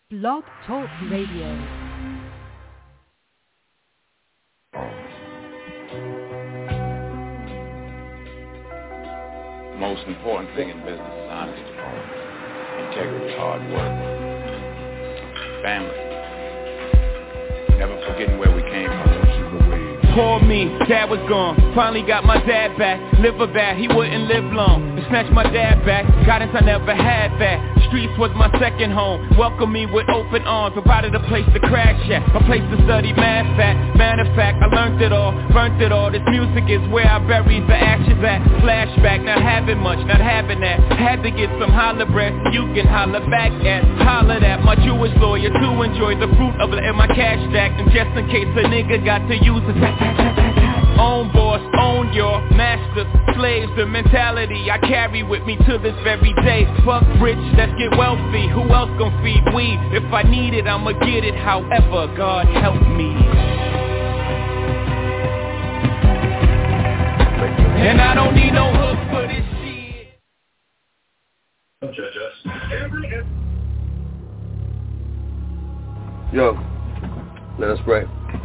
Blog Talk Radio. Most important thing in business is honesty, integrity, hard work, family. Never forgetting where we came from. Poor me, dad was gone. Finally got my dad back. Liver bad, he wouldn't live long. They snatched my dad back. Guidance, I never had that. Streets was my second home. Welcomed me with open arms. Provided a place to crash at. A place to study math at. Matter of fact, I learned it all. Burnt it all. This music is where I buried the ashes at. Flashback, not having much, not having that. Had to get some holler breath. You can holler back at. Hollered at my Jewish lawyer to enjoy the fruit of it in my cash stack. And just in case a nigga got to use it. Own boss, own your master, slaves, the mentality I carry with me to this very day. Fuck rich, let's get wealthy, who else gon' feed we? If I need it, I'ma get it, however, God help me. And I don't need no hook for this shit. Don't judge us. Yo, let us pray.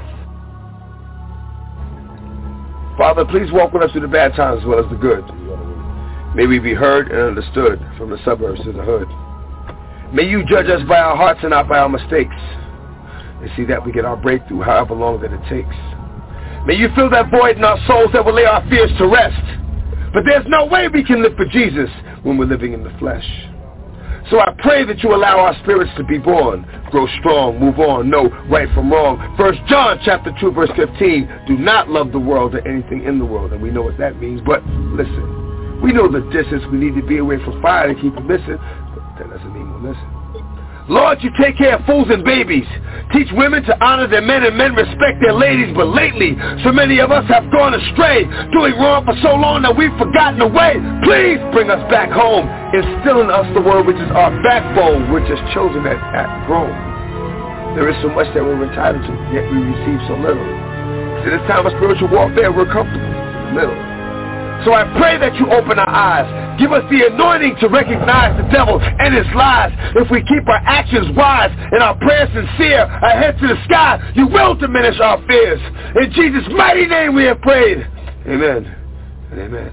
Father, please walk with us through the bad times as well as the good. May we be heard and understood from the suburbs to the hood. May you judge us by our hearts and not by our mistakes, and see that we get our breakthrough however long that it takes. May you fill that void in our souls that will lay our fears to rest. But there's no way we can live for Jesus when we're living in the flesh. So I pray that you allow our spirits to be born, grow strong, move on, know right from wrong. 1 John chapter 2 verse 15, do not love the world or anything in the world. And we know what that means, but listen, we know the distance we need to be away from fire to keep it missing, but that doesn't mean we'll listen. Lord, you take care of fools and babies. Teach women to honor their men and men respect their ladies. But lately, so many of us have gone astray, doing wrong for so long that we've forgotten the way. Please bring us back home. Instill in us the word which is our backbone. We're just children that act grown. There is so much that we're entitled to, yet we receive so little. In this time of spiritual warfare, we're comfortable, little. So I pray that you open our eyes. Give us the anointing to recognize the devil and his lies. If we keep our actions wise and our prayers sincere, our heads to the sky, you will diminish our fears. In Jesus' mighty name we have prayed. Amen and amen.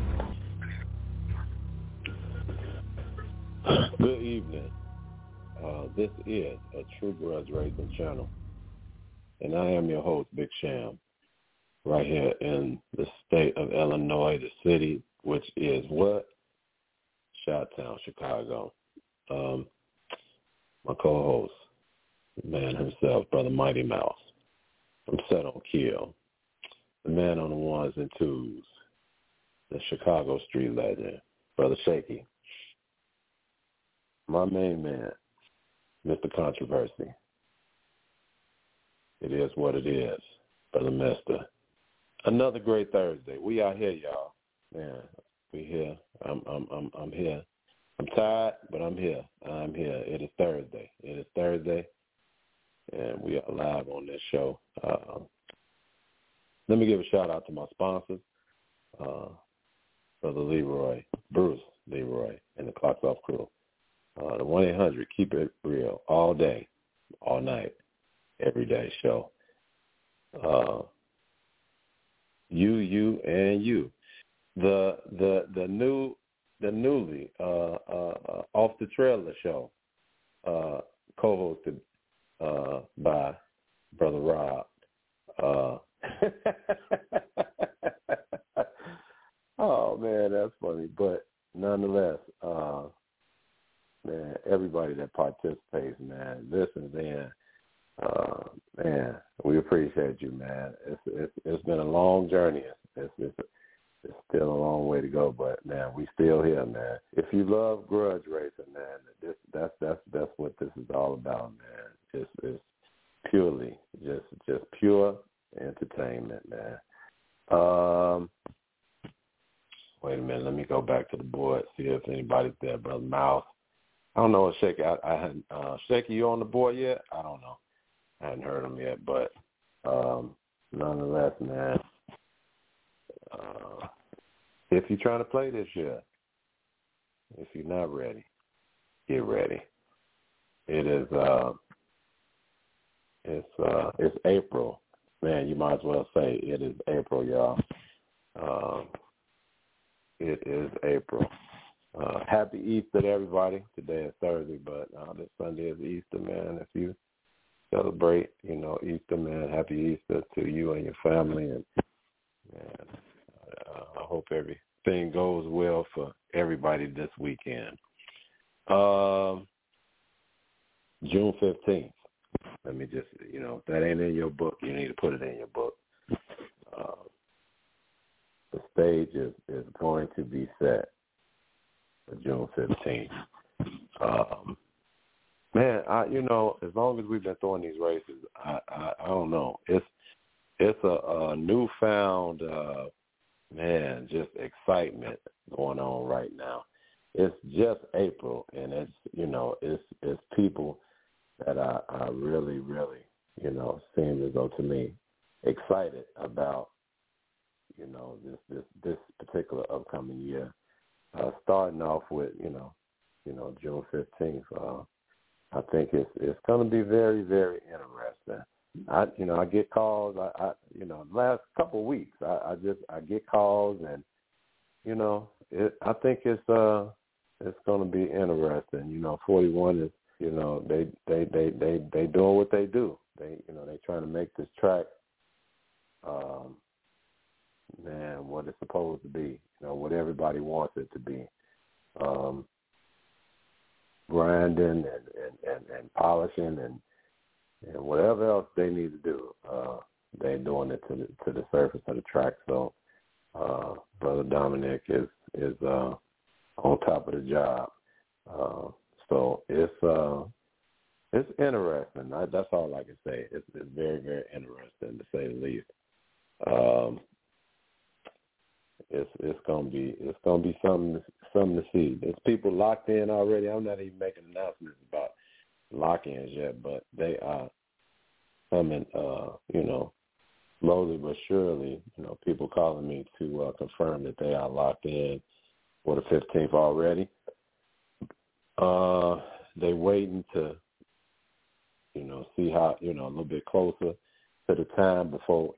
Good evening. This is a True Grudge Racing channel, and I am your host, Big Sham. Right here in the state of Illinois, the city, which is what? Chi-Town, Chicago. My co-host, the man himself, Brother Mighty Mouse, from Set on Kill, the man on the ones and twos, the Chicago street legend, Brother Shaky. My main man, Mr. Controversy. It is what it is, Brother Mister. Another great Thursday. We are here, y'all. Man, we here. I'm here. I'm tired, but I'm here. I'm here. It is Thursday. And we are live on this show. Let me give a shout out to my sponsors, Brother Bruce Leroy, and the Clocks Off crew. The 1-800 Keep It Real all day, all night, every day show. You and you. The newly Off the Trailer show, co-hosted by Brother Rob. Oh man, that's funny. But nonetheless, man, everybody that participates, man, listens in. Man, we appreciate you, man. It's been a long journey. It's still a long way to go, but man, we still here, man. If you love grudge racing, man, that's what this is all about, man. It's purely just pure entertainment, man. Wait a minute, let me go back to the board, see if anybody's there, Brother Mouse. I don't know what Shaky. I hadn't Shaky, you on the board yet? I don't know. I hadn't heard him yet, but nonetheless, man, if you're trying to play this year, if you're not ready, get ready. It is it's April. Man, you might as well say it is April, y'all. It is April. Happy Easter to everybody. Today is Thursday, but this Sunday is Easter, man. If you celebrate, Easter, man, happy Easter to you and your family. And man, I hope everything goes well for everybody this weekend. June 15th. Let me just, if that ain't in your book, you need to put it in your book. The stage is going to be set for June 15th. Man, as long as we've been throwing these races, I don't know. It's a newfound, just excitement going on right now. It's just April, and it's people that I really, really, seem as though to me excited about, this particular upcoming year. Starting off with, June 15th. I think it's going to be very, very interesting. I get calls. The last couple of weeks, I get calls, and I think it's going to be interesting. 41 is, they doing what they do. They trying to make this track, what it's supposed to be. What everybody wants it to be. Grinding and polishing and whatever else they need to do, they're doing it to the surface of the track. So, Brother Dominic is on top of the job. So it's interesting. That's all I can say. It's very, very interesting, to say the least. It's gonna be something to see. There's people locked in already. I'm not even making announcements about lock-ins yet, but they are coming. Slowly but surely. People calling me to confirm that they are locked in for the 15th already. They waiting to, see how, a little bit closer to the time before,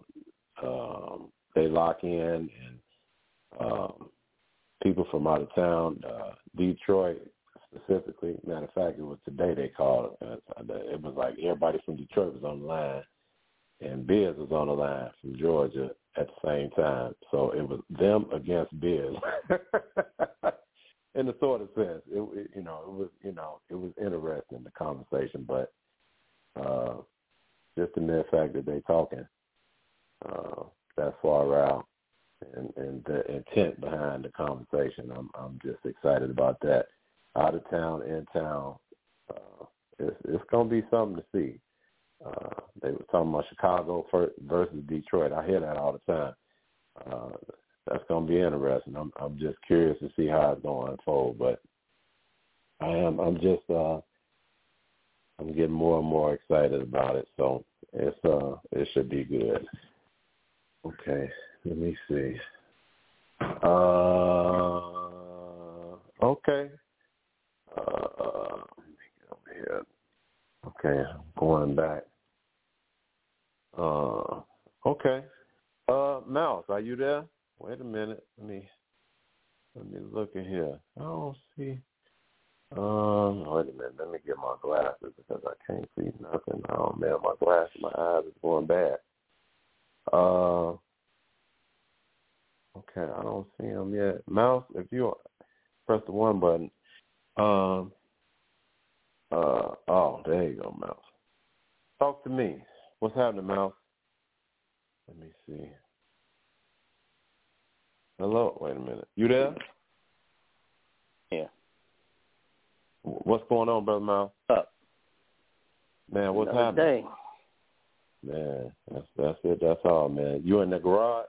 they lock in, and people from out of town, Detroit specifically. Matter of fact, it was today they called. It was like everybody from Detroit was on the line, and Biz was on the line from Georgia at the same time. So it was them against Biz. In a sort of sense, it was interesting, the conversation, but just the mere fact that they talking that far out and the intent behind the conversation, I'm just excited about that. Out of town, in town, it's gonna be something to see. They were talking about Chicago versus Detroit. I hear that all the time. That's going to be interesting. I'm just curious to see how it's going to unfold, but I'm getting more and more excited about it. So it should be good. Okay, let me see. Okay. Let me get over here. Okay, I'm going back. Okay. Mouse, are you there? Wait a minute. Let me look in here. I don't see. Wait a minute. Let me get my glasses because I can't see nothing. Oh man, my glasses, my eyes is going bad. Okay, I don't see him yet. Mouse, if you press the one button. Oh, there you go, Mouse. Talk to me. What's happening, Mouse? Let me see. Hello. Wait a minute. You there? Yeah. What's going on, Brother Mouse? Up. Man, what's Another happening? Day. Man, that's it. That's all, man. You in the garage?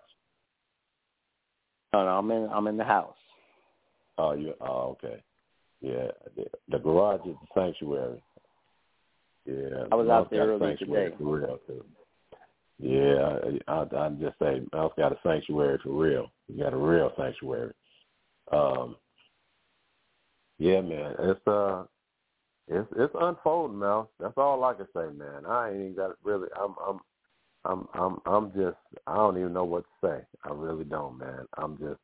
No, I'm in the house. Oh, okay. Yeah, the garage is the sanctuary. Yeah, I was out there earlier today. For real, too. Yeah, I just say Mouse got a sanctuary for real. You got a real sanctuary. Yeah, man, It's unfolding, Mel. That's all I can say, man. I ain't even got really. I'm just. I don't even know what to say. I really don't, man. I'm just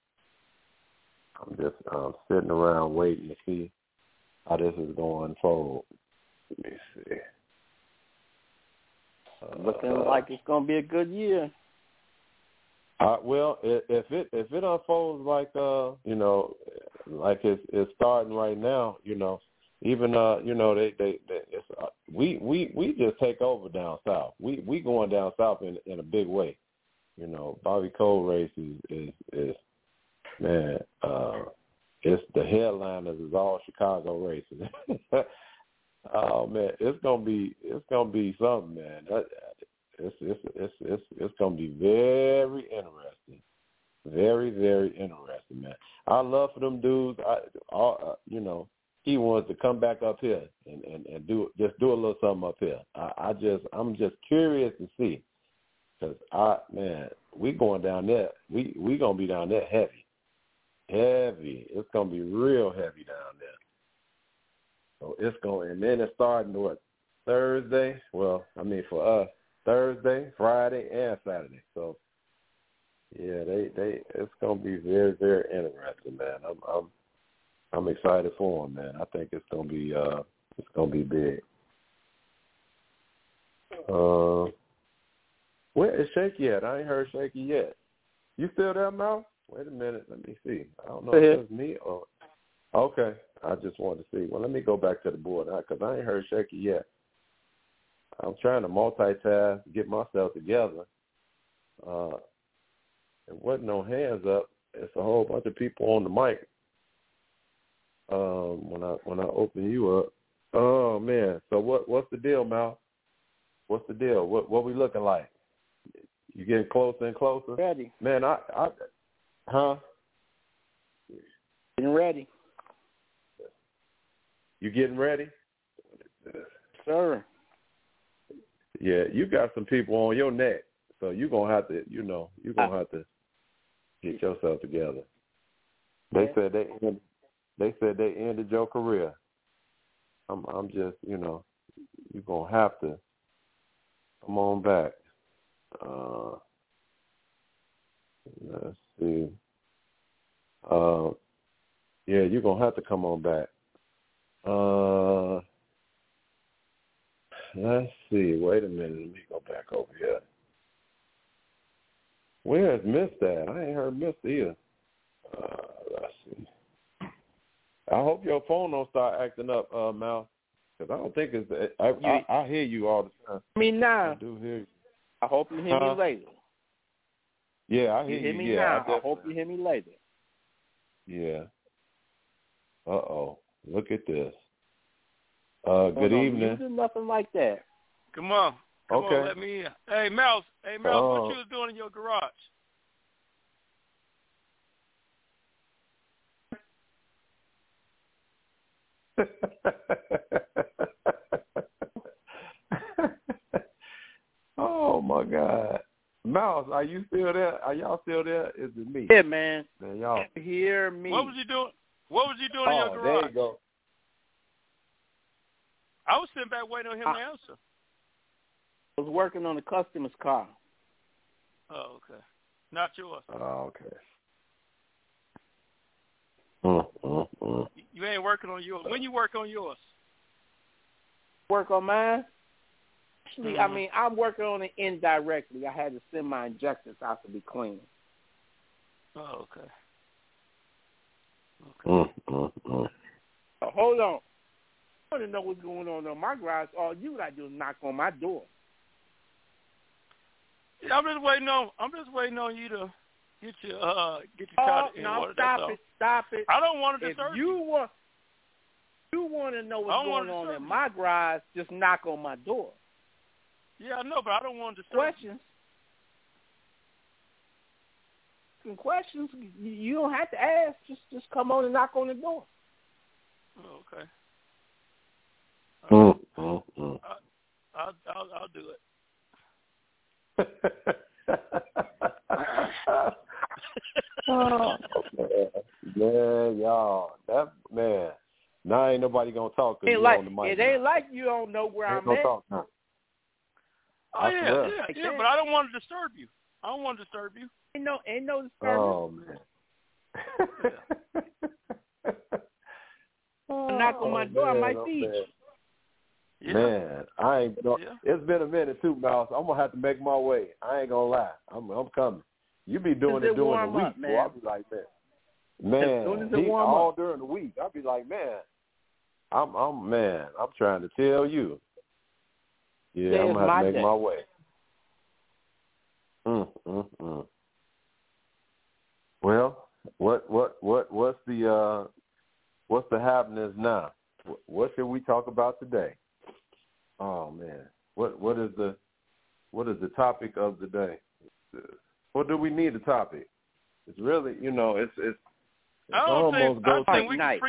sitting around waiting to see how this is going to unfold. Let me see. Looking like it's going to be a good year. Well, if it unfolds like like it's starting right now, even we just take over down south. We going down south in a big way. Bobby Cole race is man. It's the headliners is all Chicago races. Oh man, it's gonna be something, man. It's gonna be very interesting, very, very interesting, man. I love for them dudes. He wants to come back up here and do a little something up here. I'm just curious to see, because we going down there. We gonna be down there heavy. It's gonna be real heavy down there. So it's going, and then it's starting Thursday. Well, I mean for us, Thursday, Friday, and Saturday. So yeah, it's gonna be very, very interesting, man. I'm excited for them, man. I think it's gonna be big. Where is Shaky at? I ain't heard Shaky yet. You still there, Mal? Wait a minute, let me see. I don't know if it's me or okay. I just wanted to see. Well, let me go back to the board because I ain't heard Shaky yet. I'm trying to multitask, get myself together. There wasn't no hands up. It's a whole bunch of people on the mic. When I open you up. Oh man. So what's the deal, Mal? What's the deal? What we looking like? You getting closer and closer? Ready. Man, huh? Getting ready. You getting ready? Sir. Yeah, you got some people on your neck, so you're gonna have to, have to get yourself together. They said they ended your career. I'm just, you're gonna have to come on back. Let's see. Yeah, you're gonna have to come on back. Let's see. Wait a minute. Let me go back over here. Where is Miss at? I ain't heard Miss either. Let's see. I hope your phone don't start acting up, Mal, because I don't think it's. I hear you all the time. Me now. I do hear you. I hope you hear me later. Yeah, I hear you. Hear me yeah, now. I hope you hear me later. Yeah. Uh-oh. Look at this. Good evening. You do nothing like that. Come on. Come okay. on, let me in. Hey, Mel, what you was doing in your garage? Oh, my God. Mouse, are you still there? Are y'all still there? Is it me? Yeah, man. Y'all hear me. What was you doing? What was you doing in your garage? There you go. I was sitting back waiting on him to answer. I was working on a customer's car. Oh, okay. Not yours. Oh, okay. You ain't working on yours. When you work on yours? Work on mine? Actually, I mean, I'm working on it indirectly. I had to send my injectors out to be cleaned. Oh, okay. Hold on. I want to know what's going on my garage. All you got to do is knock on my door. Yeah, I'm just waiting on you to get your car in order. Stop it. I don't want to disturb you. You want to know what's going on in my garage, just knock on my door. Yeah, I know, but I don't want to disturb questions. Questions, you don't have to ask. Just come on and knock on the door. Oh, okay. I'll do it. Oh, man, y'all, that man, Now ain't nobody gonna talk because you're on the mic. It ain't like you don't know where I'm at. Talk now. Oh, yeah, but I don't want to disturb you. I don't want to disturb you. Ain't no disturbance. Oh, man. Knock on my door, I might feed you. Yeah. Man, I ain't gonna, it's been a minute too, Mouse. I'm gonna have to make my way. I ain't gonna lie. I'm coming. You be doing it during the week, boy. I'll be like, man, all during the week. I'll be like, man, I'm trying to tell you. Yeah, I'm gonna have to make my way. Well, what's the happenings now? What should we talk about today? Oh man, what is the topic of the day? What do we need a topic? It's really, it's almost go I think we can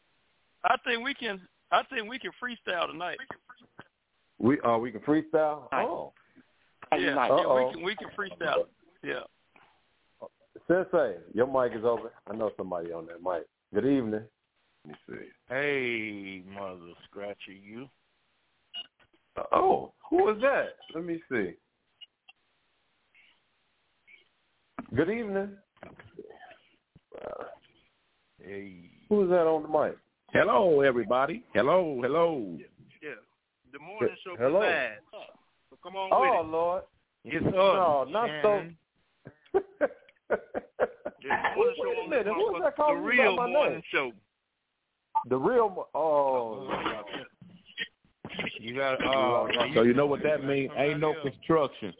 freestyle tonight. We can freestyle. Oh, yeah, we can freestyle. Yeah. Sensei, your mic is open. I know somebody on that mic. Good evening. Let me see. Hey, Mother Scratcher, you. Oh, who is that? Let me see. Good evening. Hey. Who is that on the mic? Hello, everybody. Hello. Yeah. The morning show Hello. bad. So come on with it. Oh, Lord. It's us. No, not so. Wait a minute. Who is that calling the real by my morning name? show. The real. Oh. You got. So you know what that means? Ain't no construction.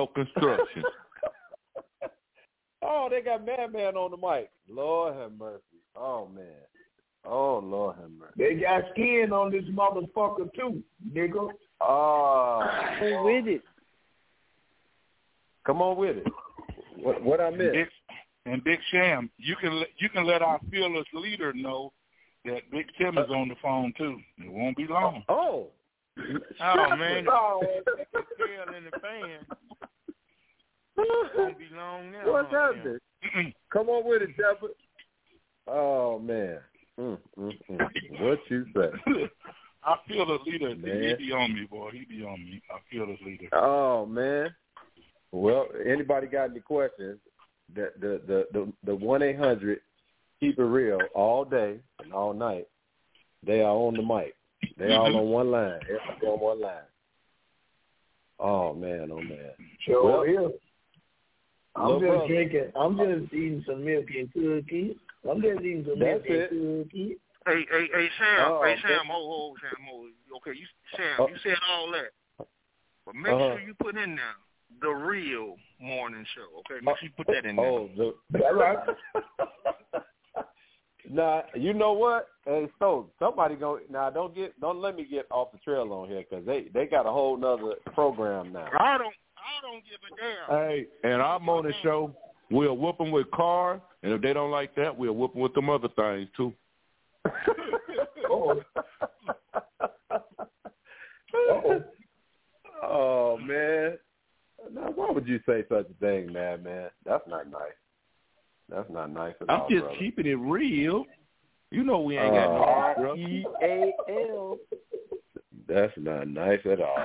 Oh, they got Madman on the mic. Lord have mercy. Oh, man. Oh, Lord have mercy. They got skin on this motherfucker, too, nigga. Come with it. Come on with it. What I missed? And Big Sham, you can let our fearless leader know that Big Tim is on the phone, too. It won't be long. Oh man. Tail in the fan. Won't be long now. What's happening? Come on with it, Shepard. Oh, man. What you say? I feel the leader. He be on me, boy. He be on me. I feel the leader. Oh, man. Well, anybody got any questions? The 1-800 keep it real all day and all night. They are on the mic. They all on one line. Everybody on one line. Oh man. Sure is. I'm just brother. drinking. I'm just eating some milk and cookies. Cookies. Hey, Sam. Sam, hold, Sam. Okay, you said all that. But make sure you put in there the real morning show. Okay, make sure you put that in there. All right. Now, you know what? Hey, so somebody don't let me get off the trail on here because they got a whole nother program now. I don't give a damn. Hey, and our morning show, we'll whoop them with cars, and if they don't like that, we'll whoop them with them other things too. Oh man. Now, why would you say such a thing, man? That's not nice. That's not nice at all, I'm just brother. keeping it real. You know we ain't got no construction. REAL. That's not nice at all.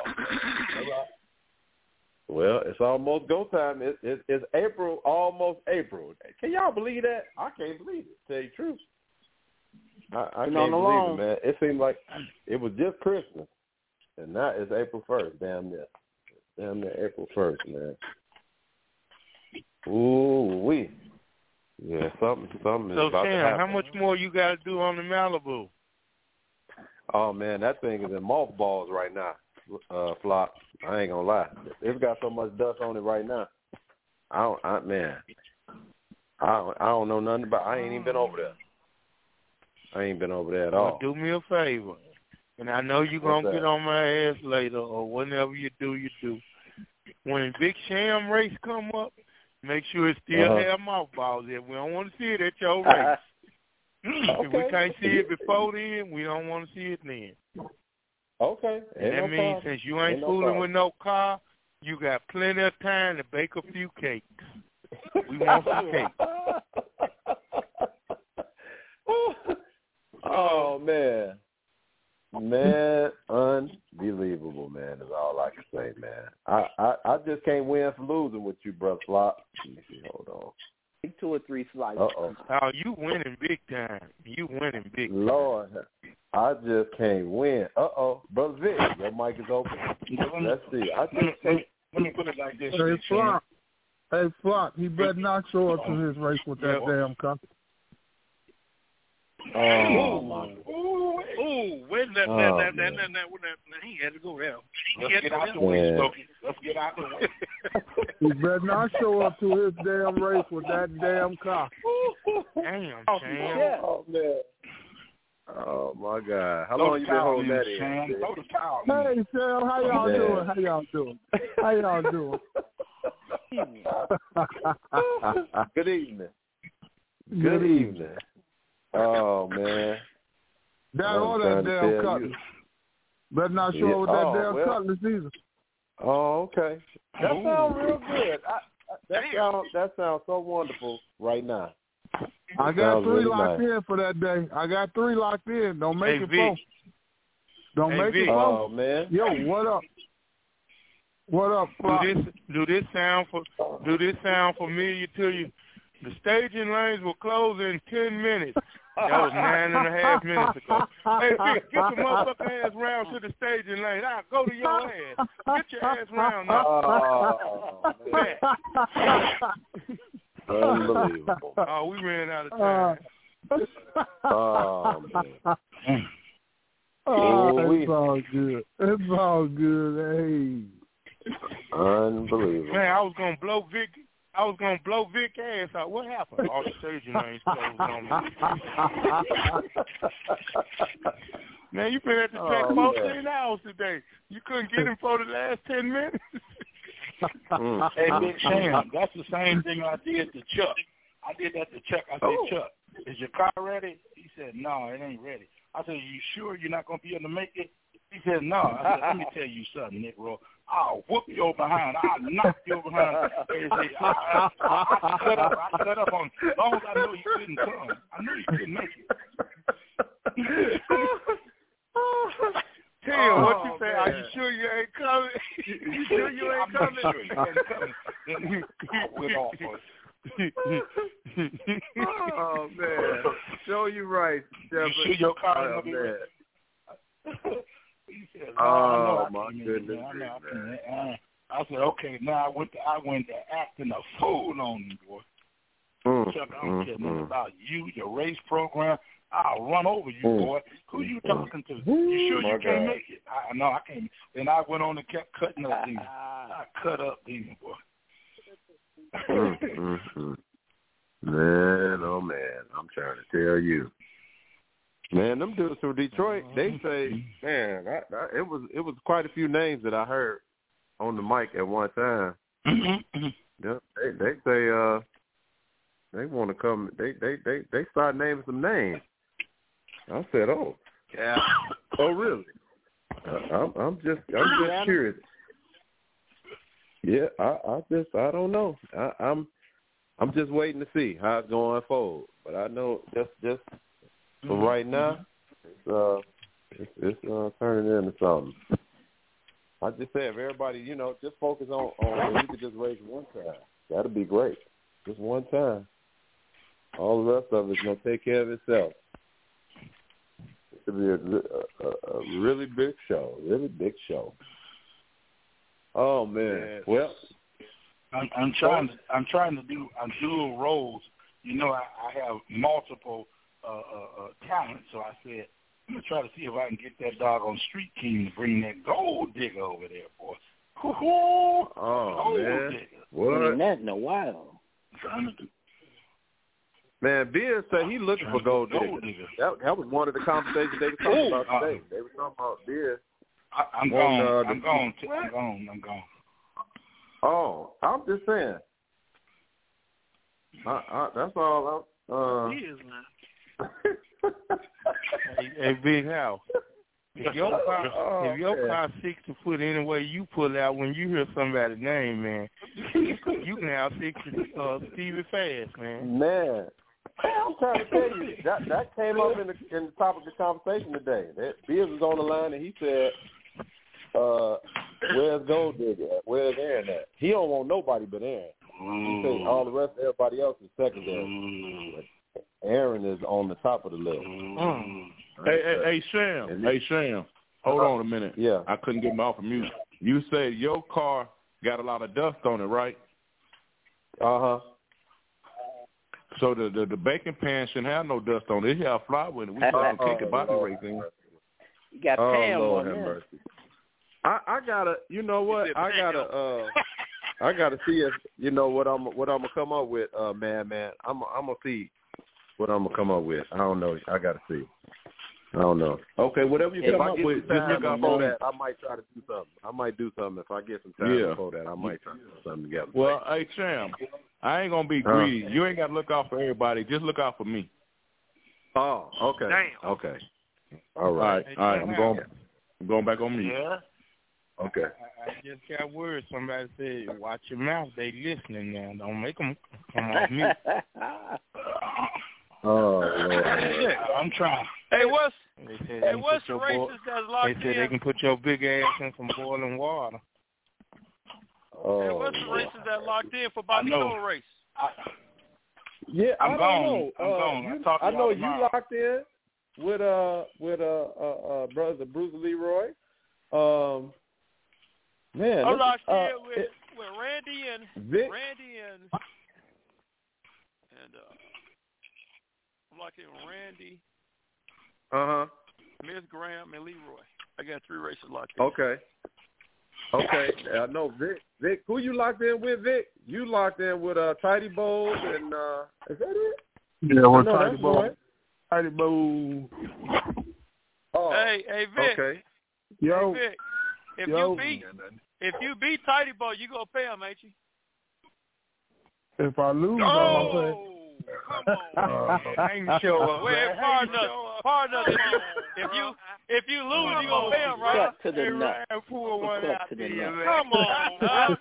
Well, it's almost go time. It's April, almost April. Can y'all believe that? I can't believe it, to tell you the truth. I can't believe it, man. It seemed like it was just Christmas, and now it's April 1st, damn near. Damn near April 1st, man. Ooh-wee. Yeah, something is about to happen. How much more you got to do on the Malibu? Oh, man, that thing is in mothballs right now, Flop. I ain't going to lie. It's got so much dust on it right now. I don't know nothing about it. I ain't even been over there. I ain't been over there at all. Do me a favor. And I know you're going to get on my ass later or whenever you do. When Big Sham race come up, make sure it still have mothballs in. We don't want to see it at your race. If we can't see it before then, we don't want to see it then. Okay. And that means since you ain't fooling with no car, you got plenty of time to bake a few cakes. We want some cake. Oh, Oh, man. Man, unbelievable, man, is all I can say, man. I just can't win for losing with you, Brother Flop. Let me see, hold on. 2 or 3 slices. Oh, you winning big time. You winning big time. Lord, I just can't win. Brother Vic, your mic is open. Let's see. Let me put it like this. Hey, Flock, he better not show up to his race with that damn cup. When that he had to go there. Let's get out the way, Smokey. Let's get out the way. He better not show up to his damn race with that damn car. Damn, Sam. Oh, man. Oh, my God. How long you been holding that in? Hey, Sam, how y'all doing? Good evening. Good evening. Oh, man. That or that damn cutlass. Better not show up with that damn cutlass either. Oh, okay. That sounds real good. That sounds so wonderful right now. I got 3 locked in for that day. I got 3 locked in. Don't make it 4. Don't make it 4. Oh, man. Yo, what up? What up, Flock? Do this sound familiar to you? The staging lanes will close in 10 minutes. That was 9.5 minutes ago. Hey, Vic, get your motherfucking ass round to the staging lane. I'll go to your ass. Get your ass round now. Unbelievable. Oh, we ran out of time. Oh, man. It's all good. It's all good. Hey. Unbelievable. Man, I was gonna blow Vic ass out. What happened? All the staging lanes closed on me. Man, you been at the track 14 hours today. You couldn't get him for the last 10 minutes. Hey, Big Sam, that's the same thing I did to Chuck. I did that to Chuck. I said, Chuck, is your car ready? He said, no, it ain't ready. I said, you sure you're not going to be able to make it? He said, no. I said, let me tell you something, Nick Roy. I'll whoop your behind. I'll knock your behind. I set up on, as long as I know you couldn't come. I knew you couldn't make it. Tim, what you say? Are you sure you ain't coming? You sure you ain't coming? I'm sure you ain't coming. I went off on Oh, man. Show you right, Shepard. You sure your car is man. He said, oh, my goodness. I said, okay, now I went to acting a fool on you, boy. Chuck, I don't care nothing about you, your race program. I'll run over you, boy. Who you talking to? You sure you can't make it? No, I can't. Then I went on and kept cutting up these. I cut up these, boy. Man, oh, man. I'm trying to tell you. Man, them dudes from Detroit, they say, man, it was quite a few names that I heard on the mic at one time. Yeah, they say they want to come. They start naming some names. I said, oh, yeah, oh really? I'm just curious. Yeah, I don't know. I'm just waiting to see how it's going to unfold. But I know just. So right now, it's turning into something. I just say if everybody, just focus on if you could just race one time, that'd be great. Just one time. All the rest of it's gonna take care of itself. It'll be a really big show. Really big show. Oh man. Well, I'm trying to do dual roles. I have multiple. Talent, so I said, I'm going to try to see if I can get that dog on Street King to bring that gold digger over there, boy. Oh, man. Digger. What? Ain't that in a while. Man, Beer said he looking for gold digger. That was one of the conversations they were talking about today. They were talking about Beer. I'm gone. I'm gone. Oh, I'm just saying. That's all. He is, man. Hey, Big House. If your car 60 foot anyway, you pull out when you hear somebody's name, man. You can have 60 Stevie Fast, man. Man, I'm trying to tell you that came up in the topic of conversation today. Biz was on the line and he said, "Where's Gold Digger at? Where's Aaron at? He don't want nobody but Aaron. He said all the rest of everybody else is secondary. Aaron is on the top of the list." Hey Sam. Hold on a minute. Yeah, I couldn't get me off of mute. You said your car got a lot of dust on it, right? So the bacon pan shouldn't have no dust on it. It should have flour in it. We got some kick body racing. You got Pam Lord on have there. mercy. I gotta, you know what? I gotta see if you know what I'm gonna come up with, man. I'm gonna see what I'm gonna come up with. I don't know. I gotta see. I don't know. Okay, whatever you come up with, just look out for that. I might try to do something. I might do something if I get some time before that. I might try to put something together. Well, hey Sam, I ain't gonna be greedy. You ain't gotta look out for everybody. Just look out for me. Oh, okay. Damn. Okay. All right. I'm going back on mute. Yeah. Okay. I just got word. Somebody said, "Watch your mouth. They listening now. Don't make them come off mute." Oh, Lord. I'm trying. Hey, what's the racist that's locked in? They said they can put your big ass in some boiling water. Oh, hey, what's the racist that locked in for Bobito race? Yeah, I'm I gone. don't know. I'm gone. I know you locked in with brother Bruce Leroy. Man, I'm locked in with Randy and Vic. I'm locked in with Randy, Miss Graham, and Leroy. I got 3 races locked in. Okay. I know Vic. Who you locked in with, Vic? You locked in with Tidy Bowles and is that it? Yeah, with Tidy Bowles. Right. Tidy Bowles. Oh. Hey, Vic. Okay. Yo. Hey, Vic. If you beat Tidy Bowl, you gonna pay him, ain't you? If I lose, come on. I ain't show up. Wait, pardon us. If you lose, you gonna pay him, right? Cut to the nut. Come on, man.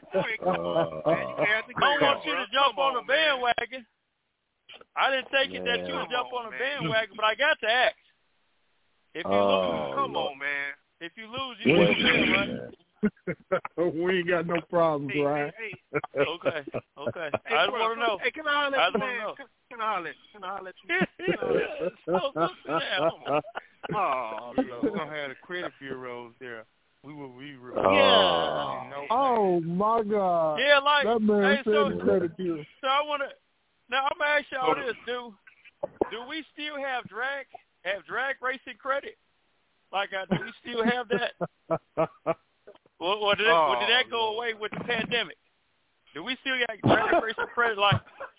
I don't want you to jump on the bandwagon. I didn't take it that you would jump on the bandwagon, but I got to ask. If you lose, come on, man. If you lose, you gonna pay him, right? We ain't got no problems, right? Okay. I just want to know. Hey, can I let you? Can I let you? Oh, Lord. We're going to have the credit bureaus there. We will re-roll. Yeah. Oh, my God. Yeah, like, that man hey, said the credit bureau. So I want to, now I'm going to ask y'all this. Do we still have drag racing credit? Like, do we still have that? Or did that go away with the pandemic? Do we still got drag racing credit? Like,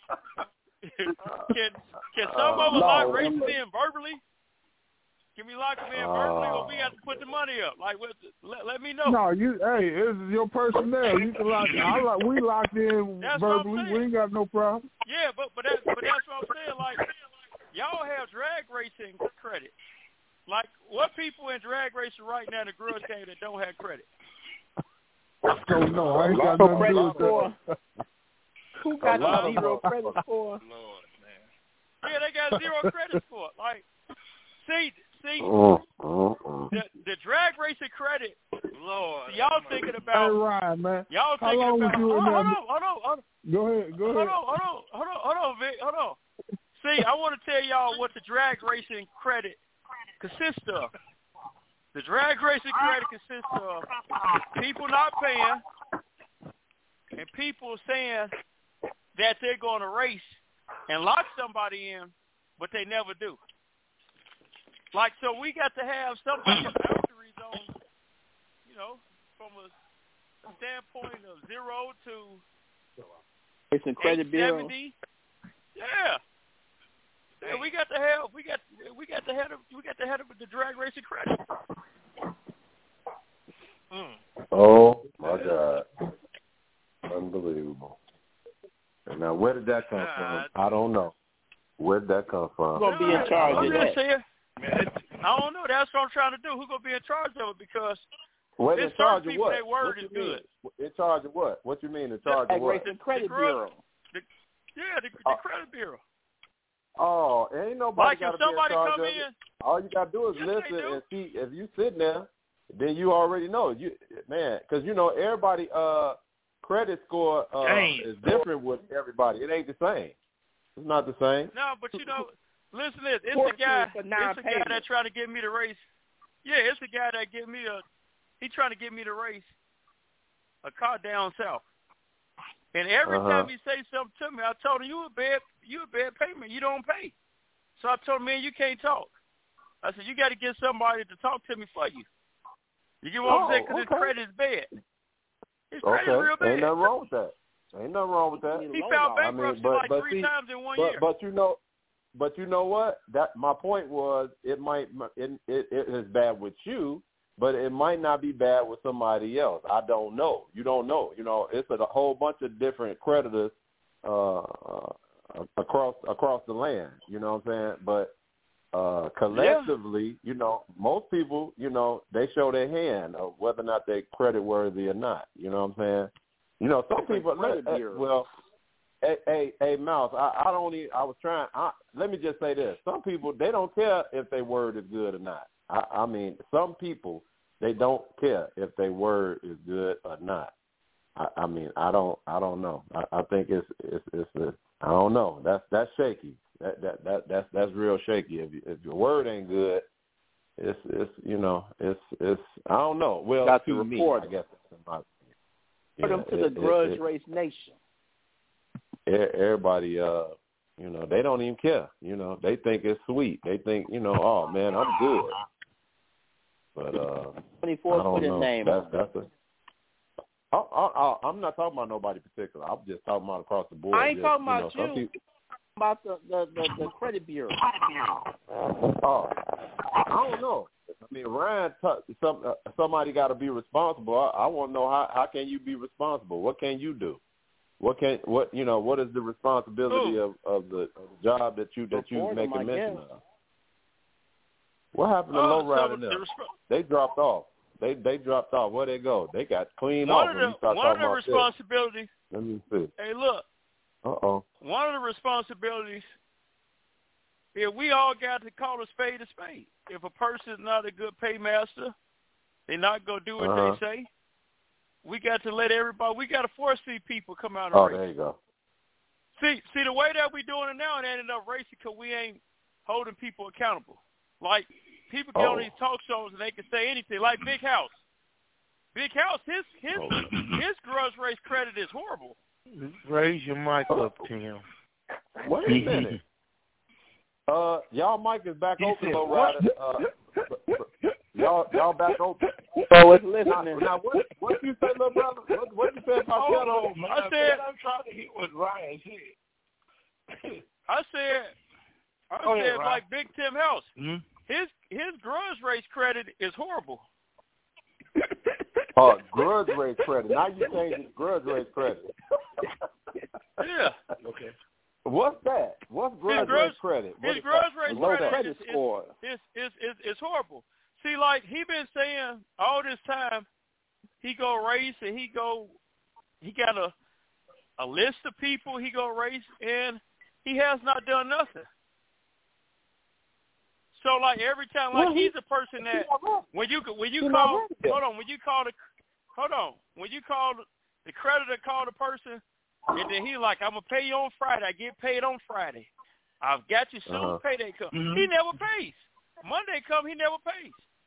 can some of us lock races in verbally? Can we lock them in verbally, or we have to put the money up? Like, let me know. No, it's your personnel. You can lock. We locked in that's verbally. We ain't got no problem. Yeah, but that's what I'm saying. Like, y'all have drag racing credit. Like, what people in drag racing right now in the grudge game that don't have credit? I don't know. I ain't got nothing to do with that. Who got the 0 credit for? Lord, man. Yeah, they got 0 credit for it. Like, see, the drag racing credit. Lord, y'all thinking about? Hey, Ryan, man. Y'all thinking about? Hold on. Go ahead. Hold on, Vic. Hold on. See, I want to tell y'all what the drag racing credit consists of. The drag racing credit consists of people not paying and people saying that they're going to race and lock somebody in, but they never do. Like, so we got to have some kind of boundaries on, from a standpoint of 0 to racing credit bureau. 70. Yeah. Yeah, we got to have the drag racing credit. Oh my God, unbelievable! And now, where did that come from? I don't know. Where did that come from? Who's gonna be in charge of that? I don't know. That's what I'm trying to do. Who's gonna be in charge of it? Because in charge of what? Their word is good. In charge of what? What you mean in charge of what? Racing credit bureau. The credit bureau. Oh, ain't nobody like got if to be in somebody charge come of it. in, All you got to do is yes, listen and see. If you sitting there, then you already know. Because everybody credit score is different with everybody. It ain't the same. It's not the same. No, but listen to this. It's a guy that trying to get me to race. Yeah, it's a guy that he's trying to get me to race a car down south. And every time he say something to me, I told him, you a bad payment. You don't pay. So I told him, man, you can't talk. I said, you got to get somebody to talk to me for you. You get what I'm saying? Because his credit is bad. His credit is real bad. Ain't nothing wrong with that. He filed bankruptcy three times in 1 year. But you know what? That my point was, it is bad with you, but it might not be bad with somebody else. I don't know. You don't know. It's a whole bunch of different creditors across the land. You know what I'm saying? But collectively, most people, they show their hand of whether or not they're credit worthy or not. You know what I'm saying? Some people. Hey, Mouse. Let me just say this: some people, they don't care if their word is good or not. I mean, some people, they don't care if their word is good or not. I mean, I don't know. I think it's I don't know. That's shaky. That's real shaky. If your word ain't good, it's I don't know. Well, got to to me, report I guess that's my. Put them to the grudge race nation. Everybody, they don't even care. They think it's sweet. They think, oh man, I'm good. But 24 I don't put his know. name on. I'm not talking about nobody particular. I'm just talking about across the board. I ain't talking about some you. people, about the credit bureau. Oh, I don't know. I mean, Ryan, somebody got to be responsible. I want to know how can you be responsible? What can you do? What is the responsibility of the job that you make a mention of? What happened to Lowrider now? They dropped off. They dropped off. Where they go? They got cleaned off when you start talking about responsibilities. Let me see. Hey, look. One of the responsibilities is we all got to call a spade a spade. If a person is not a good paymaster, they're not going to do what they say. We got to let everybody, we got to force these people come out and race. There you go. See, the way that we doing it now, it ended up racing because we ain't holding people accountable. Like, people get on these talk shows and they can say anything. Like Big House. Big House, his grudge race credit is horrible. Raise your mic up, Tim. Wait a minute. Y'all mic is back open, Lowrider. Y'all back open. So it's listening. Now what you say, little brother? What you say about that? Man, I said I'm trying to hear what Ryan said. I said Ryan. like Big Tim House. Mm-hmm. His grudge race credit is horrible. Grudge race credit. Now you changing grudge race credit. Yeah. Okay. What's that? What's grudge race credit? His grudge race credit score is horrible. See, like he been saying all this time, he go race and he got a list of people he go race and he has not done nothing. So like every time, like he's a person that when you call the creditor call the person, and then he like, I'm gonna pay you on Friday. I get paid on Friday. I've got you soon. Payday come. Mm-hmm. He never pays. Monday come, he never pays.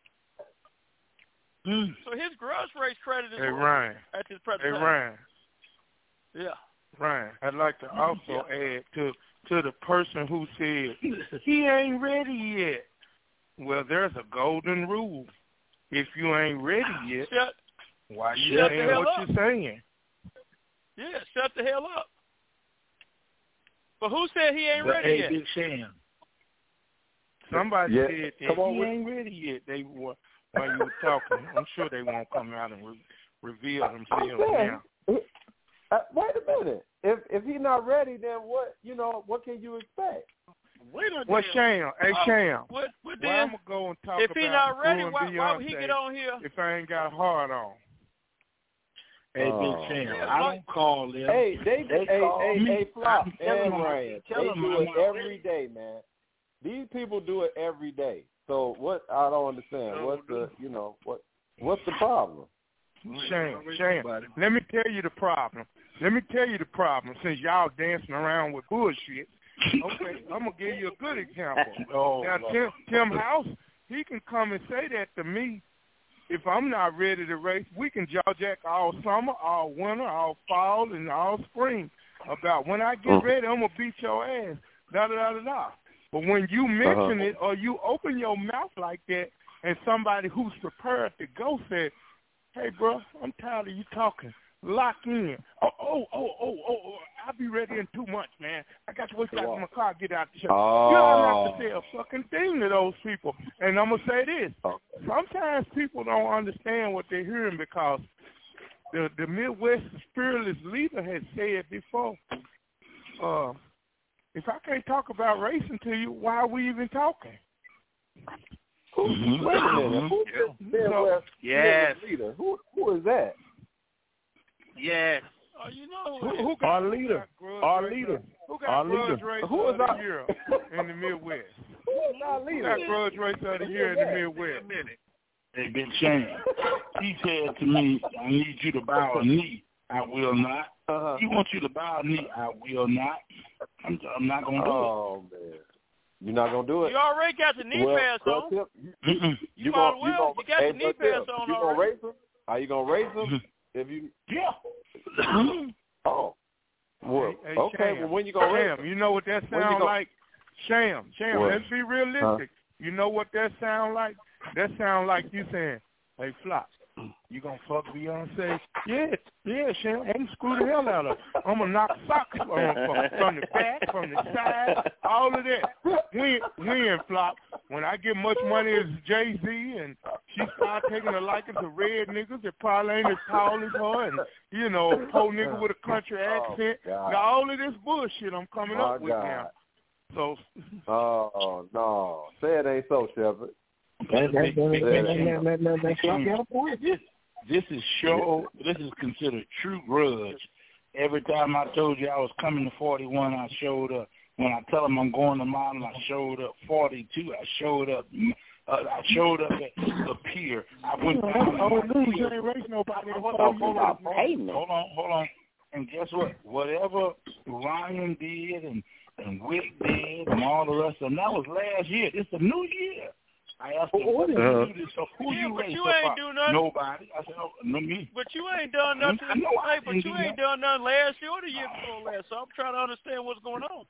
So his grudge race credit is Ryan. At this present time. Ryan. Yeah. Ryan, I'd like to also add to the person who said he ain't ready yet. Well, there's a golden rule. If you ain't ready yet, why you saying what you're saying? Yeah, shut the hell up. But who said he ain't ready yet? Big Sam. Somebody said that he ain't ready yet. While you were talking, I'm sure they won't come out and reveal themselves now. Wait a minute. If he's not ready, then what can you expect? Well, Sham, Sham. What well, then? I'm gonna go and talk if about he not ready, Drew why and Beyonce would he get on here? If I ain't got hard on. Hey, Big Sam, I don't call them. Hey, hey, Flop and them, Ryan, they do it every day, man. These people do it every day. So what? I don't understand. What's the problem? Shame. Let me tell you the problem. Since y'all dancing around with bullshit. Okay, I'm gonna give you a good example. Now, Tim House, he can come and say that to me. If I'm not ready to race, we can jaw-jack all summer, all winter, all fall, and all spring about when I get ready, I'm going to beat your ass, da-da-da-da-da. But when you mention it or you open your mouth like that and somebody who's prepared to go says, hey, bro, I'm tired of you talking. Lock in. I'll be ready in 2 months, man. I got to wait till I get my car, get out the show. You don't have to say a fucking thing to those people. And I'm going to say this. Sometimes people don't understand what they're hearing because the Midwest spiritless leader has said before, if I can't talk about racing to you, why are we even talking? Wait a minute. Who's this Midwest spiritless leader? Who is that? Yes. You know who got our leader? Who got grudge race of the year in the Midwest? Who's our leader? Who got grudge race of the year in the Midwest? Hey, Big Shane, he said to me, I need you to bow a knee. I will not. He wants you to bow a knee. I will not. I'm not going to do it. Oh, man. You're not going to do it? You already got the knee pads on. You got the knee pads on already. You going to race him? Are you going to race him? If you Well, okay. Sham. Well, when you gonna race? You know what that sounds like? Sham. Let's be realistic. You know what that sounds like? That sounds like you saying, "Hey, Flop, you gonna fuck Beyonce?" Yeah, Sham. I'm gonna screw the hell out of her. I'm gonna knock socks from the back, from the side, all of that. When Flop, when I get much money as Jay-Z and she start taking a liking to red niggas that probably ain't as tall as her and, you know, a poor nigga with a country accent. Now, all of this bullshit I'm coming up with now. So. Oh, no. Say it ain't so, Shepard. This is considered true grudge. Every time I told you I was coming to 41, I showed up. When I tell them I'm going to Mountain, I showed up. 42, I showed up. I showed up at the pier. I went down. You ain't race nobody. Hold on. And guess what? Whatever Ryan did and Wick did and all the rest of them, that was last year. It's a new year. I asked them, what did you do this? So who you race so far? Nobody. I said, no, me. But you ain't done nothing. But you ain't done nothing last year or the year before last. So I'm trying to understand what's going on.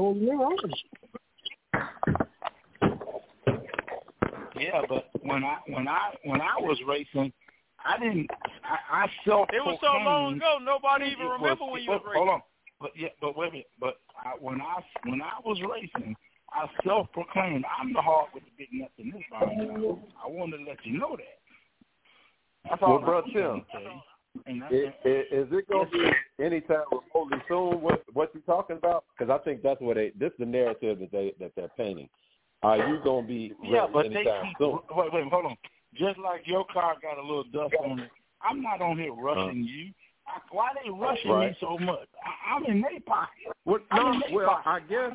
Yeah, but when I was racing, I self-proclaimed. It was so long ago, nobody even remember when you was racing. Hold on, but wait a minute. But when I was racing, I self-proclaimed I'm the heart with the big nuts in this body. I wanted to let you know that. That's all, Bro Tim. Is it going to be anytime remotely soon? What you talking about? Because I think that's what this is the narrative that they're painting. Are you going to be ready anytime soon? Wait, hold on. Just like your car got a little dust on it, I'm not on here rushing you. Why they rushing me so much? I'm in their pocket. I guess.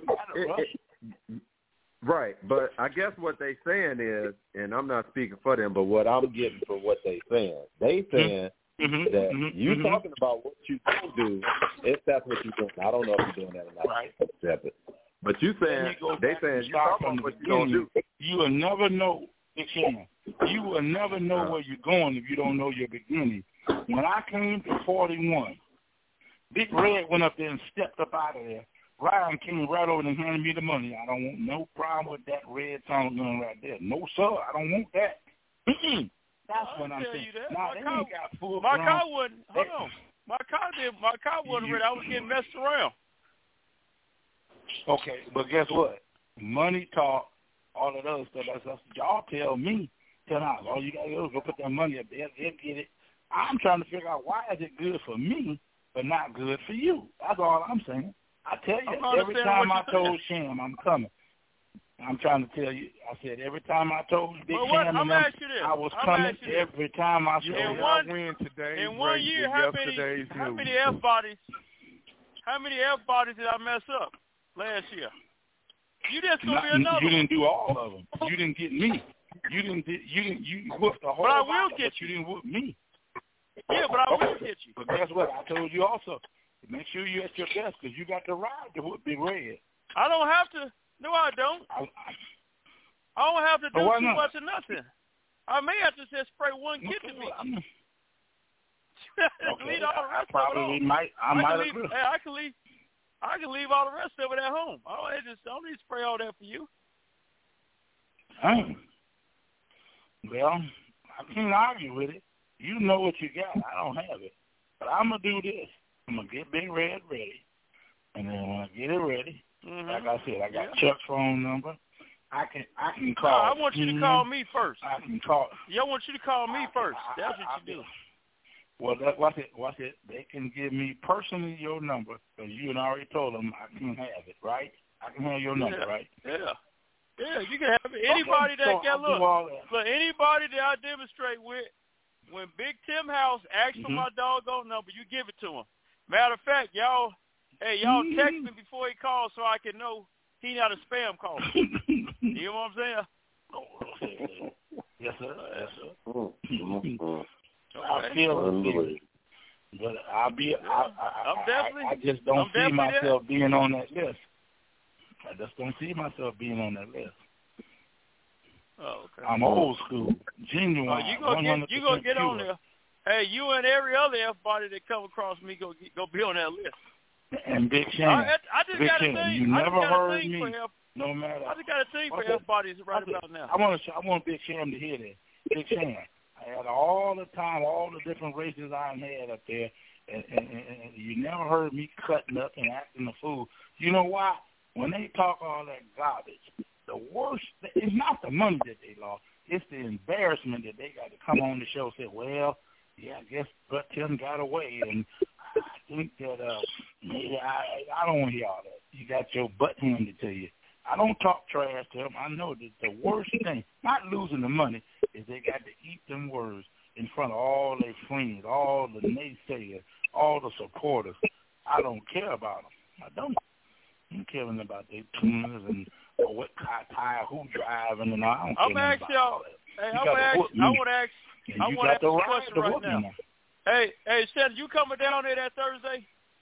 Right, but I guess what they saying is, and I'm not speaking for them, but what I'm getting from what they saying that you talking about what you can do, if that's what you're doing. I don't know if you're doing that or not. Right. But you saying they saying you talking about what you gonna do. You will never know. You will never know where you're going if you don't know your beginning. When I came to 41, Big Red went up there and stepped up out of there. Ryan came right over and handed me the money. I don't want no problem with that red tongue gun right there. No, sir, I don't want that. That's what I'm saying. Now, they ain't got full my car wasn't. Hold on. My car wasn't ready. I was getting messed around. Okay, but guess what? Money talk, all of those stuff. That's y'all tell me. Tell us, all you gotta do is go put that money up there. They'll get it. I'm trying to figure out why is it good for me but not good for you. That's all I'm saying. I tell you, every time I told Sham I'm coming, I'm trying to tell you. I said every time I told Big Sam and them, I was coming every time I showed I win today. In 1 year, how many F bodies? How many F bodies did I mess up last year? You just gonna be another. You didn't do all of them. You didn't get me. You whooped the whole But I will lot, get but you didn't whoop me. Yeah, but I will get you. But guess what? I told you also. Make sure you're at your best because you got the ride to whoop Big Red. I don't have to. No, I don't. I don't have to do too much of nothing. I may have to just spray one kid to me. Okay. Leave all the rest I can leave all the rest of it at home. I don't need to spray all that for you. Well, I can't argue with it. You know what you got. I don't have it. But I'm going to do this. I'm going to get Big Red ready. And then when I get it ready, like I said, I got Chuck's phone number. I can call. No, I want you to call me first. I can call. Yeah, I want you to call me first. That's what you do. Well, watch it. They can give me personally your number because you had already told them I can have it, right? I can have your number, right? Yeah, you can have it. Anybody that got anybody that I demonstrate with, when Big Tim House asks for my doggone number, you give it to him. Matter of fact, y'all text me before he calls so I can know he not a spam caller. You know what I'm saying? Yes, sir. I feel it, but I just don't see myself being on that list. I just don't see myself being on that list. Oh, okay. I'm old school, genuine. Oh, you gonna get on there. Hey, you and every other F-body that come across me go be on that list. And Big Shannon. I just got a thing. You never heard me. No matter. I just got a thing for F-bodies right about now. I want Big Shannon to hear that. Big Shannon. I had all the time, all the different races I had up there, and you never heard me cutting up and acting a fool. You know why? When they talk all that garbage, the worst, it's not the money that they lost. It's the embarrassment that they got to come on the show and say, well, yeah, I guess Butt Tim got away, and I think that maybe I don't want to hear all that. You got your butt handed to you. I don't talk trash to them. I know that the worst thing, not losing the money, is they got to eat them words in front of all their friends, all the naysayers, all the supporters. I don't care about them. I don't care about their tuners and what car tire, who driving, and I don't care about all that. Hey, I want to ask you a question right now. Hey, Shannon, you coming down there that Thursday?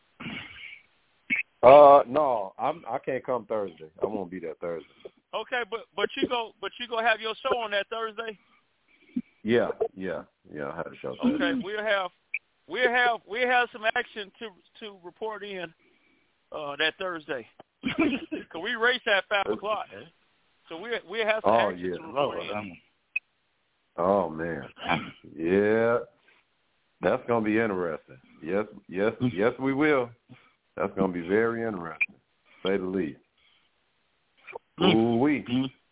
No, I can't come Thursday. I won't be there Thursday. Okay, but you go have your show on that Thursday? Yeah, I have a show. Okay, we'll have some action to report in that Thursday. Cause we race at 5:00, so we have some action to report in. Oh man, yeah, that's gonna be interesting. Yes, we will. That's gonna be very interesting, to say the least. Ooh-wee.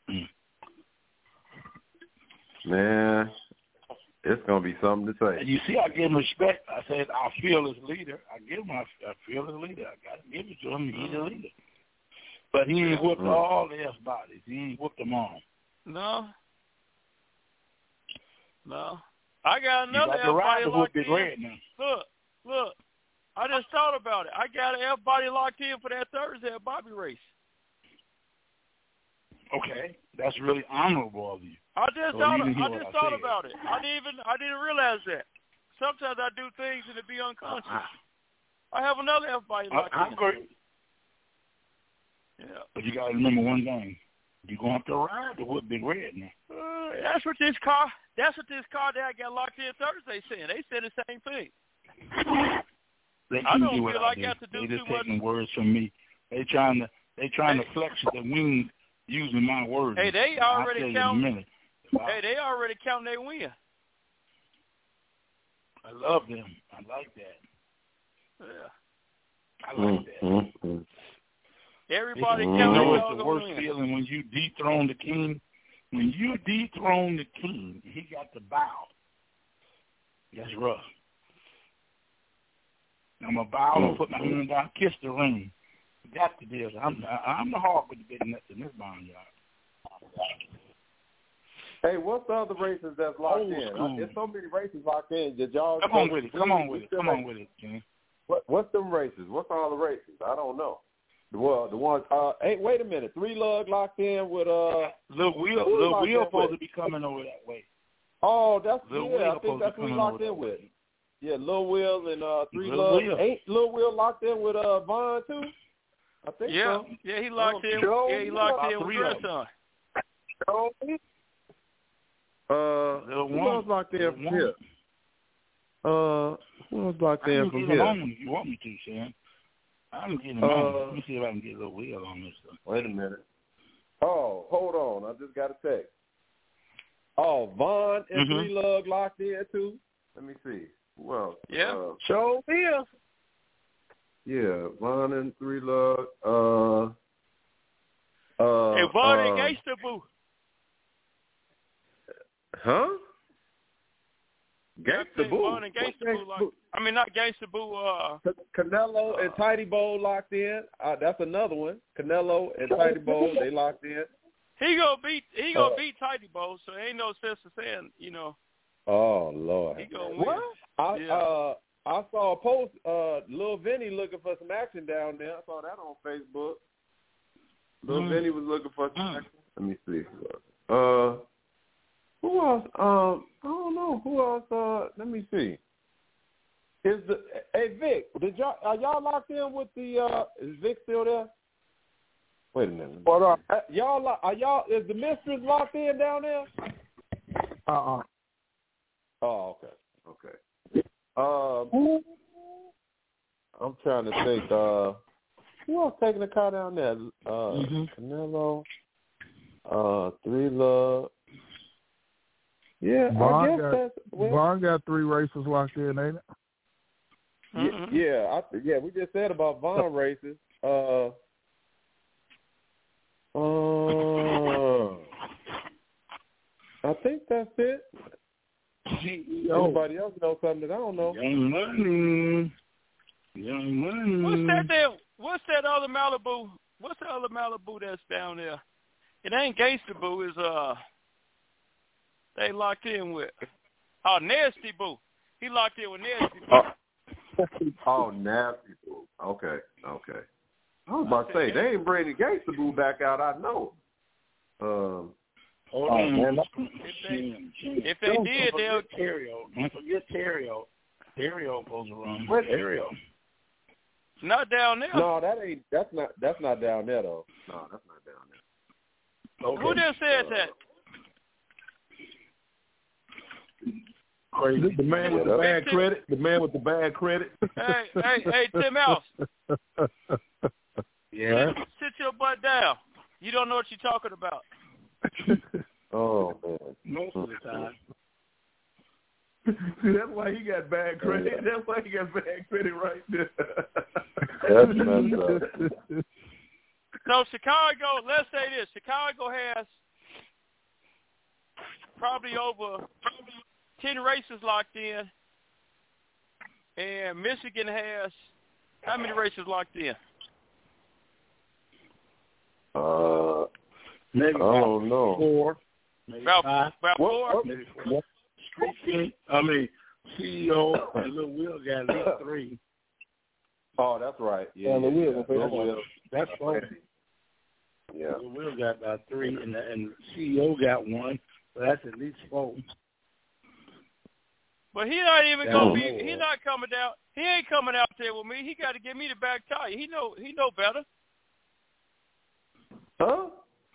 Man, it's gonna be something to say. You see, I give him respect. I said I feel his leader. I feel his leader. I got to give it to him. He's a leader. But he ain't whooped all the F bodies. He ain't whooped them all. No. I got another F body locked in. Look. I just thought about it. I got an F body locked in for that Thursday at Bobby race. Okay, that's really honorable of you. I just thought about it. I didn't realize that. Sometimes I do things and it be unconscious. I have another F body locked in. I agree. Yeah. But you got to remember one thing. You're going to have to ride to whoop Big Red now. That's what this car that I got locked in Thursday saying. They said the same thing. I don't feel like I have to do too much. They just taking words from me. They trying to flex the wings using my words. Hey, they already counting. Hey, they already counting their win. I love them. I like that. Yeah. I like that. Everybody counting. You know what's the worst feeling when you dethrone the king? When you dethrone the king, he got to bow. That's rough. I'm going to bow and put my hand down, kiss the ring. That's the deal. I'm the hog with the big nuts in this barnyard. Hey, what's the other races that's locked in? There's so many races locked in. Did y'all Come on with it, King. What's them races? What's all the races? I don't know. Well, the ones. Hey, wait a minute. 3 Lug locked in with Lil Will supposed to be coming over that way. Oh, that's Lil yeah. Will I think that's who he locked in with. Yeah, Lil Will and 3 Lil Lug. Will. Ain't Lil Will locked in with Von too? I think so. Yeah, he locked in. Yeah, he locked in with your son. Who else locked in from here? Who else locked in from here? You want me to, Sam? I'm getting him on. Let me see if I can get a little wheel on this stuff. Wait a minute. Oh, hold on. I just got a text. Oh, Von and 3 Lug locked in too. Let me see. Well, yeah. So is. Yeah, Von and 3 Lug. Hey, Von and Gangsta Boo. Huh? Gangsta Boo. Von and Gangsta Boo. I mean, not Gangsta Boo. Canelo and Tidy Bowl locked in. That's another one. Canelo and Tidy Bowl, they locked in. He gonna beat Tidy Bowl, so ain't no sense of saying, you know. Oh Lord. He gonna win. I saw a post. Lil Vinny looking for some action down there. I saw that on Facebook. Lil Vinny was looking for some action. Let me see. Who else? I don't know. Who else? Let me see. Hey Vic? Are y'all locked in with the? Is Vic still there? Wait a minute. What up? Is the mistress locked in down there? Oh, okay. I'm trying to think. Who else taking the car down there? Canelo. 3 Lug. Yeah, Vaughn got 3 races locked in, ain't it? Yeah, we just said about Vaughn races. I think that's it. Anybody else know something that I don't know? Young money. What's that other Malibu? What's the other Malibu that's down there? It ain't Gangsta Boo. It's they locked in with. Oh, Nasty Boo. He locked in with Nasty Boo. Oh, Nasty Boo. Okay. I was about to say, they ain't bringing Gangsta Boo back out, I know. If they did, they'll... Don't forget Terrio. Terrio supposed to run. Terrio. Not down there. No, that's not down there, though. No, that's not down there. Okay. Who just said that? Crazy. The man with the bad credit. The man with the bad credit. Hey, Tim House. Yeah. Sit your butt down. You don't know what you're talking about. Oh man. Most of the time. See, that's why he got bad credit. That's why he got bad credit right there. That's messed up. So Chicago, let's say this: Chicago has probably over 10 races locked in, and Michigan has how many races locked in? Maybe I don't know. 4. Maybe about 5. About 4. Maybe 4. CEO and Lil Will got at least 3. Oh, that's right. Yeah, Lil Will. That's 4. Yeah. Lil Will got about 3, and CEO got 1. So that's at least 4. But he not even gonna be. He not coming down. He ain't coming out there with me. He got to give me the back tire. He know better. Huh?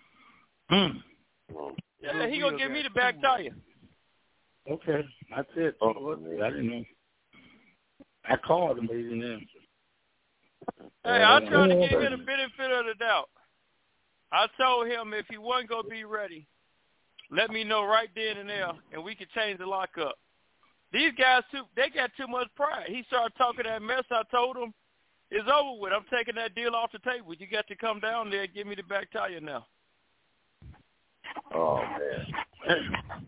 Yeah, he gonna give me the back tire. Okay, that's it. I didn't know. I called him, but he didn't answer. Hey, I tried to give him the benefit of the doubt. I told him if he wasn't gonna be ready, let me know right then and there, and we could change the lockup. These guys they got too much pride. He started talking that mess. I told him it's over with. I'm taking that deal off the table. You got to come down there and give me the back tire now. Oh man.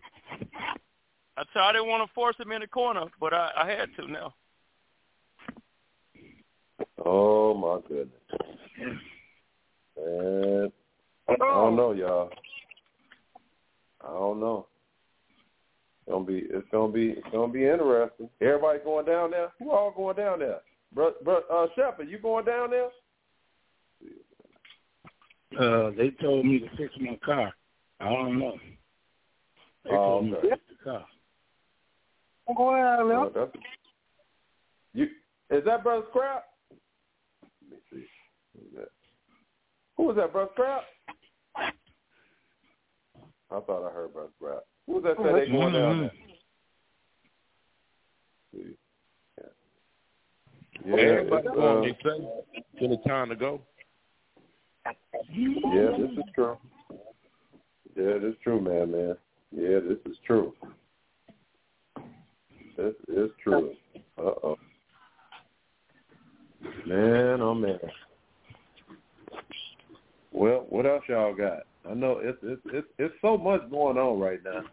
I didn't want to force him in the corner, but I had to now. Oh my goodness. Man, I don't know, y'all. I don't know. It's gonna be interesting. Everybody going down there? Who all going down there? Shepard, you going down there? They told me to fix my car. I don't know. They told me to fix the car. I'm going out there. Is that Brother Scrap? Let me see. Who was that, Brother Scrap? I thought I heard Brother Scrap. Who was that said they going down there? Yeah, everybody going, they say, till it's time to go. Yeah, this is true. Yeah, this is true, man. Yeah, this is true. This is true. Uh-oh. Man, oh, man. Well, what else y'all got? I know it's so much going on right now.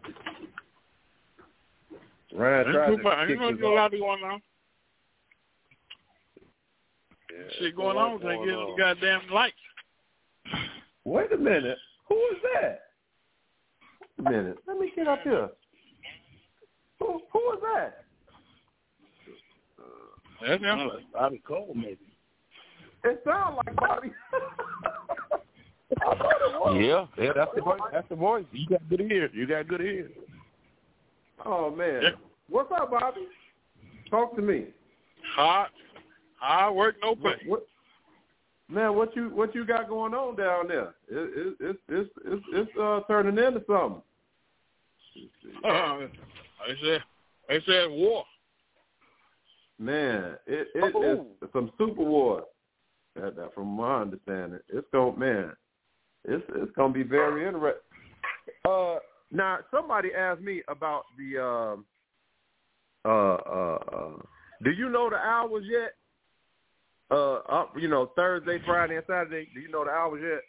Ryan tried to kick a lot going on. Yeah, shit going on. They get on the goddamn lights. Wait a minute. Who is that? Wait a minute. Let me get up here. Who is that? That's him. Bobby Cole, maybe. It sounds like Bobby. Yeah, that's the voice. That's the voice. You got good ears. Oh man, yeah. What's up, Bobby? Talk to me. Hard work, no pay. Man, what you got going on down there? It's turning into something. They said war. Man, it's some super war. That from my understanding, it's gonna be very interesting. Now somebody asked me about the do you know the hours yet? Thursday, Friday, and Saturday. Do you know the hours yet?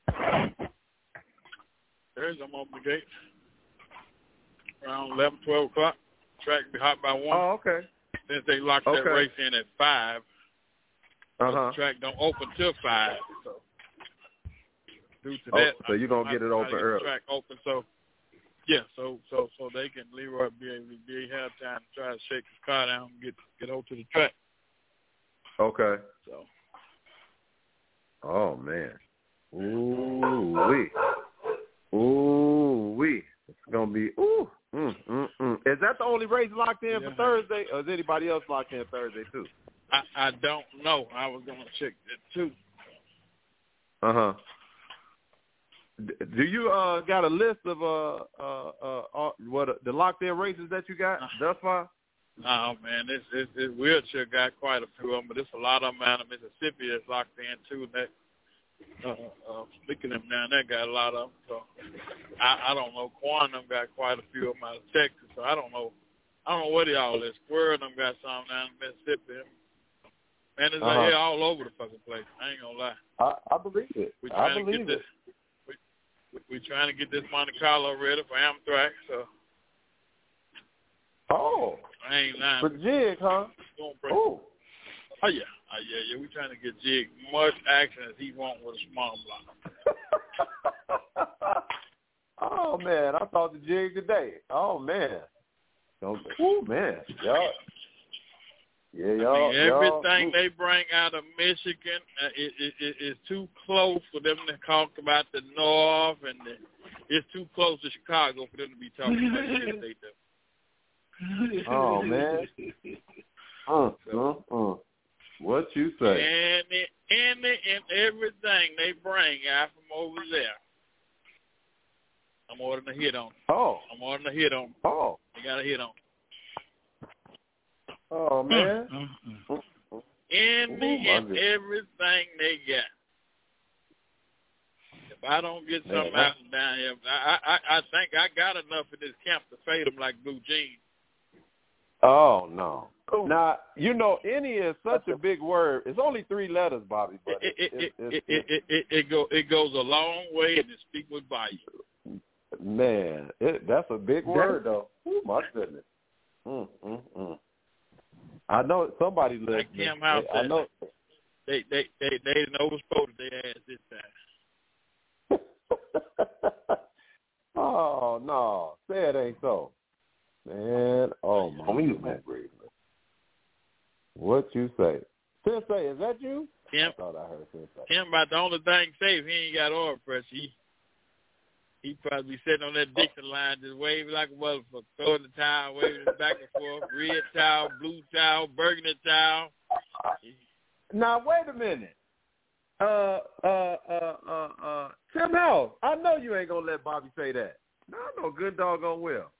Thursday, I'm open the gate around 11, 12 o'clock. Track be hot by 1. Oh, okay. Since they locked that race in at 5. The track don't open till 5. So due to that, so you're gonna get it open early. The track open, so yeah, so they can Leroy be able to have time to try to shake his car down and get over to the track. Okay. So. Oh man. Ooh wee. It's gonna be Is that the only race locked in for Thursday, or is anybody else locked in Thursday too? I don't know. I was gonna check that too. Do you got a list of the locked in races that you got thus far? Oh man, this wheelchair got quite a few of them, but there's a lot of them out of Mississippi that's locked in too. That speaking of them down there got a lot of them. So I don't know. Quan them got quite a few of them out of Texas. So I don't know what y'all is. Square them got some down in Mississippi. Man, it's like here all over the fucking place. I ain't gonna lie. I believe it. We're trying to get this Monte Carlo ready for Amtrak. So. Oh. I ain't lying. For Jig, huh? Oh yeah. We're trying to get Jig much action as he wants with a small block. Oh man, I thought the Jig today. Oh man. Oh man, y'all. Yeah, y'all. Everything they bring out of Michigan is too close for them to talk about the North, and it's too close to Chicago for them to be talking about the shit they do. Oh man. What you say? And everything they bring out from over there. I'm ordering a hit on. I'm ordering a hit on. They got a hit on. Oh man. And everything they got. If I don't get something out down here, I think I got enough in this camp to fade them like blue jeans. Oh no! Now any is such a big word. It's only 3 letters, Bobby. But it goes a long way, and it speaks with value. Man, that's a big word, though. Oh my goodness. I know somebody listening. I know they didn't overspoke their ass this time. Oh Oh, no. Say it ain't so. Man, oh, my God. What you say? Sensei, is that you? Him, I thought I heard Sensei. Him about the only thing safe, he ain't got oil pressure. He probably be sitting on that Dixon line just waving like a motherfucker, throwing the towel, waving it back and forth, red towel, blue towel, burgundy towel. Now, wait a minute. Tim House, I know you ain't going to let Bobby say that. No, I know good doggone well.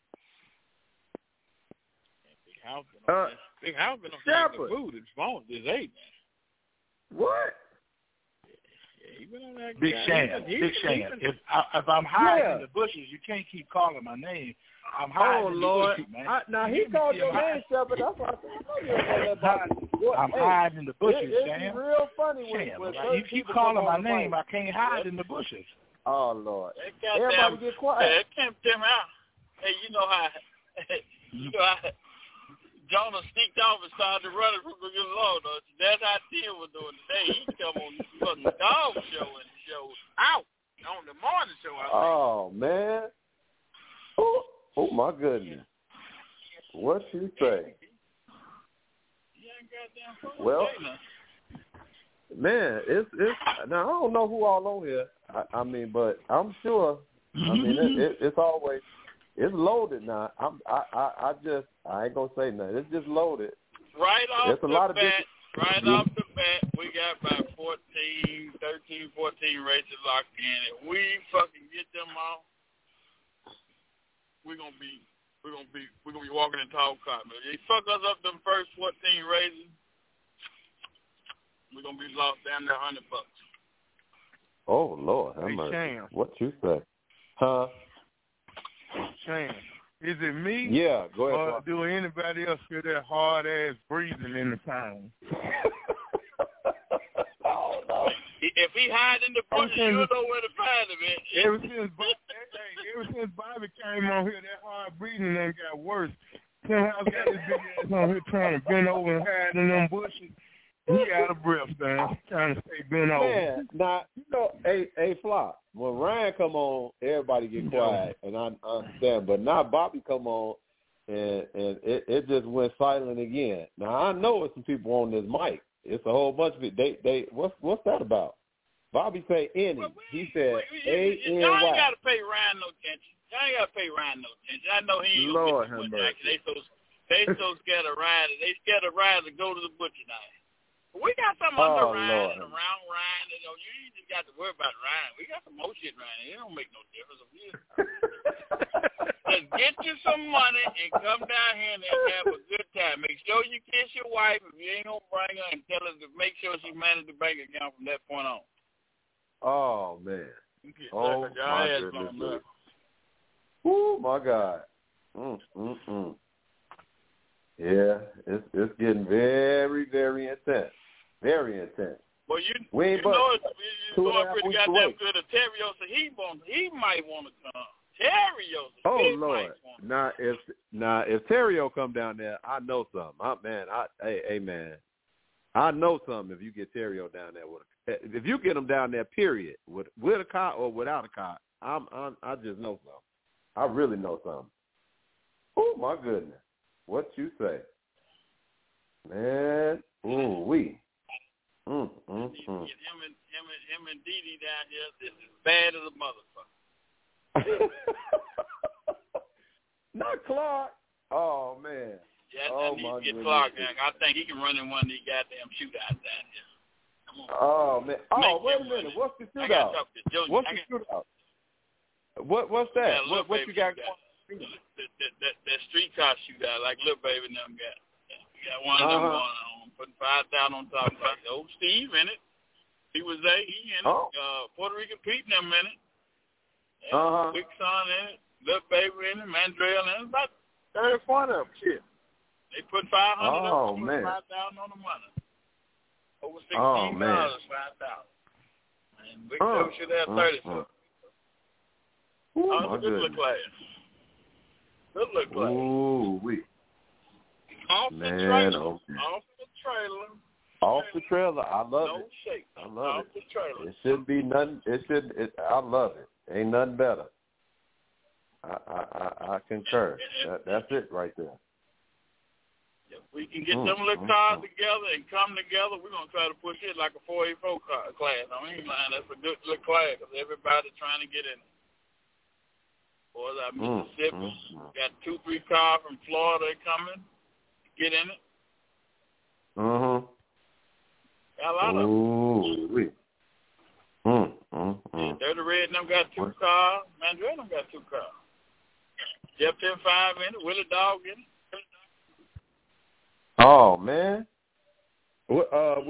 Big House been on the food. His phone is 8. What? Yeah, he been on that. Big Shan. If I'm hiding in the bushes, you can't keep calling my name. I'm hiding in the bushes, man. Now, he called your name, Shepard. That's why I said, I know you ain't going to let Bobby. I'm hiding in the bushes, Shan. It's real funny when you keep calling my name, I can't hide in the bushes. Oh, Lord. Everybody get quiet. Hey, can't Tim out. Hey, you know how Jonah sneaked off and started running from the Lord. That's how Tim was doing today. He come on the fucking dog show and show out on the morning show. Oh, man. Oh, my goodness. What you say? Well, man, it's now I don't know who all on here. I mean, but I'm sure. I mean, it's always loaded now. I ain't gonna say nothing. It's just loaded. Right off the bat, we got about 13, 14 races locked in. If we fucking get them off, we're gonna be walking in tall cotton. If they fuck us up them first 14 races, we're gonna be lost down there $100. Oh Lord, what you say? Huh? Shane, is it me? Yeah, go ahead. Or do anybody else feel that hard ass breathing in the town? Oh no. If he hide in the bushes, you'll know where to find him. Ever since Bobby came on here, that hard breathing done got worse. Tim House got his big ass on here trying to bend over and hide in them bushes. He out of breath, man. Trying to stay bent over. Man, now, you know, hey, Flock, when Ryan come on, everybody get quiet, and I understand. But now Bobby come on, and it just went silent again. Now, I know it's some people on this mic. It's a whole bunch of it. They what's that about? Bobby say any. He said A-N-Y. Y'all ain't got to pay Ryan no attention. I know he ain't going to get the butcher. They so scared of Ryan. They scared of Ryan to go to the butcher now. We got some under Ryan and around Ryan. You know, you ain't just got to worry about Ryan. We got some more shit, Ryan. It don't make no difference. Just get you some money and come down here and have a good time. Make sure you kiss your wife if you ain't going to bring her, and tell her to make sure she manages the bank account from that point on. Oh, man. Oh, my goodness. Oh, my God. Yeah, it's getting very, very intense. Very intense. Well, you know it's pretty goddamn good. Terriosa, he might want to come. Terriosa. Oh Lord. Now if Terrio come down there, I know something. Hey man, I know something. If you get Terrio down there if you get him down there, period, with a car or without a car, I just know something. I really know something. Oh my goodness. What you say, man? Ooh wee. Him and Didi down here, this is bad as a motherfucker. Not Clark. Oh man. Yeah, I need to get Clark down. I think he can run in one of these goddamn shootouts down here. Oh man. Oh wait a minute. What's the shootout? What's the shootout? What's that? What you got going? That streetcar shootout like Lil Baby and them got. We got one of them going on, putting 5,000 on top of it. Old Steve in it. He was there. He in it. Puerto Rican Pete in them in it. Big Son in it. Lil Baby in it. Mandrell in it. About 30 or 40 of them. Shit. They put 500 up. Put 5,000 on the money. Over $16, 5,000. And Big Joe should have 30. So. It's a good look class. Good look class. Ooh, wee. Off the trailer. Off the trailer. Off the trailer. I love it. Shake. I love off the trailer. It shouldn't be nothing. I love it. Ain't nothing better. I concur. That's it right there. If we can get them little cars together and come together, we're going to try to push it like a 484 class. I mean, that's a good little class because everybody's trying to get in it. Boys out Mississippi, got 2-3 cars from Florida coming, get in it. Got a lot of them. Dirty Red and them got 2 cars. Mandrell them got 2 cars. Jeff 10-5 in it, Willie Dog in it. Oh man, with the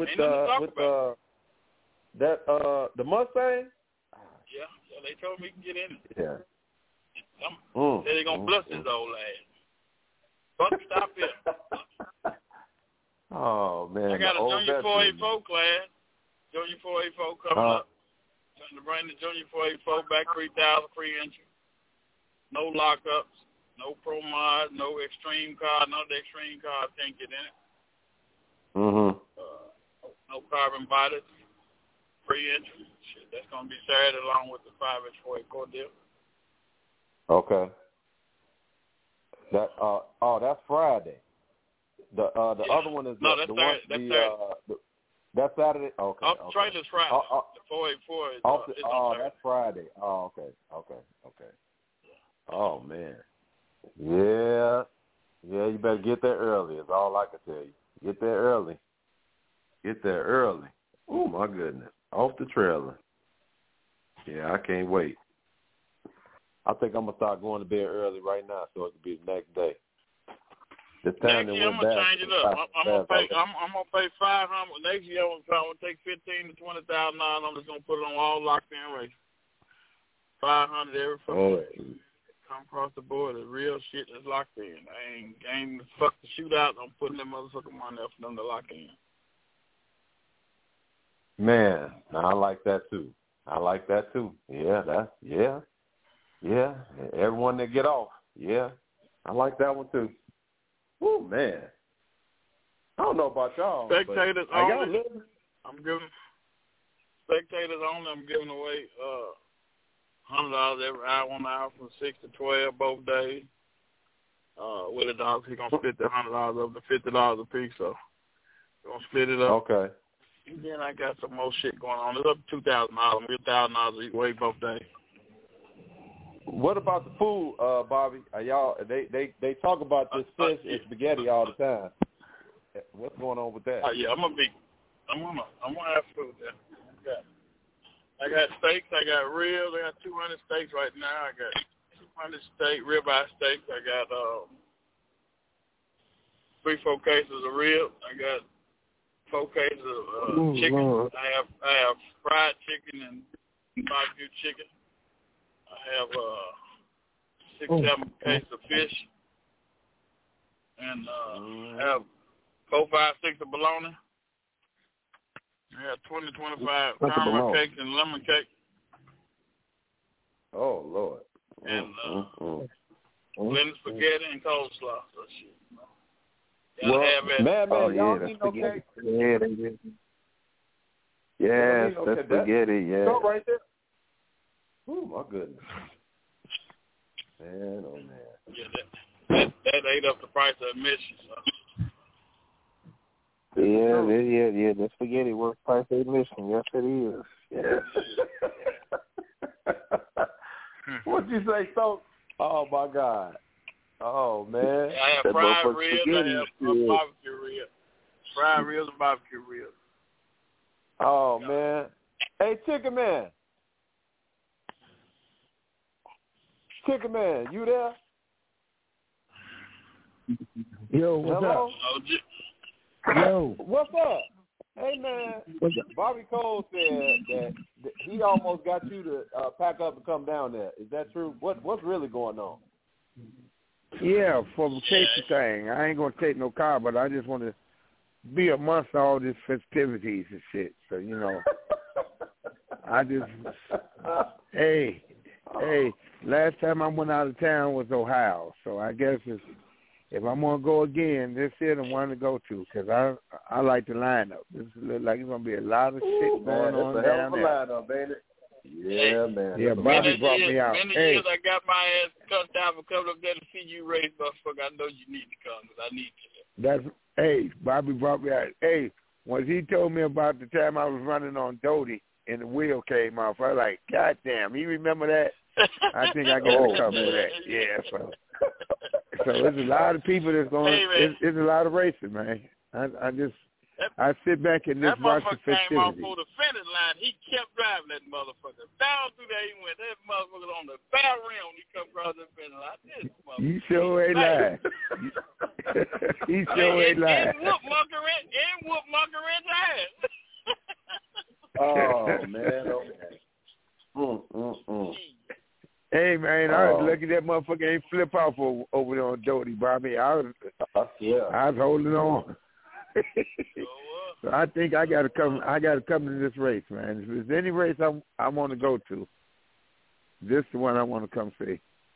Mustang. Yeah, they told me he can get in it. Yeah. Said they gonna bless his old ass. Fuck, stop it. Oh man, I got a Junior 484 class. Junior 484 coming up. Trying to bring the Junior 484 back 3,000 free entry. No lockups. No Pro Mod, no extreme car, none of the extreme cars can't get in it. No carbon bodies, free entry. Shit, that's gonna be Saturday along with the 5-inch 484 deal. Okay. That's Friday. The other one is that's Saturday. That's Saturday. Okay. Off the trailer's Friday. The 484 is on Saturday. That's Friday. Oh, okay. Oh man. Yeah, you better get there early is all I can tell you. Get there early. Oh, my goodness. Off the trailer. Yeah, I can't wait. I think I'm going to start going to bed early right now so it can be the next day. This time next year, I'm going to change it up. I'm going to pay $500. Next year, I'm going to take $15,000 to $20,000. I'm just going to put it on all locked-in races. $500 every fucking come across the board. The real shit is locked in. I ain't fuck the shootout. I'm putting that motherfucking money up for them to lock in. Man, I like that too. Yeah. Everyone that get off. Yeah. I like that one too. Oh man. I don't know about y'all. Spectators only. I'm giving spectators only. I'm giving away $100 every hour, 1 hour from 6 to 12 both days. Willie Dogs, he's gonna split the $100 up to $50 a piece, so we're gonna split it up. Okay. And then I got some more shit going on. It's up to $2,000, $1,000 each way both days. What about the food, Bobby? Are y'all they talk about this fish and spaghetti all the time. What's going on with that? Yeah, I'm gonna have food there. Okay. I got steaks, I got ribs, I got 200 steaks right now. I got 200 ribeye steaks. I got 3-4 cases of ribs. I got 4 cases of chicken. Lord. I have fried chicken and barbecue chicken. I have 6-7 cases of fish. And I have 4, 5, 6 of bologna. I have 20, 25 caramel cakes and lemon cake. Oh, Lord. And blended spaghetti and coleslaw. So shit. Y'all need no cake? Yeah, they did. Yes, that's spaghetti, yeah. Go right there. Oh, my goodness. Man, oh, man. Yeah, that ate up the price of admission, so. Yeah, the spaghetti worth price of admission. Yes, it is. Yeah. What'd you say, so? Oh, my God. Oh, man. Yeah, I have fried ribs. I have barbecue ribs. Fried ribs and barbecue ribs. Oh, man. Hey, Chicken Man. Chicken Man, you there? Yo, what's up? Yo. What's up? Hey, man. Bobby Cole said that he almost got you to pack up and come down there. Is that true? What's really going on? Yeah, for the safety thing. I ain't going to take no car, but I just want to be amongst all these festivities and shit. So, you know, I just, hey, last time I went out of town was Ohio. So I guess if I'm going to go again, this is the one to go to because I like the lineup. This looks like it's going to be a lot of shit going on down there. Lineup, ain't it? Yeah, man. Yeah, Bobby brought me out. Many years I got my ass cut down for coming up there to see you race, motherfucker. I know you need to come because I need you. Bobby brought me out. Hey, once he told me about the time I was running on Doty and the wheel came off, I was like, God damn, you remember that? I think I got to come for that. Yeah, so there's a lot of people that's going. It's a lot of racing, man. I sit back and just watch the festivities. That motherfucker came off for the finish line. He kept driving that motherfucker. Down through there he went. That motherfucker on the back rim when he come across the finish line. You sure ain't lying. He sure ain't lying. And whoop Margaret's ass. Oh, man. Hey, man, I was lucky that motherfucker ain't flip off over there on Doty, Bobby. I was holding on. So I think I got to come. I got to come to this race, man. If there's any race I want to go to, this is the one I want to come see.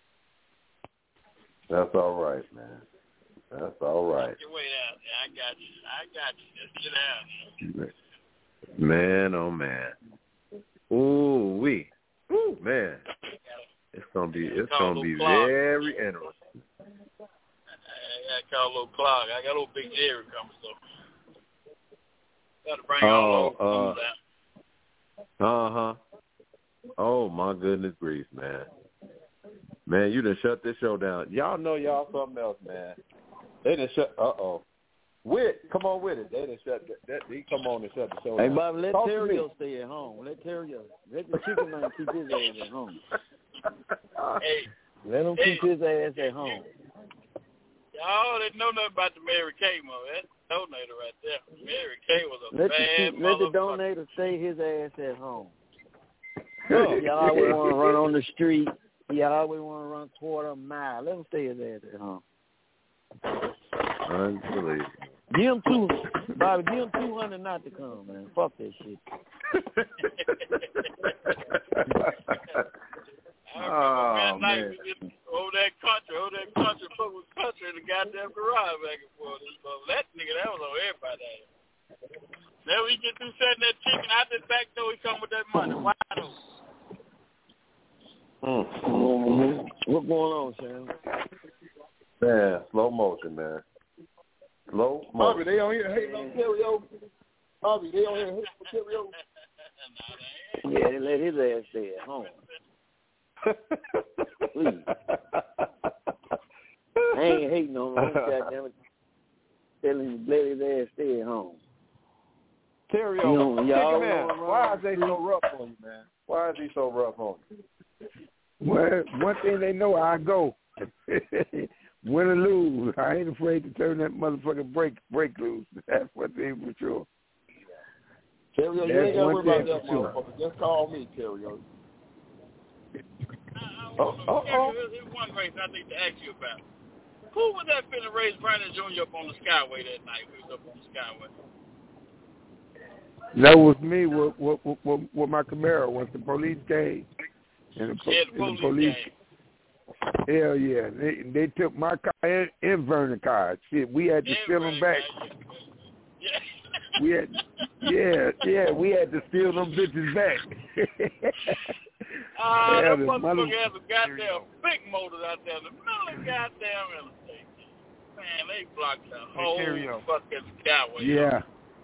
That's all right, man. That's all right. Get your way out there. I got you. Just get out here. Man, oh man. Ooh wee. Ooh man. It's gonna be very interesting. I got to call a little clock. I got a little big Jerry coming, so got to bring all those out. Oh my goodness grief, man. Man, you done shut this show down. Y'all know y'all something else, man. They done shut. Come on with it. They done shut that. He come on and shut the show down. Hey, Bobby, let Terrio stay at home. Let the chicken man keep his ass at home. Let him keep his ass at home. Y'all didn't know nothing about the Mary Kay, That's the donator right there. Mary Kay was a bad motherfucker. Let the donator stay his ass at home. He always want to run on the street. He always want to run quarter mile. Let him stay his ass at home. Unbelievable. Give him $200 not to come, man. Fuck that shit. Oh, man. Over that country, fuck with country in the goddamn garage back and forth. That nigga, that was on everybody. Then we get through setting that chicken out the back door, he come with that money. Wide open. What's going on, Sam? Man, slow motion, man. Slow motion. Bobby, they on here hating on Terrio. Bobby, they on here hating on Terrio. Yeah, they let his ass stay at home. Please. I ain't hating on him. Goddamn it. Telling him to let his ass stay at home. Terrio, man, why is they so rough on you, man? Why is he so rough on you? Well, one thing they know, I go. Win or lose, I ain't afraid to turn that motherfucking break loose. That's one thing for sure. Terrio, you ain't got to worry about that motherfucker. Just call me, Terrio. There's one race I need to ask you about. Who was that finna race Brandon Jr. up on the Skyway that night? We was up on the Skyway. That was me with my Camaro once the police came. And the police came. Hell yeah. They took my car and Vernon car. Shit, we had to steal them back. We had to steal them bitches back. That motherfucker has a goddamn big motor out there in the middle of the goddamn interstate. Man, they blocked the whole fucking Skyway. Yeah.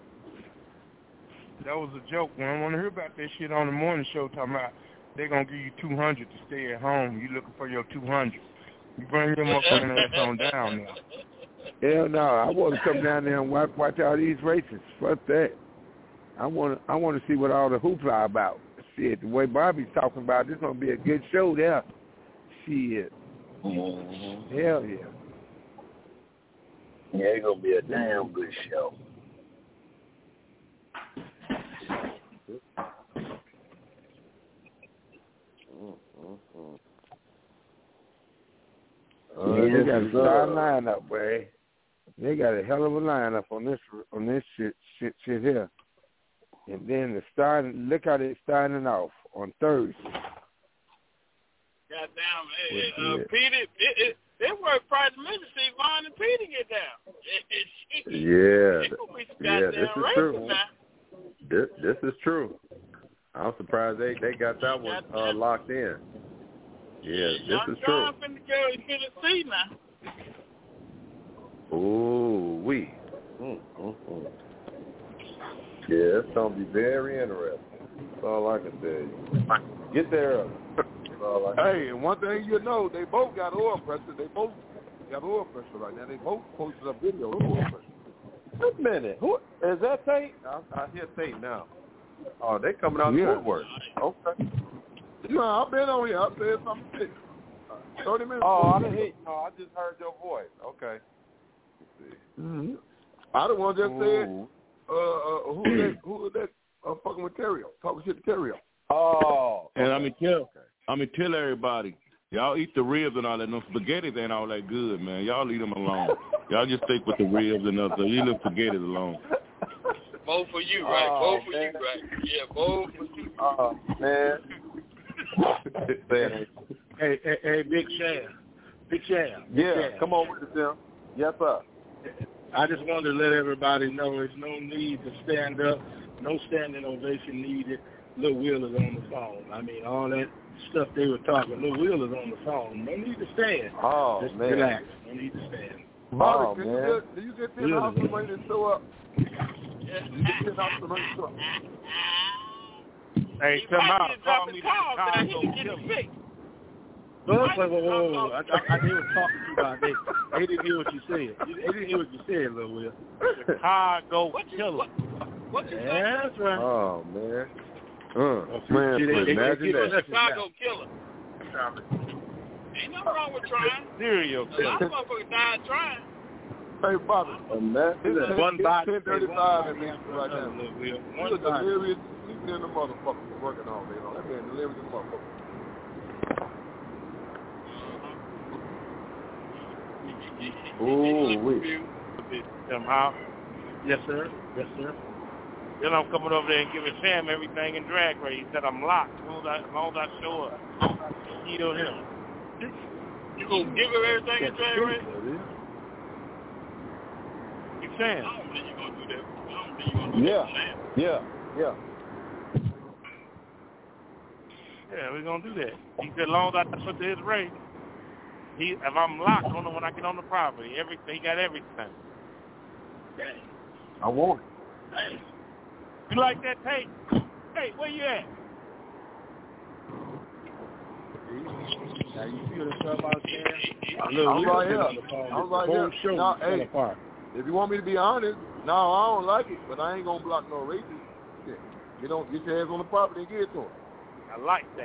That was a joke. When I want to hear about that shit on the morning show, talking about they're going to give you $200 to stay at home. You looking for your $200. You bring your motherfucking ass on down there. Hell no. I want to come down there and watch all these races. Fuck that. I want to see what all the hoopla about. Shit, the way Bobby's talking about, this going to be a good show there. Shit. Mm-hmm. Hell yeah. Yeah, it's going to be a damn good show. They got a star lineup, boy. They got a hell of a lineup on this shit here. And then look how they're starting off on Thursday. Goddamn, Petey, they work private to see Vaughn and Petey get down. This is true. This is true. I'm surprised they got that one locked in. Yeah, this is true. I'm finna go and get a seat now. Ooh, wee. Yeah, it's gonna be very interesting. That's all I can tell you. Get there. Hey, and one thing you know, they both got oil pressure. They both got oil pressure right now. They both posted a video of oil pressure. Wait a minute. Who is that Tate? I hear Tate now. Oh, they coming out the woodwork. Okay. No, I've been on here. I said something. 30 minutes. Oh, I didn't hear. No, I just heard your voice. Okay. Let's see. Mm-hmm. I the one just said, who that fucking with Terrio, talking shit to Terrio. Oh. And tell everybody, y'all eat the ribs and all that. No spaghetti ain't all that good, man. Y'all leave them alone. Y'all just stick with the ribs and other. You leave spaghetti alone. Both for you, right? Both for you, right? Yeah, both for you. Oh, man. Hey, Big Sam. Yeah, come on with it, Tim. Yes, sir. I just wanted to let everybody know there's no need to stand up, no standing ovation needed. Lil Will is on the phone. I mean, all that stuff they were talking, Lil Will is on the phone. No need to stand. Oh, just man. relax. No need to stand. Bobby, do you get this hospital money to show up? You get this hospital money to show up? Hey, come out. Call me the Chicago Killer. Whoa. I they were talking to you about that. They didn't hear what you said. They didn't hear what you said, Lil Will. Chicago Killer. What you say? That's right. Oh, man. Man, imagine that. Chicago Killer. Ain't nothing wrong with trying. Serial A lot killer. of motherfuckers died trying. Hey, Bobby. Imagine One body. 10:35 in this right now. One You're body. delirious, sleeping in the motherfucker, working all day long. That man delirious in the motherfucker. Ooh, wait. Somehow. Yes, sir. Then I'm coming over there and giving Sam everything in drag race. He said I'm locked as long as I show up. Kill him. You gonna give him everything in drag race? You saying? I don't think you gonna do that. I don't think you gonna do that for Sam. Yeah. Yeah, we're gonna do that. He said as long as I put to his race. If I'm locked, I don't know when I get on the property. Everything, he got everything. I want it. You like that, Tate? Hey, where you at? Now you feel the stuff out there? I'm right here. Now, hey, if you want me to be honest, no, I don't like it, but I ain't gonna block no races. Shit. Get your hands on the property and give it to him. I like that.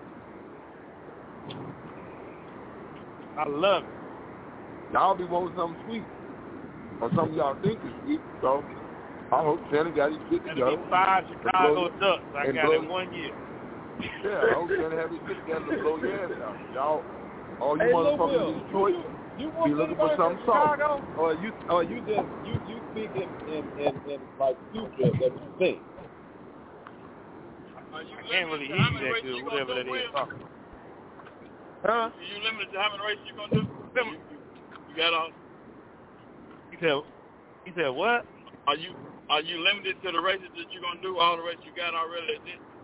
I love it. Y'all be wanting something sweet, or something y'all think is sweet, so I hope Santa got his shit together. 5 Chicago Ducks I got in 1 year. Yeah, I hope Santa have his shit together to blow your ass out. Y'all, all you motherfuckers in Detroit, be looking for something soft. Or you speak in like future that we think. I can't really hear you that good, whatever that is talking. Huh? Are you limited to how many races you gonna do? You got all. He said what? Are you limited to the races that you're gonna do? All the races you got already?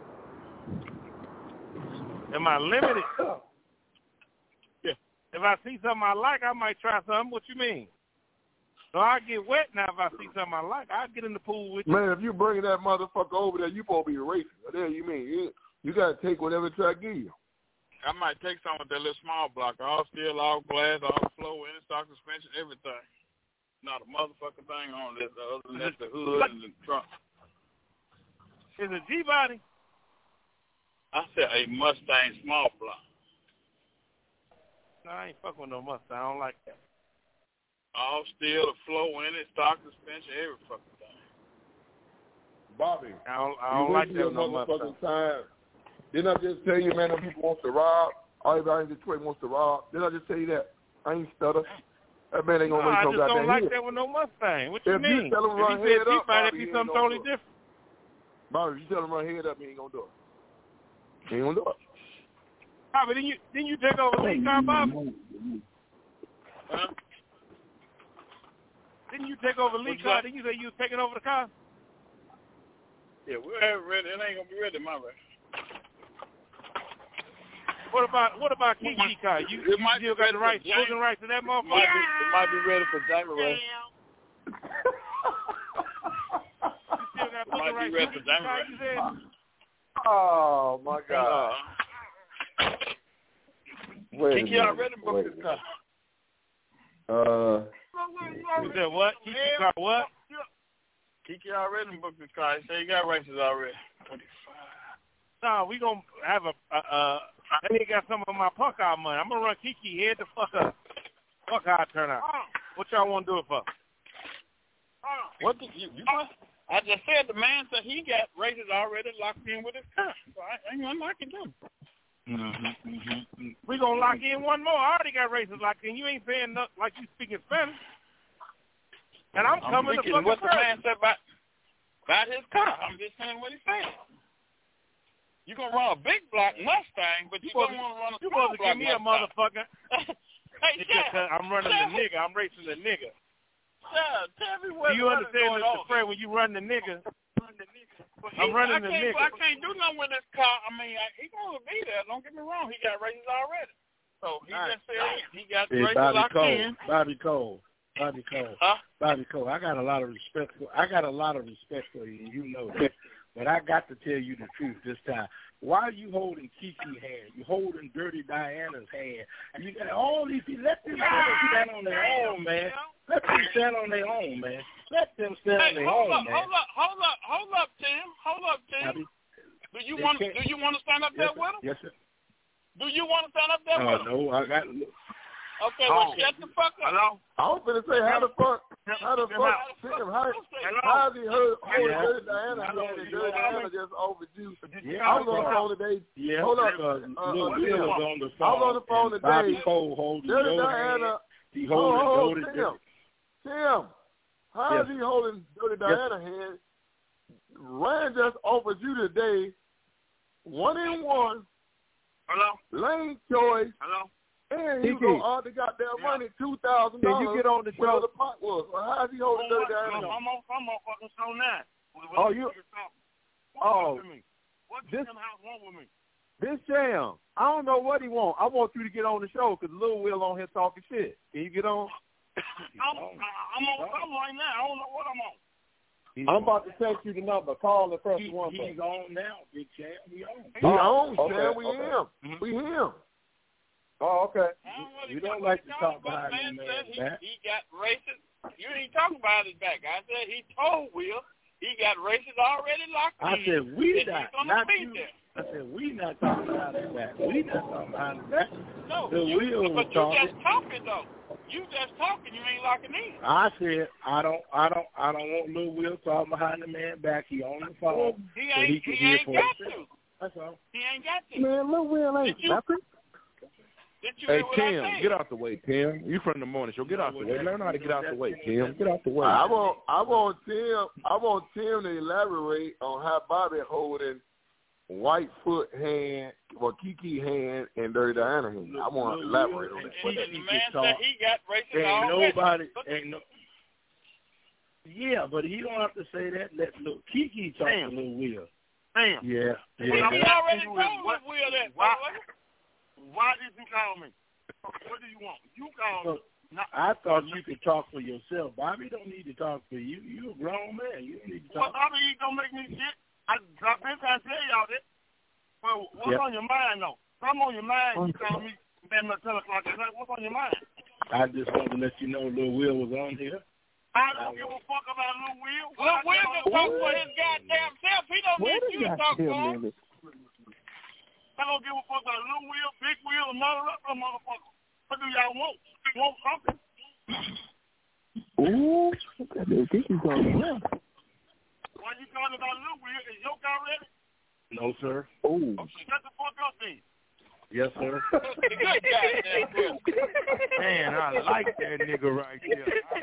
Am I limited? Yeah. If I see something I like, I might try something. What you mean? So I get wet now. If I see something I like, I get in the pool with you. Man, if you bringing that motherfucker over there, you supposed to be racing. There you mean you gotta take whatever track give you. I might take some with that little small blocker, all steel, all glass, all flow, any stock suspension, everything. Not a motherfucking thing on this other than that's the hood and the trunk. Is it G-body? I said a Mustang small block. No, I ain't fucking with no Mustang. I don't like that. All steel, the flow, any stock suspension, every fucking thing. Bobby, I don't like that no motherfucking time. Didn't I just tell you, man, them people wants to rob? Everybody in Detroit wants to rob. Didn't I just tell you that? I ain't stutter. That man ain't gonna race no goddamn I just don't like head. that with no Mustang. What you if mean? You tell him if run he head up, that'd be something totally different. Bobby, if you tell him run head up, he ain't gonna do it. He ain't gonna do it. Bobby, didn't you take over Lee car, Bobby? Huh? Didn't you take over Lee car? Didn't you say you was taking over the car? Yeah, we'll have it ready. It ain't gonna be ready, my way. What about Kiki Kai? You still got the rights, booking rights to that motherfucker? It might be ready for January. You still got booking rights to Kiki Kai, you said? Oh my God. Kiki already booked his car. You said what? Kiki Kai what? Kiki already booked his car. He said he got races already. 25. No, we gonna have I ain't got some of my punk out money. I'm gonna run Kiki head the fuck up. Fuck how it turn out. What y'all wanna do it for? What did you I just said the man said he got races already locked in with his car. So I ain't gonna lock it down. We gonna lock in one more. I already got races locked in. You ain't saying nothing like you speaking Spanish. And I'm coming to fucking what the man said about his car. I'm just saying what he said. You gonna run a big block Mustang, but you don't want to run a small block. You supposed to give me a motherfucker. Hey, I'm running the nigga. I'm racing the nigga. Yeah, tell me what. Do you understand the Fred when you run the nigga? I'm running the nigga. I can't do nothing with this car. I mean, he's gonna be there. Don't get me wrong. He got races already. So he just said he got races locked in. Bobby Cole. Huh? Bobby Cole. I got a lot of respect for you. You know that. But I got to tell you the truth this time. Why are you holding Kiki's hand? You holding Dirty Diana's hand. And you got all these people. Let them stand on their own, man. Let them stand on their own, man. Let them stand on their own, man. Hold up, Tim. Do you want to stand up there with him? Yes, sir. Do you want to stand up there with him? No, I got. Okay, well, shut the fuck up. Hello? I was going to say, how the fuck, how is he holding Dirty Diana hand and Dirty Diana just over you? Yeah, I was on the phone today. Yeah, hold up. I was on the phone today. Bobby Cole holding Dirty Diana. He holding Tim, how is he holding Dirty Diana hand? Ryan just offered you today 1-in-1. Hello? Lane choice. Hello? And he was going to all the goddamn money, $2,000. Can you get on the show? The pot was. Well, how is he holding Dirty Diana? I'm on fucking show now. Oh, you? Oh, what this house want with me? This Jam, I don't know what he want. I want you to get on the show because Lil Will on here talking shit. Can you get on? I'm on something right now. I don't know what I'm on. I'm about to text you the number. Call and press one. He's on now, Big Jam. He on. He on, Jam. We him. We him. Oh, okay. You don't like to talk behind him, man. He got races. You ain't talking about his back. I said he told Will he got races already locked in. I said we not you. There. I said we not talking about his back. We not talking about his back. No, but you just talking though. You just talking. You ain't locking in. I said I don't want Lil Will talking behind the man back. He on the phone. He ain't got to. That's all. He ain't got to. Man, Lil Will ain't nothing. Hey, Tim, get out the way, Tim. You from the morning show. Get out the way. Learn how to get out the way, Tim. Get out the way. I want Tim to elaborate on how Bobby holding Whitefoot hand, or Kiki hand, and Dirty Diana hand. I want to elaborate on that. The man said he got races already. Yeah, but he don't have to say that. Let Kiki talk to Lil Will. Damn. Yeah. He already told Will that. Why did you call me? What do you want? You call me. I thought you could talk for yourself. Bobby don't need to talk for you. You a grown man. You don't need to talk. Well, Bobby, he don't make me shit. I've been trying to tell y'all this. Well, what's on your mind, though? Something on your mind, you call me at 10 o'clock at night. What's on your mind? I just wanted to let you know Lil Will was on here. I don't give a fuck about Lil Will. Lil Will can talk for his goddamn self. He don't need you to talk for him. I don't give a fuck about Lil Will, Big Will, and none of that motherfucker. What do y'all want? You want something? Ooh, this is going on. Why you talking about Lil Will? Is your car ready? No, sir. Ooh. Shut the fuck up, then. Yes, sir. Good goddamn. Man, I like that nigga right there.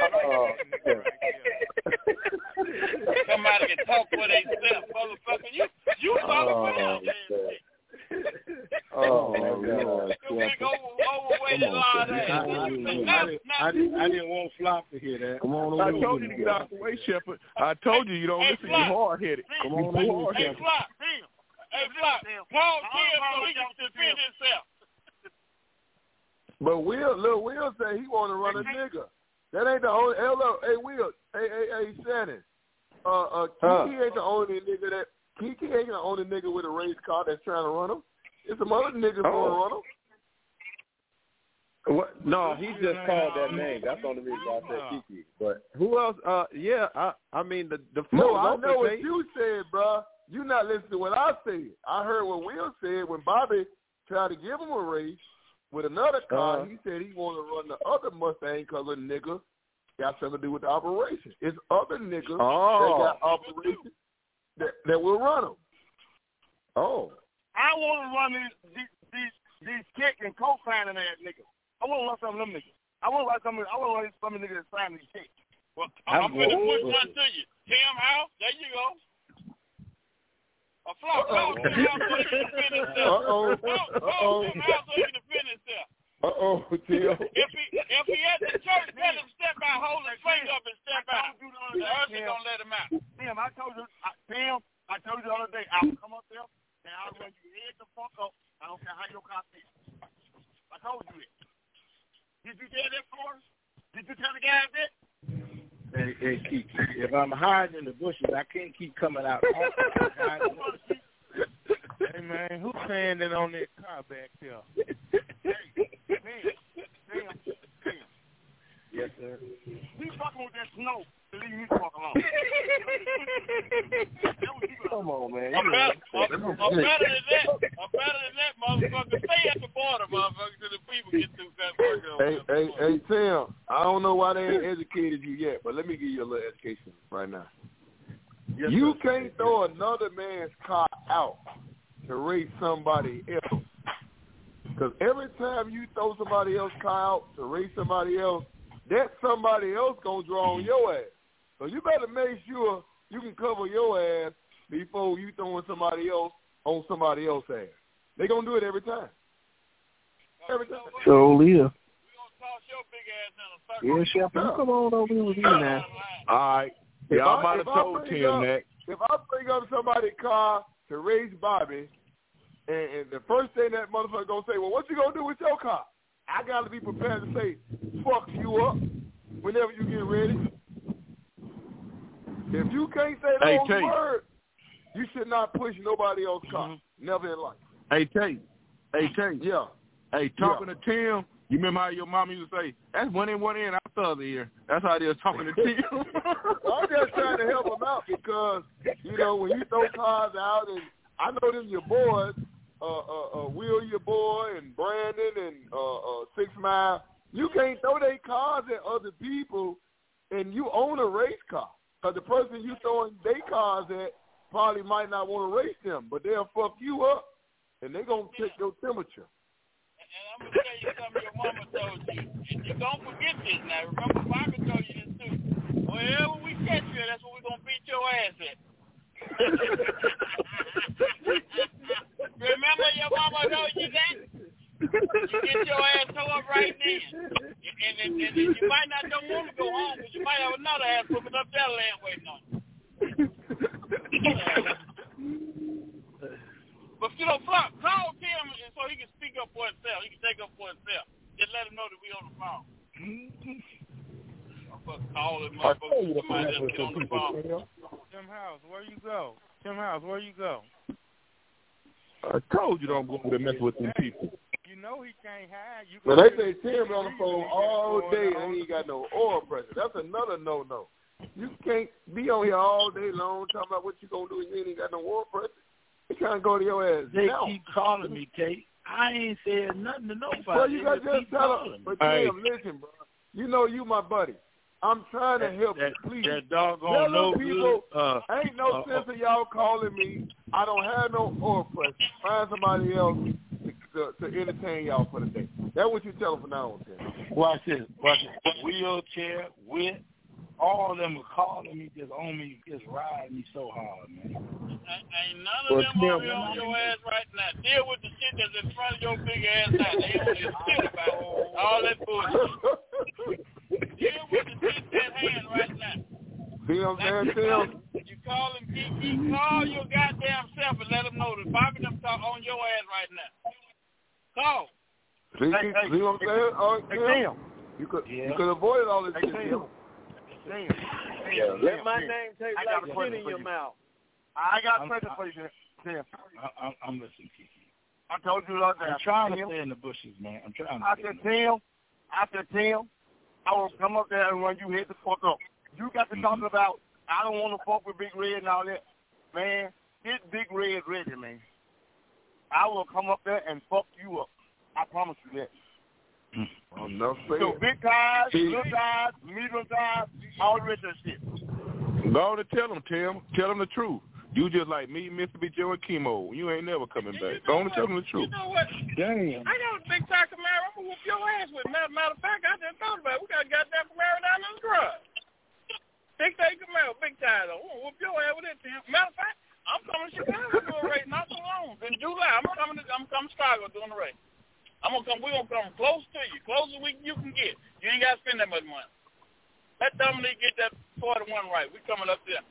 Somebody can talk for themselves, motherfucker. You talking for them. Oh, Lord. You big overweight I didn't want Flop to hear that. Come on, I told you to get out the way, Shepard. I told you don't listen. You're hard-headed. Come on, hard-headed. Hey, Flop, Paul Kim so he can defend himself. But Will say he want to run a nigga. That ain't the only. Hey, Will. Hey, Shannon. Kiki ain't the only nigga that. Kiki ain't the only nigga with a race car that's trying to run him. It's some other niggas want to run him. What? No, he just called that name. That's the only reason I said Kiki. But who else? Yeah, I mean the No, I know what you said, bro. You not listening to what I said. I heard what Will said when Bobby tried to give him a race with another car. He said he wanted to run the other Mustang because the nigga got something to do with the operation. It's other niggas that got operations that will run them. Oh. I want to run these kick and co-signing ass niggas. I want to run some of them niggas. I want to run some of the niggas that sign these checks. Well, I'm going to push one to you. Tim House, there you go. A Flop Tim House so he can defend himself. Tim House so he can defend himself. Tim. If he at the church, let him step out, hold his finger up and step out. The usher don't let him out. Tim, I told you the other day, I will come up there and I'll run you head the fuck up. I don't care how your car feels. I told you it. Did you tell that for us? Did you tell the guys that? Hey, Kiki, if I'm hiding in the bushes, I can't keep coming out. Hey, man, who's saying that on that car back there? Damn. Yes, sir. He's fucking with that snow. Leave me the fuck alone. Come on, man. I'm better than that, motherfucker. Stay at the border, motherfucker, till the people get through that work. Hey, Tim, I don't know why they ain't educated you yet, but let me give you a little education right now. Yes, you can't throw another man's car out to race somebody else. Because every time you throw somebody else's car out to race somebody else, that somebody else going to draw on your ass. So you better make sure you can cover your ass before you throwing somebody else on somebody else's ass. They going to do it every time. Every time. So, Leah. We going to toss your big ass in a circle. Yeah, Chef, you come on over here with me now. All right. Yeah, I might have told Tim that. If I bring up somebody's car to race Bobby, and the first thing that motherfucker going to say, well, what you going to do with your car? I got to be prepared to say, fuck you up whenever you get ready. If you can't say those words, you should not push nobody else's car. Never in life. Hey, Tate. Yeah. Hey, talking to Tim, you remember how your mama used to say, that's one in, out the other ear. That's how it is talking to Tim. I'm just trying to help him out because, you know, when you throw cars out, and I know them your boys, Will your boy and Brandon and 6 Mile, you can't throw their cars at other people and you own a race car. Because the person you throwing their cars at probably might not want to race them, but they'll fuck you up and they're going to check your temperature. And I'm going to tell you something your mama told you. And you don't forget this now. Remember, Bobby told you this too. Wherever we catch you, that's what we're going to beat your ass at. Remember your mama told you that? You get your ass tore up right then. And you might not don't want to go home, but you might have another ass whooping up that land waiting on you. But, you know, call Tim so he can speak up for himself. He can take up for himself. Just let him know that we on the phone. Call him, motherfucker. Somebody just get on the phone. Tim House, where you go? I told you don't go over there mess with them people. You know he can't hide. But they say Tim on the phone all day and he ain't got no oil pressure. That's another no-no. You can't be on here all day long talking about what you going to do and you ain't got no oil pressure. You trying to go to your ass. They keep calling me, Tate. I ain't said nothing to nobody. Well, you got to just tell them. But Tim, listen, bro. You know you my buddy. I'm trying to help you, please. That doggone no people, good. Ain't no sense of y'all calling me. I don't have no oil pressure. Find somebody else to entertain y'all for the day. That's what you tell them from now on, Tim. Watch this. Wheelchair with all of them were calling me, just on me, just riding me so hard, man. Ain't none of them on your ass right now. Deal with the shit that's in front of your big ass now. They don't even shit about all that bullshit. Deal with the shit that's hand right now. See what I'm saying, Tim? You call him Kiki, call your goddamn self and let them know that Bobby them talk on your ass right now. Call. See what I'm saying? Oh, Tim. You could avoid all this shit, Tim. Let my name taste like shit in your mouth. I got a question for you, Tim. I'm listening, Kiki. I told you last time. I'm trying to stay in the bushes, man. I said, Tim, I will come up there and run you hit the fuck up. You got to talk about, I don't want to fuck with Big Red and all that. Man, get Big Red ready, man. I will come up there and fuck you up. I promise you that. Oh, no, so big ties, little ties, medium ties, all the rest of that shit. Go on and tell them, Tim. Tell them the truth. You just like me, Mr. B. Joe, and Chemo. You ain't never coming back. Go on and tell them the truth. You know what? Damn. I got a big time Camaro. I'm going to whoop your ass with. Matter of fact, I just thought about it. We got a goddamn Camaro down in the garage. Big time Camaro, big time though. I'm going to whoop your ass with it, Tim. Matter of fact, I'm coming to Chicago doing a race not so long. In July, I'm coming to Chicago doing a race. We're gonna come close to you, close as you can get. You ain't gotta spend that much money. Let Dominique get that 41 right. We coming up there.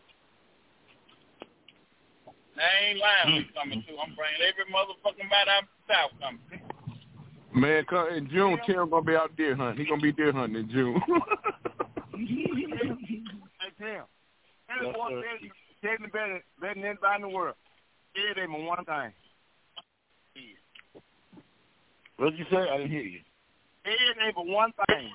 I ain't lying. We coming too. I'm bringing every motherfucking bite out south coming. Man, in June, Tim gonna be out deer hunting. He gonna be deer hunting in June. Hey Tim, any boy says better than anybody in the world. It ain't one thing. What did you say? I didn't hear you. It ain't but one thing.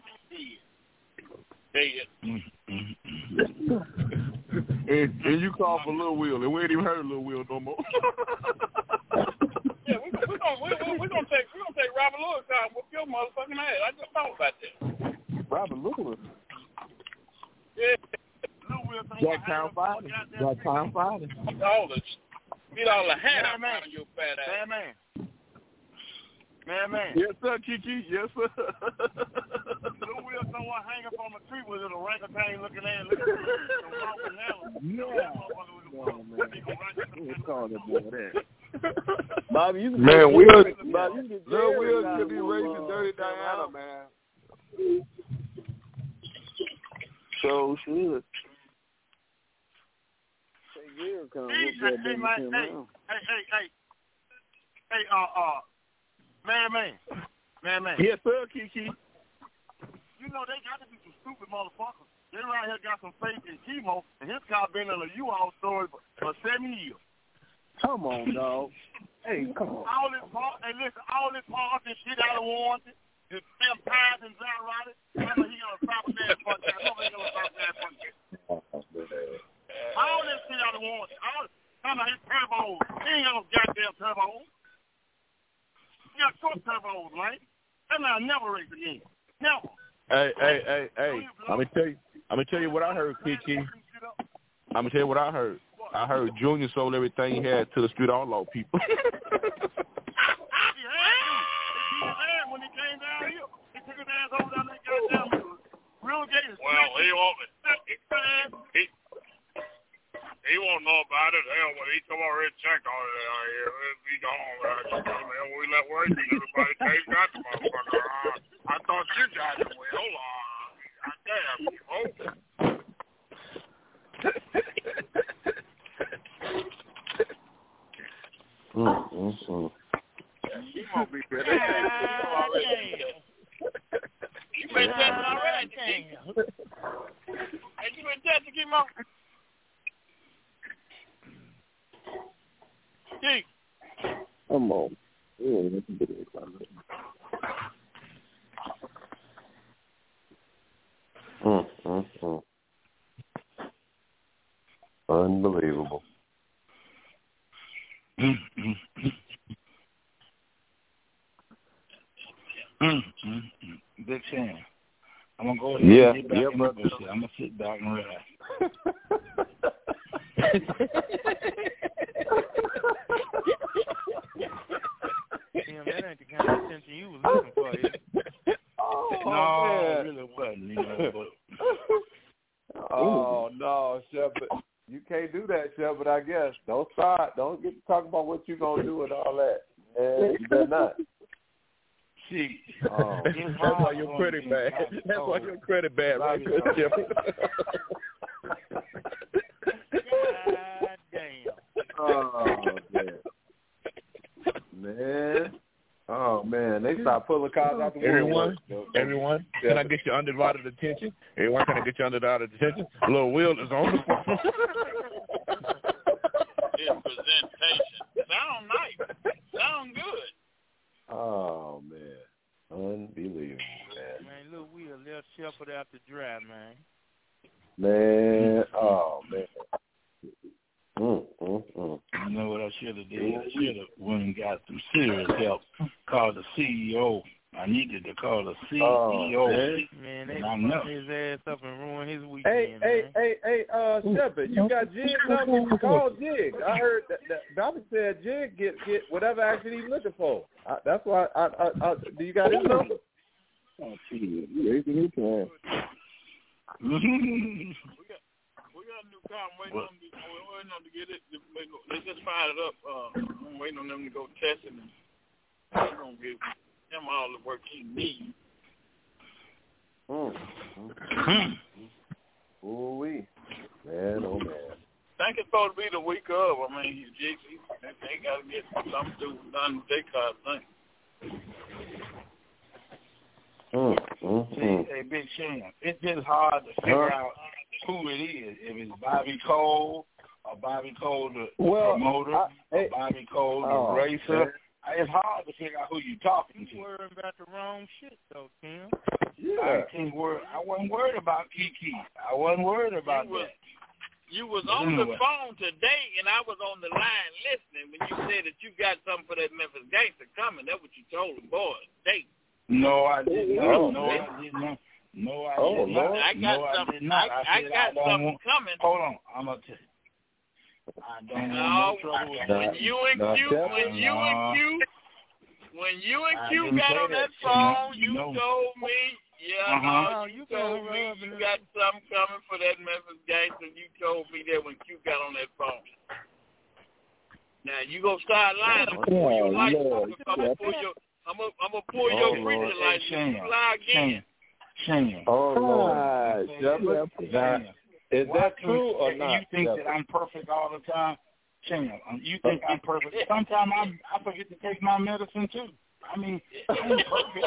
And you call for Lil Will, and we ain't even heard of Lil Will no more. Yeah, we're gonna take Robert Lewis out and whoop your motherfucking ass. I just thought about that. Robert Lewis. Yeah. Jacktown Friday. Jacktown Friday. Get all the hair out of your fat ass. Man. Yes, sir, Kiki. Yes, sir. Lou Will someone hanging from a tree with a orangutan looking at it. Let's call that boy that. Bobby, you can man, Will could be racing Dirty Diana, man. So should. Man. Yes, sir, Kiki. You know, they got to be some stupid motherfuckers. They right here got some faith in Chemo, and his car been in a U-Haul story for 7 years. Come on, dog. Hey, come on. All this parts and shit out of warranty, them tires and Zyrati, remember he got a proper ass fuck that. All this shit out of warranty. Remember his turbos. He ain't got no goddamn turbos. He got short turbos, right? And I'll never race again. Never. Hey. Let me tell you what I heard, Kiki. I'm gonna tell you what I heard. I heard Junior sold everything he had to the street outlaw people. He had when he came down here. He took his ass over down that goddamn real gate. Well, he won't know about it. Hell, when he come over here and check on it out here, he gone. Man, we let word to everybody. Dave got the motherfucker. I thought you got it. Well, hold on. Goddamn, you hope. He won't be good. You been testing already, King. Hey, you been testing, Kimo? King. Come on. Yeah, that's a bit exciting. Unbelievable. Big Sam. I'm gonna go ahead and get back in the bush. I'm gonna sit back and relax. Damn, that ain't the kind of attention you was looking for, is it? No, it really wasn't, you know, but Oh, Shepard, you can't do that, Shepard. I guess don't start. Don't get to talk about what you gonna do and all that. Man, you better not. See, that's why your credit bad. That's why your credit bad, right there, Shepard. God damn. Oh man. Oh man, they start pulling cars out the Everyone, can I get your undivided attention? Everyone, can I get your undivided attention? Little Will is on the phone. His presentation. Sound nice. Sound good. Oh man, unbelievable, man. Man, Lil Will left Shepard out to dry, man. Man, oh man. You know what I should have did? I should have went and got some serious help. Called the CEO. I needed to call the CEO. Man, they fucked his ass up and ruined his weekend. Hey, Shepard, you got Jig's number? You call Jig. I heard that Bobby said Jig get whatever action he's looking for. That's why do you got his number? Oh, shit. Anything you can. We got a new car. I'm waiting on them to get it. Let's just fire it up. I'm waiting on them to go test it. And we're going to give him all the work he needs. Ooh-wee. Man, oh, man. I think it's supposed to be the week of. I mean, they got to get something done with their car, I think. Hey, Big Sham, it's just hard to figure out who it is. If it's Bobby Cole or Bobby Cole the promoter or Bobby Cole the racer. It's hard to figure out who you're talking to. You're worrying about the wrong shit, though, Tim. I wasn't worried about Kiki. I wasn't worried about that. You was on the phone today, and I was on the line listening when you said that you got something for that Memphis Gangster coming. That's what you told the boys. No, I did not. No, I did not. I got something coming. Hold on. I'm going to tell you. I don't want no trouble with that. When you and Q got on that phone, you told me, you told me you got something coming for that Memphis Gangster. You told me that when Q got on that phone. Now you gonna start lying. I'm gonna pull your license. I'm gonna pull your preacher license. You lie again. Shame. Is that true or not? You think that I'm perfect all the time? Shame. You think I'm perfect? Sometimes I forget to take my medicine too. I mean, I ain't perfect.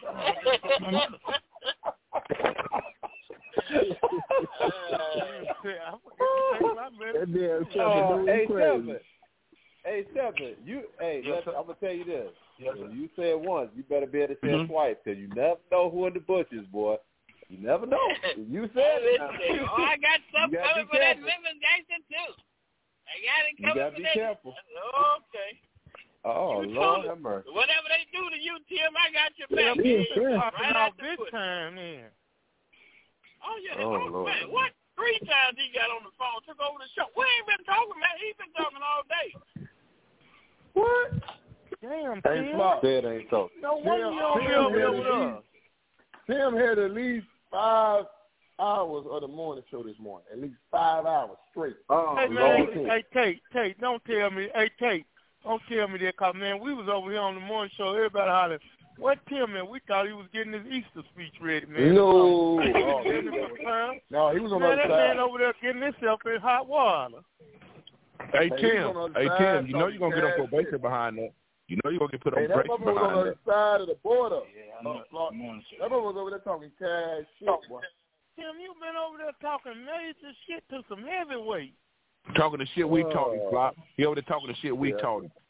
Hey, Shepard, I'm gonna tell you this. You said once, you better be able to say it twice, because you never know who in the bushes, boy. You never know. You said it. I got something coming for that Memphis Gangster too. I got it coming for that. You gotta be careful. Okay. Oh, Lord have mercy. Whatever they do to you, Tim, I got your back. Right out this time, man. Oh, yeah. Man, what? 3 times he got on the phone, took over the show. We ain't been talking, man. He's been talking all day. What? Damn, Tim. Said ain't so. No wonder you don't be over there. Tim had at least 5 hours of the morning show this morning. At least 5 hours straight. Hey, man, Tate, don't tell me. Hey, Tate, don't tell me that, because, man, we was over here on the morning show. Everybody hollering, what Tim, man? We thought he was getting his Easter speech ready, man. No. No, he was on the other side. That man over there getting himself in hot water. Hey, Tim, you know you're going to get on probation behind that. You know you're going to get put on probation behind that. That was on the side of the border. Yeah, that was over there talking cash shit, boy. Tim, you been over there talking major shit to some heavyweight. Talking the shit we taught him, Flop. He over there talking the shit we taught him.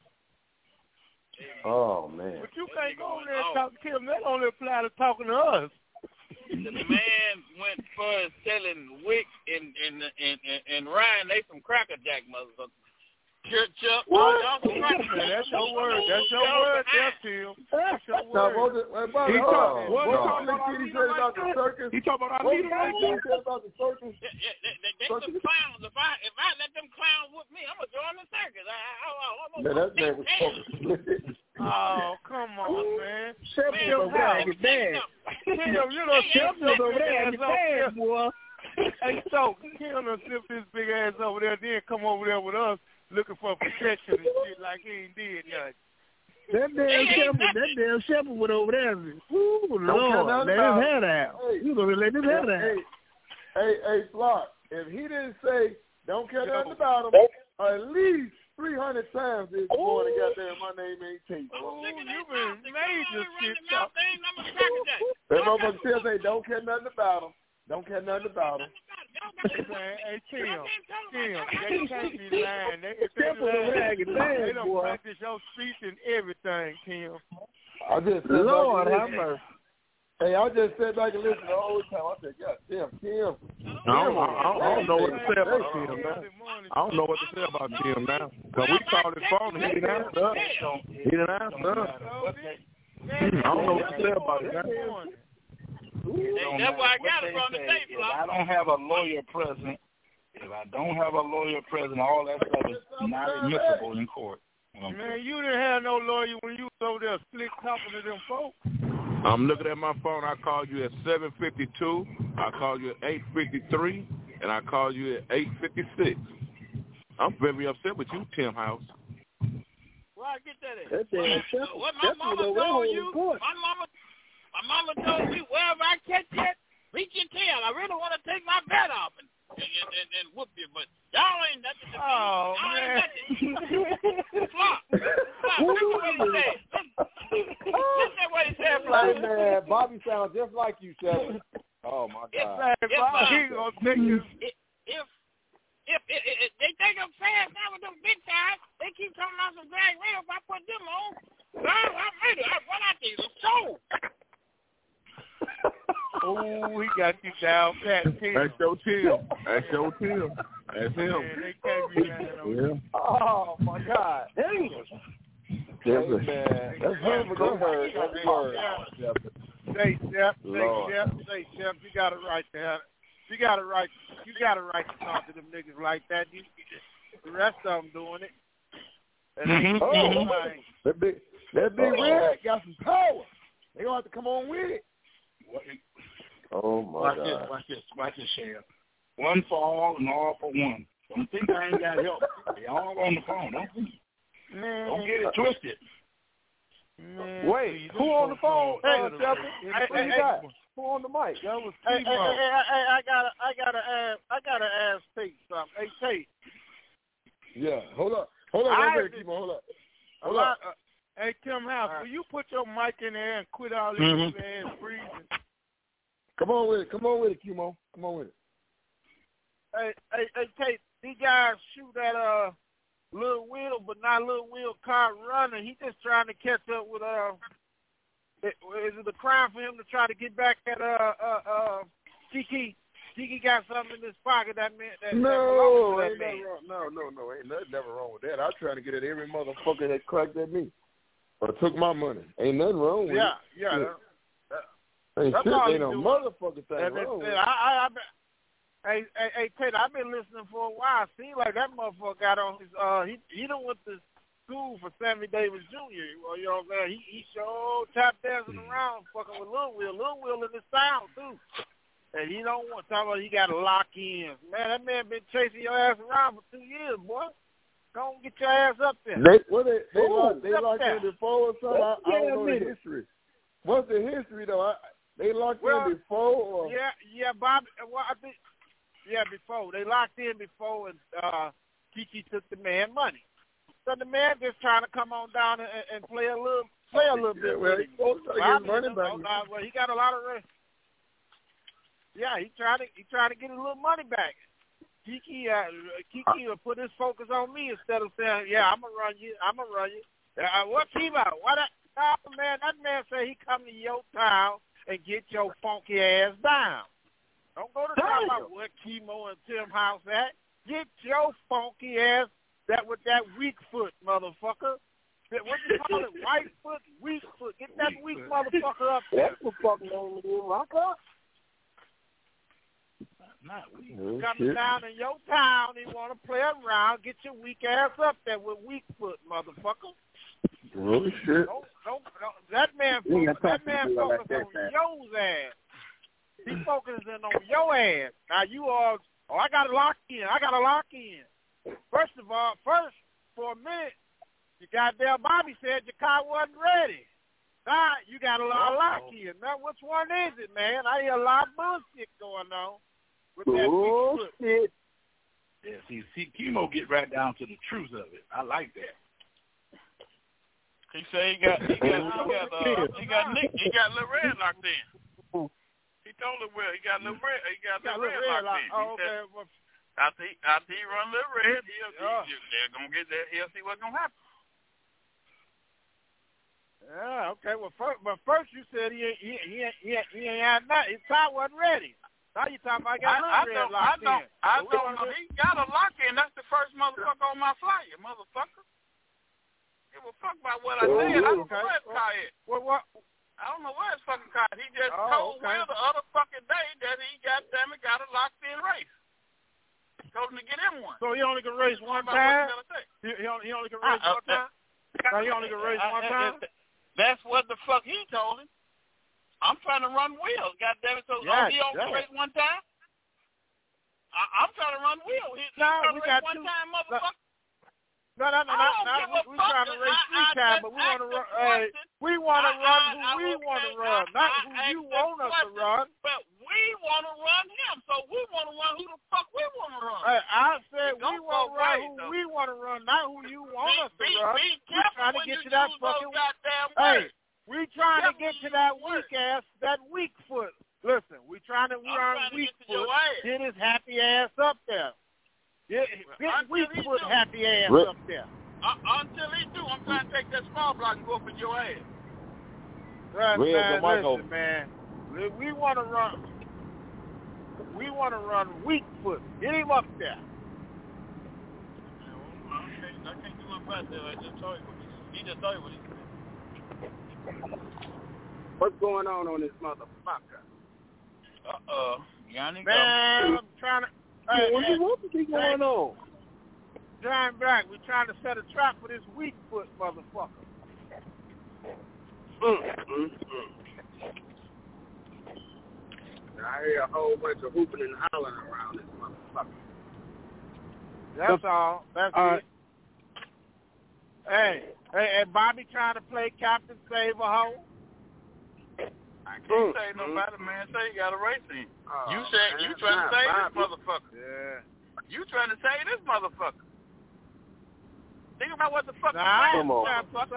Oh, man. But you can't go over there and talk to him. That only apply to talking to us. The man went for selling wick and Ryan. They some Cracker Jack motherfuckers. Church up. That's your word. That's your word, there, Tim. That's your word. He talking about the circus. He talking about Anita right there. He said about the circus. They some clowns. If I let them clowns with me, I'm gonna join the circus. That man was talking. Oh, come on, man. Shut your bag, man. Tim, you know, shut your bag, boy. Hey, so Kim done slipped his big ass over there, then come over there with us looking for protection and shit like he ain't did nothing. That damn shepherd went over there. Ooh, Lord, let his head out. You gonna let his head out? Hey, Flock. If he didn't say don't care nothing about him, at least 300 times this morning, goddamn, my name ain't Tate. Oh, you been major shit. That motherfucker still say don't care nothing about him. Don't care nothing about him. Hey, Tim, they can't be lying. They don't practice your speech and everything, Tim. I just said, Lord have mercy. Hey, I just sat back and listened the whole time. I said, God damn, Tim. I don't know what to say about Tim now. I don't know what to say about Tim now. Because we called his phone and he didn't answer us. He didn't answer us. I don't know what to say about it now. That's why I got it from the tape. If I don't have a lawyer present, all that stuff is not admissible in court. Man, you didn't have no lawyer when you was over there slick talking to them folks. I'm looking at my phone. I called you at 7:52. I called you at 8:53, and I called you at 8:56. I'm very upset with you, Tim House. Where I get that at? What my mama told you? My mama told me wherever I catch it, reach your tail. I really want to take my bet off and whoop you, but y'all ain't nothing to me. Oh, man. Flop. Listen what he said, Flop. Hey, man, Bobby sounds just like you, Shepard. Oh, my God. If they think I'm fast now with them big guys, they keep talking about some drag rail. If I put them on, I made it. I run out there. It's so. Oh, we got you down pat, Tim. That's your Tim. That's him. Man, they can't be lying on you. Oh, my God. Damn. Hey, man. That's heard. Every word. Say, Shep, you got it right there. You got it right to talk to them niggas like that. The rest of them doing it. That big red got some power. They gonna have to come on with it. Oh my God! Watch this, Sheriff. One for all and all for one. Don't think I ain't got help. They all on the phone. Don't get it twisted. Man, wait, who on the phone? Who on the mic? That was hey, I gotta ask Tate something. Hey, Tate. Yeah, hold up. Hold up. Hey, Tim House, will you put your mic in there and quit all this ass freezing? Come on with it, Kimo. Come on with it. Hey, Tate, these guys shoot at Lil Will, but not Lil Will car running. He just trying to catch up with is it a crime for him to try to get back at Kiki? Kiki got something in his pocket that man. No, ain't nothing never wrong with that. I'm trying to get at every motherfucker that cracked at me or took my money. Ain't nothing wrong with it. Yeah. Ain't no motherfucking thing wrong with it. Hey, Tate, I've been listening for a while. Seems like that motherfucker got on his he done went to school for Sammy Davis Jr. Well, you know what I'm saying? He sure tap dancing around fucking with Lil Will. Lil Will in his sound too. And he don't want to talk about he got to lock in. Man, that man been chasing your ass around for 2 years, boy. Go and get your ass up there. They locked in before or something? I don't know the history. What's the history though? They locked in before? Or? Yeah, Bob. Well, I think before they locked in before, and Kiki took the man money. So the man just trying to come on down and play a little bit. Well, he supposed to get money back. Well, he got a lot of. Yeah, he trying to get a little money back. Kiki will put his focus on me instead of saying, "Yeah, I'm gonna run you. What's he about? Why that? Oh, man, that man say he come to your town and get your funky ass down. Don't go to talk about what Kimo and Tim House at. Get your funky ass with that weak foot, motherfucker. What you call it? White foot, weak foot. Get that weak motherfucker up there. That's the fucking name of the rock up. Not weak. Coming down in your town, he want to play around. Get your weak ass up there with weak foot, motherfucker. Oh shit! Don't, that man focus on your ass. He's focusing on your ass. Now you are, I got to lock in. First of all, for a minute, your goddamn Bobby said your car wasn't ready. Now you got a lot of lock in. Now which one is it, man? I hear a lot of bullshit going on with that bullshit. Yeah, see, Chemo get right down to the truth of it. I like that. He said he got Lil Red locked in. He told Lil Red he got Lil Red locked in. Oh, okay. After he run Lil Red, they're gonna get that. He'll see what's gonna happen. Yeah, okay. Well, first you said he ain't had nothing. His car wasn't ready. Now you talking about Lil Red locked in. I don't know. He got a lock in. That's the first motherfucker on my flyer, motherfucker. Give a fuck about what I said. I don't know where his car is. What? I don't know where his fucking car is. He just told Will the other fucking day that he got a locked in race. Told him to get him one. So he only can race one time? He only can race one time? Now he only can race one time? That's what the fuck he told him. I'm trying to run Will. Goddamn it. So he only can race one time? I'm trying to run Will. He's trying to race one time, motherfucker. No. We're trying to race 3 times, but we want to run. We want to run who we want to run, not who you want us to run. But we want to run him, so we want to run who the fuck we want to run. I said we want to run who we want to run, not who you want us to run. We're trying to get to that fucking. We trying to get to that weak ass, that weak foot. Listen, we trying to run weak foot. Get his happy ass up there. Yeah, weak foot happy ass up there. Until he do, I'm trying to take that small block and go up in your ass. Listen, man. We want to run. We want to run weak foot. Get him up there. I can't do my part there. I just told you what he just told you what he said. What's going on this motherfucker? Yanni, man, I'm trying to. What is going on? John Black, we're trying to set a trap for this weak foot motherfucker. I hear a whole bunch of hooping and hollering around this motherfucker. That's all. That's it. Hey, Bobby trying to play Captain Save a Hoe? I can't say nobody, man. Say you got a race in. You said you trying to save this motherfucker. Yeah. You trying to save this motherfucker. Think about what the fuck I'm on.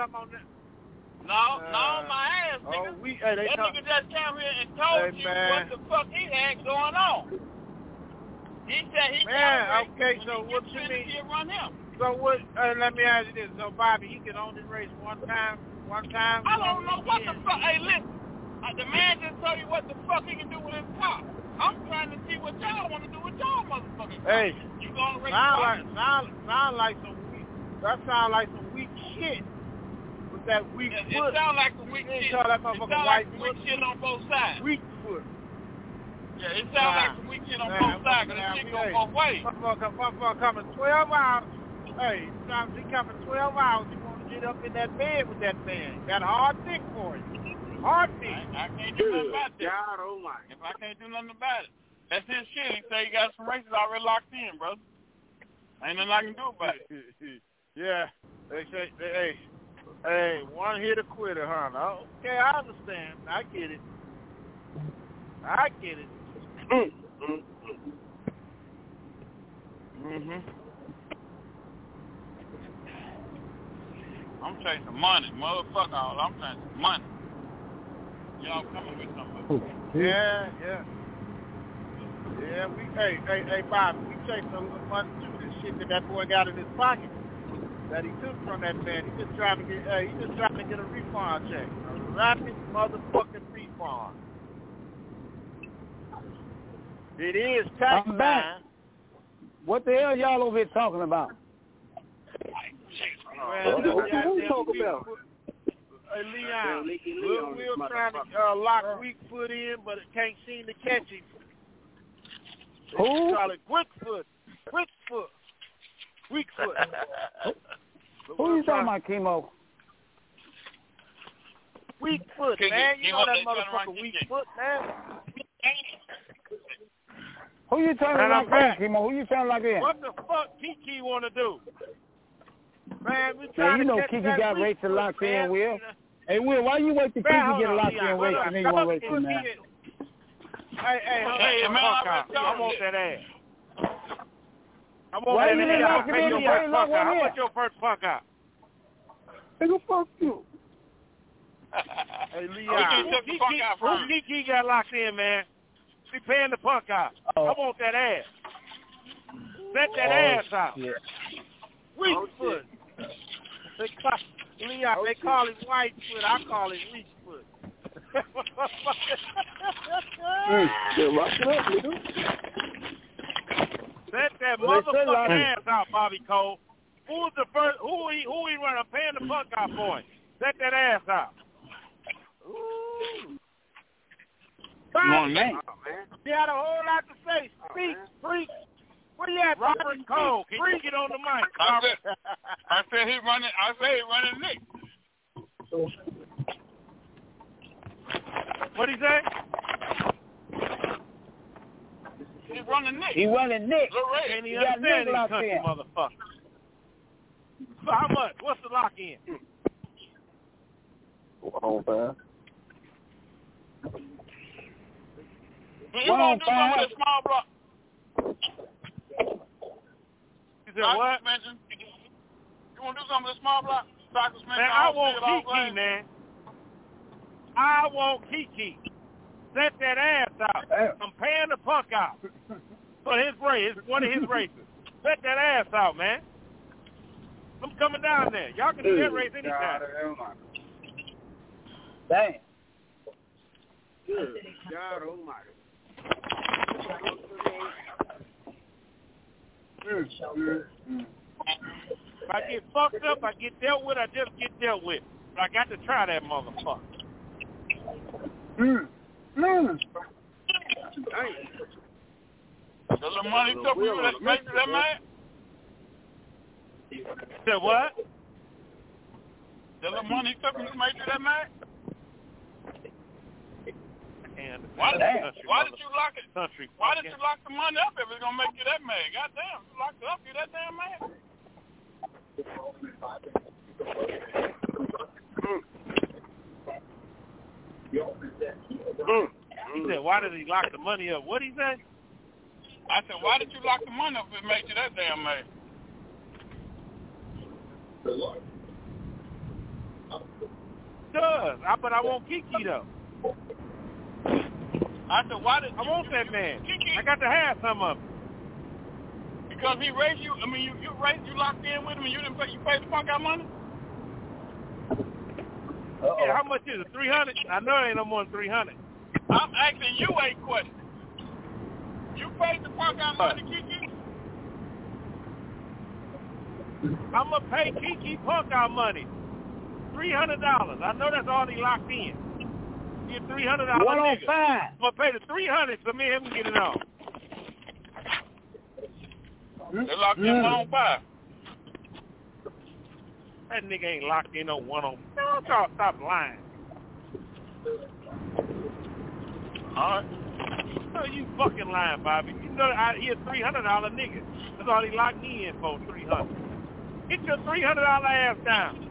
No, my ass, nigga. That nigga just came here and told you what the fuck he had going on. He said he so what you mean? Run him. So what? Let me ask you this. So Bobby, he can only race one time. I don't know what the fuck. Hey, listen. The man just told you what the fuck he can do with his car. I'm trying to see what y'all want to do with y'all motherfuckers. Hey, you gonna race sound like some weak. That sound like some weak shit. With that weak foot. It sound like some weak shit. It sound like some weak shit on both sides. Weak foot. Yeah, it sound like some weak shit on both sides. Cause the shit go both ways. Motherfucker coming 12 hours. Hey, he coming 12 hours. He want to get up in that bed with that man. Got a hard dick for him. Hard dick. I can't do nothing about that. If I can't do nothing about it, that's his shit. He say he got some races already locked in, brother. Ain't nothing I can do about it. Yeah. They say, hey, one hit a quitter, huh? Okay, I understand. I get it. I'm chasing money, motherfucker. I'm chasing money. Y'all coming with something? Yeah. Hey, Bob, we chasing a little money too. This shit that boy got in his pocket that he took from that man. He just trying to get a refund check, a rapid motherfucking refund. It is tax time. What the hell y'all over here talking about? What you talking about? Hey, Leon, Will trying to lock weak foot in, but it can't seem to catch him. Who? Call it quick foot. Weak foot. Who you talking about, Chemo? Weak foot, man. You know that motherfucker weak foot, man. Who you sounding like then, Kimo? Who you sound like then? What the fuck Kiki want to do? Man, we trying you know to Kiki got Rachel locked in, Will. Hey, Will, why you wait till Kiki get locked in, Rachel, and then you want Rachel now? Hey, man, I want that ass. I want why that you ass. not pay your first punk out? How much your first punk out? Nigga, fuck you. Hey, Leon, who Kiki got locked in, man? She paying the punk out. I want that ass. Set that ass out. Weak foot. Leon, they call him white foot. I call him weak foot. Set that motherfucking ass out, Bobby Cole. Who's the first? Who he running? Paying the punk out for him. Set that ass out. Ooh. Come on, man. You had a whole lot to say. Speak, freak. Where you at, Robert Cole? Can you get on the mic? I said he running Nick. What'd he say? He's running Nick. He running Nick. Can't he understand these country motherfuckers? So how much? What's the lock in? On fire. You want to do something with a small block? You said what? You want to do something with a small block? Man, I want Kiki, man. I want Kiki. Set that ass out. I'm paying the punk out for his race. It's one of his races. Set that ass out, man. I'm coming down there. Y'all can do that race anytime. Damn. Good God almighty. If I get fucked up, I get dealt with, I just get dealt with. But I got to try that motherfucker. Does the money took you that make you that mad? Said what? Does the money took you to make you that mad? And why did you lock it? Why did you lock the money up if it's gonna make you that mad? Goddamn, you locked it up, you that damn mad. He said, why did he lock the money up? What'd he say? I said, why did you lock the money up if it made you that damn mad? But I want Kiki though. I said, why did I want that man? Kiki, I got to have some of him. Because he raised you. I mean, you locked in with him, and you didn't pay. You paid the punk out money. Yeah, how much is it? 300? I know it ain't no more than 300. I'm asking you a question. You paid the punk out money, Kiki? I'm gonna pay Kiki punk out money. $300. I know that's all he locked in. Get $300. $105. I'm gonna pay the $300 so me and him can get it on. They locked in $105. That nigga ain't locked in on $105. Don't y'all stop lying. All right. No, you fucking lying, Bobby. You know he a $300 nigga. That's all he locked me in for, $300. Get your $300 ass down.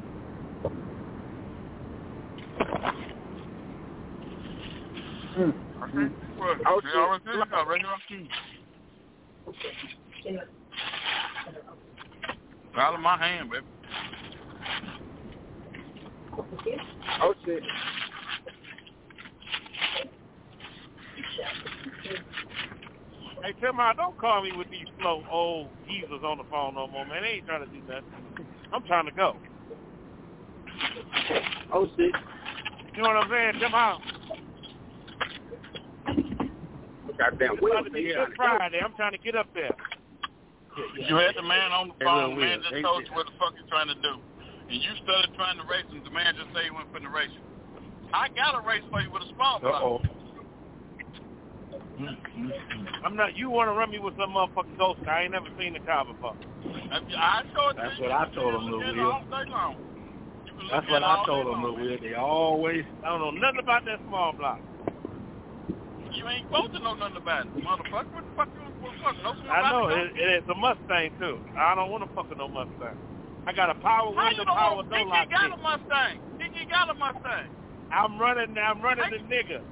Out of my hand, baby. Oh shit. Hey, Tim, don't call me with these slow old geezers on the phone no more, man. They ain't trying to do nothing. I'm trying to go. Oh shit. You know what I'm saying, Tim? Goddamn, it's Friday. I'm trying to get up there. You had the man on the phone, man just told you what the fuck he's trying to do. And you started trying to race him. The man just said he went for the race. I got a race for you with a small block. I'm not. You want to run me with some motherfucking ghost car? I ain't never seen the car before. I told you. That's what I told him, Lil Will. That's what I told them, Lil Will. They always. I don't know nothing about that small block. You ain't supposed to know nothing about it, motherfucker. What the fuck you want to fuck? Know something I know about it's a Mustang too. I don't want to fuck with no Mustang. I got a power window, power door lock. He got a Mustang. He got a Mustang. I'm running the nigga.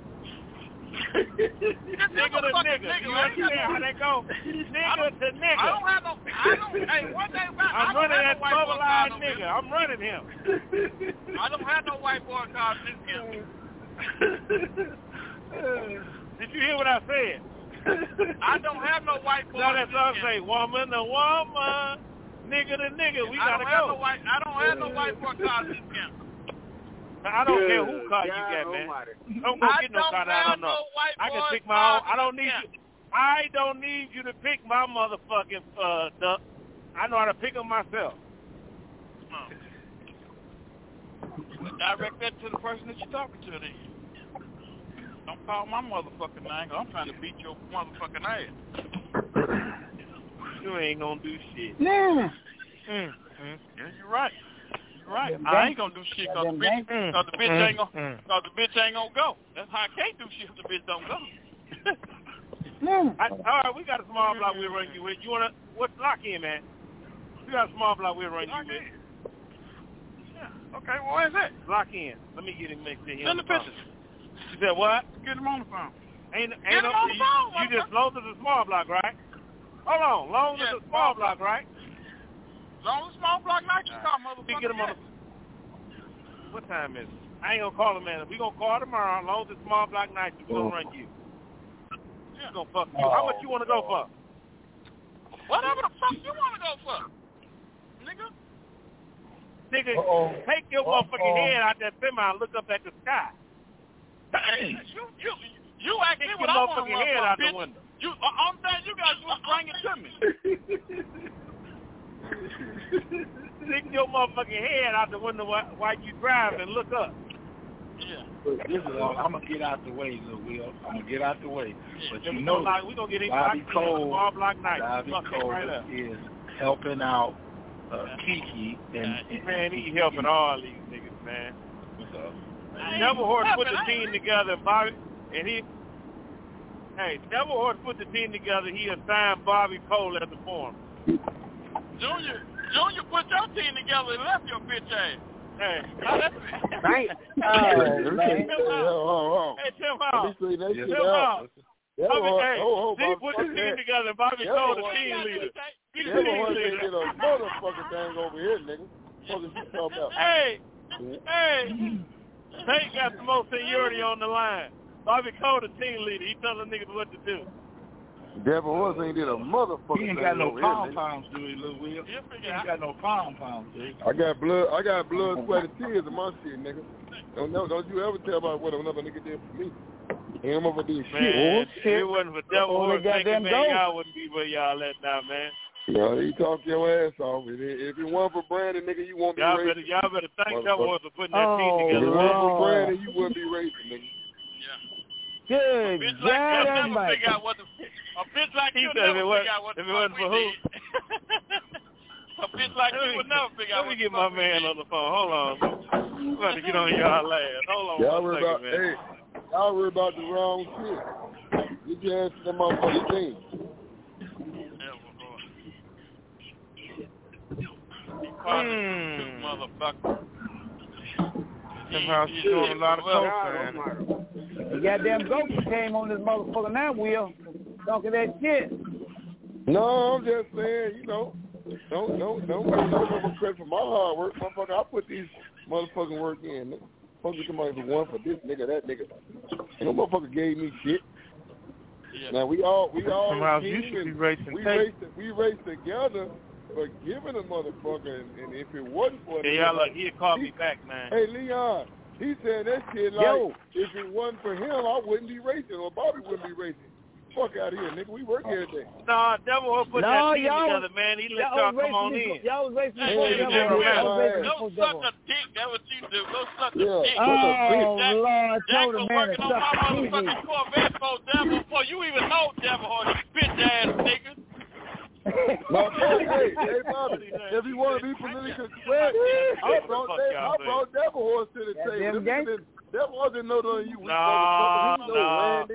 Nigga to nigga. You understand how that go? Nigga to nigga. I don't have no. Hey, one day I'm running that mobilized nigga. I'm running him. I don't have no white boy car this year. Did you hear what I said? I don't have no white boy. No, that's what I say. Woman to woman, nigga to nigga. We gotta go. I don't have no white boy car this year. I don't care who car you got, man. Don't go get no car that I don't know. I can pick my own. I don't need you to pick my motherfucking duck. I know how to pick them myself. Direct that to the person that you're talking to then. Don't call my motherfucking name. I'm trying to beat your motherfucking ass. You ain't gonna do shit. Yeah, you're right. Right, I ain't gonna do shit cause the bitch ain't gonna go. That's how I can't do shit if the bitch don't go. All right, we got a small block we'll run you with. You wanna what's lock in, man? We got a small block we'll run you with. Yeah. Okay, well where's that? Lock in. Let me get him mixed in here. Send the pictures. You said what? Get him on the phone. Get him on the phone. You just long as a small block, right? Hold on, long as a small block, right? Long as small block night, you call motherfucker. Get him on the. What time is it? I ain't gonna call him, man. We gonna call tomorrow. As long as it's small block night, we gonna run you. Yeah. Gonna fuck you. How much you wanna go for? Whatever the fuck you wanna go for, nigga. Nigga, take your motherfucking head out that semi and look up at the sky. You asking what I want to head out the window. I'm saying you guys just bring it to me. Stick your motherfucking head out the window while you drive and look up. Yeah. I'm gonna get out the way, Lil Will. I'm gonna get out the way. But you know, know, we gonna get in Bobby Cole, small block night. Bobby Cole right is helping out Kiki, and man, he helping all these niggas, man. Devil Horse put the team together, Bobby, and Devil Horse put the team together. He assigned Bobby Cole as the foreman. Junior put your team together and left your bitch ass. Hey, right. Hey, Tim Hall. He put the team together. Bobby Cole, the team leader. Devil Horse ain't get a motherfucking thing over here, nigga. What you talking about? Hey, Tate got the most seniority on the line. Bobby Cole, the team leader. He telling niggas what to do. Devil Horse ain't did a motherfucking thing. He ain't got no over pom-poms, do he, Lil Will? He ain't got no pom-poms, do he? I got blood, sweat, and tears in my shit, nigga. Don't you ever tell about what another nigga did for me. He ain't over this shit. Man, if it wasn't for Devil Horse, man, y'all wouldn't be where y'all at now, man. No, he talk your ass off. If it weren't for Brandon, nigga, you won't be racing. Y'all better thank Devil Horse for putting that team together. If it weren't for Brandon, you wouldn't be racing, nigga. Good. A bitch like you never figure out what the. A bitch like you never figure out what the fuck we did. A bitch like you would never figure out. Let me get my man on the phone. Hold on. I'm about to get on y'all ass. Hold on y'all one second, man. Hey, y'all worry about the wrong shit. Get your ass to the motherfucking team. Motherfucker. Somehow she's doing a lot of coke, man. The goddamn goat came on this motherfucker now, Will. Talking that shit. No, I'm just saying, don't give no credit for my hard work, motherfucker. I put these motherfucking work in, nigga. Fucking somebody for one for this nigga, that nigga. And no motherfucker gave me shit. Yeah. Now we all somehow you should be racing. We raced together. But giving a motherfucker, and if it wasn't for he'd call me back, man. Hey, Leon, he said that shit like, if it wasn't for him, I wouldn't be racing, or Bobby wouldn't be racing. Fuck out of here, nigga. We work every day. Nah, Devil Horse put that team together, man. He let y'all come on in. Y'all was racing before Devil. Go suck a dick. That's what you do. Go suck a dick. Oh, Lord. Jack was working on my motherfucking Corvette for Devil before you even know Devil Horse, you bitch-ass nigga. Hey, Bobby, if you want to be politically correct, I brought Devil Horse to the table. Devil Horse didn't know none of you. No.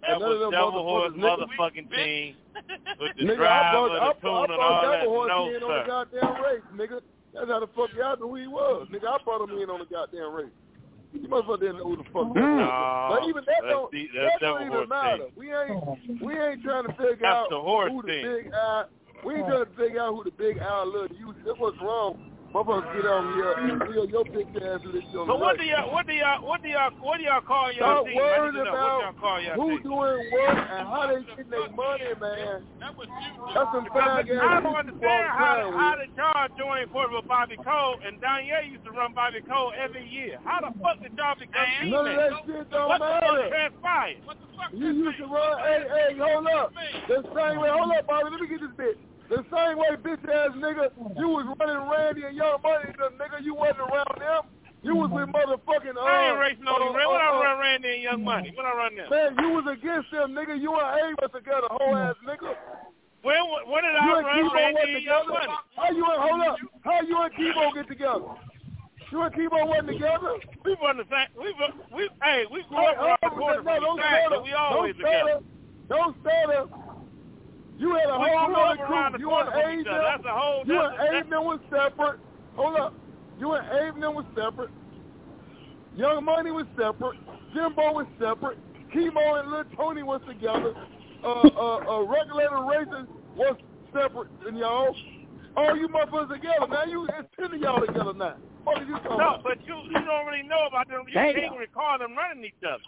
That was Devil Horse motherfucking team with the driver, the tune, and all that. No, sir. On the goddamn race, nigga. That's how the fuck y'all knew who he was, nigga. I brought him in on the goddamn race. You motherfucker didn't know who the fuck he was. But even that don't even matter. We ain't trying to figure out who the big eye. We ain't trying to figure out who the big eye little you. That's what's wrong. Motherfuckers get on here and feel your big ass to this show. So what do y'all call y'all team? Stop worrying about who doing what and how they getting their money, man. That's some fag ass. I don't understand how did y'all join forward with Bobby Cole, and Danye used to run Bobby Cole every year. How the fuck did y'all become teammates? None of that shit don't matter. Transpired? You used to run. Hey, hold up. The same way. Hold up, Bobby. Let me get this bitch. The same way, bitch ass nigga, you was running Randy and Young Money, nigga. You wasn't around them. You was with motherfucking. I ain't racing on them. When I run Randy and Young Money, when I run them. Man, you was against them, nigga. You and A was together, whole ass nigga. When did I run Randy and Young Money? Hold up. How you and Kimo get together? You and Kimo wasn't together? We run the same. We grew up around the corner from the track, but we always together. Don't stutter. You had a whole other group. You and Abe them was separate. Hold up. You and Abe them was separate. Young Money was separate. Jimbo was separate. Kimo and Lil Tony was together. Regulator Racing was separate than y'all. All you motherfuckers together. Now it's 10 of y'all together now. What are you talking about? But you don't really know about them. You can't recall them running each other.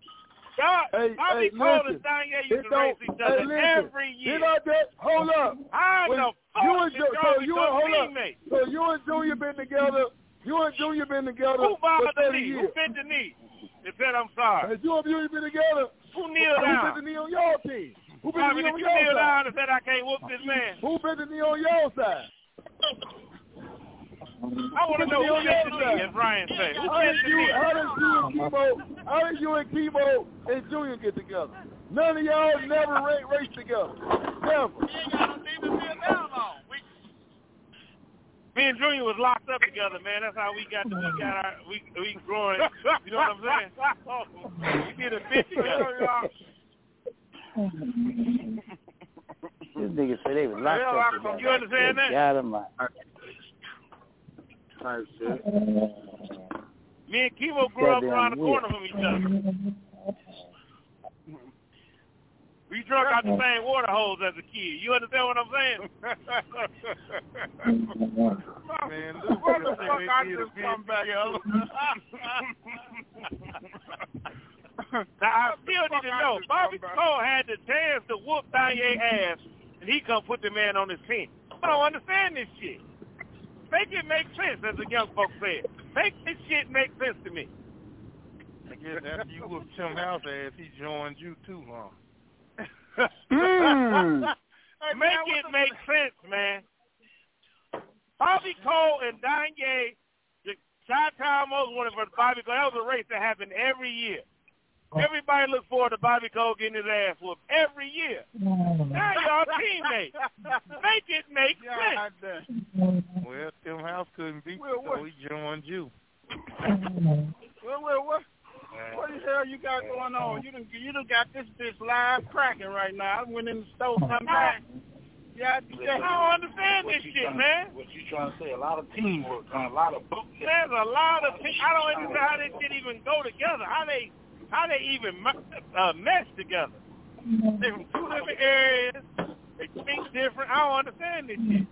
Bobby Cole and Danye used to race each other every year. Hold up. How the fuck did y'all become teammates? So you and Junior been together. Who bothered the knee? Who bent the knee? They said, I'm sorry. Hey, you and Junior been together. Who kneeled down? Who bent the knee on your team? Who bent the knee on your side? Kneel down and said, I can't whoop this man? Who bent the knee on your side? I want to know who bent the knee, as Ryan said. Who bent the knee? How did you and Kimo and Junior get together? None of y'all never raced together. Never. We ain't got no team to sit down on. Me and Junior was locked up together, man. That's how we growing. You know what I'm saying? We did a fit together. This nigga said they was locked up together. You understand that? Got him out. Me and Kimo grew up around the corner from each other. We drunk out the same water hose as a kid. You understand what I'm saying? Man, what the fuck I just come back? Now, I still need to know. Bobby Cole had the chance to whoop Danye ass, and he come put the man on his team. I don't understand this shit. Make it make sense, as the young folks said. Make this shit make sense to me. I guess after you whooped Tim House ass, he joined you too, huh? Make it make sense, man. Bobby Cole and Danye, the Chi-Town Most Wanted for Bobby Cole, that was a race that happened every year. Everybody looks forward to Bobby Cole getting his ass whooped every year. Now y'all teammates. Make it make sense. Well, Tim House couldn't beat you, so he joined you. What the hell you got going on? You done got this bitch live cracking right now. I went in the store, come back. Yeah, I don't understand this shit, man. What you trying to say? A lot of teamwork, a lot of book. There's a lot of. I don't understand how this shit even go together. How they even mesh together? They're from two different areas. They think different. I don't understand this shit.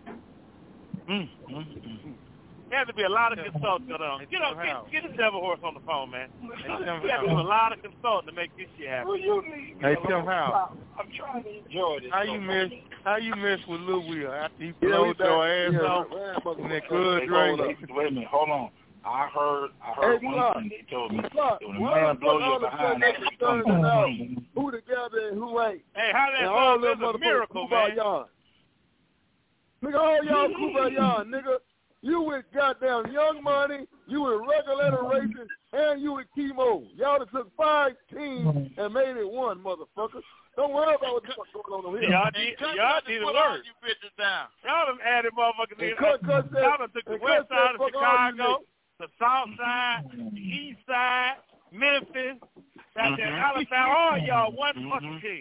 There has to be a lot of consulting going on. Get the Devil Horse on the phone, man. You have to do a lot of consulting to make this shit happen. Hey, Tim House. I'm trying to enjoy this. How you mess with Lil Will after he blowed your ass off in that good race? Wait a minute, hold on. I heard one thing they told me. When a man blow you behind, that shit comes out. Who together and who ain't? Hey, how that all is a miracle, man. Nigga, all y'all Kumbaya, nigga. You with goddamn Young Money, you with Regulator Racing, and you with Kimo. Y'all done took 5 teams and made it one, motherfucker. Don't worry about what the fuck's going on over here. Y'all need to work. You bitches down. Y'all done added motherfuckers in. Y'all done took the west side of Chicago, the south side, the east side, Memphis, Goddamn Alabama, all y'all one fucking team.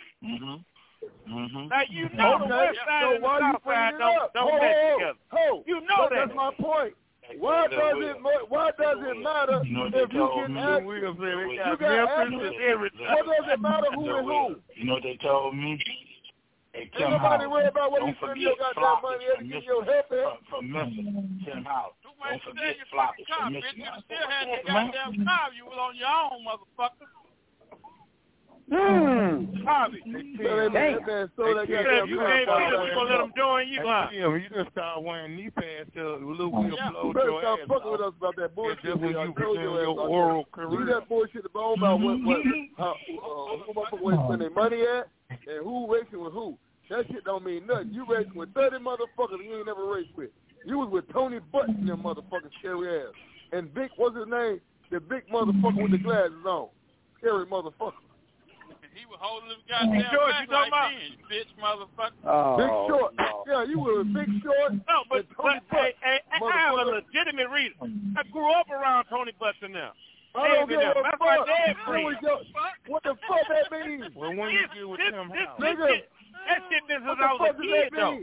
Now you know the West Side and the South Side don't mix together. You know that. That's my point. Why does it matter if you get asked? You got asked. What does it matter who and who? You know what they told me? Hey, Ain't nobody worried about what you spend your goddamn money at to get your help in. From Memphis, Tim House. Don't forget Floppy from Michigan. You still had that goddamn car. You was on your own, motherfucker. Harvey. You gonna let them join you. You just start wearing knee pads to Lou will blow you better your stop ass fucking off. with us about that bullshit. Just when you told begin your your oral career. Do that bullshit about who motherfuckers where they spend their money at and who racing with who. That shit don't mean nothing. You racing with 30 motherfuckers you ain't never raced with. You was with Tony Butts and them motherfuckers scary ass. And Vic, what's his name? The big motherfucker with the glasses on. Scary motherfucker. He was holding his goddamn Short, back you talking about? then, you bitch motherfucker. Big Short. No. Yeah, you were Big Short. No, but I have a motherfucker. legitimate reason. I grew up around Tony Butts and them. I don't give a That's my fuck. dad breed. What the fuck that means? Well, when you get with Tim House. That shit been since What I the was fuck a does kid, that though. mean?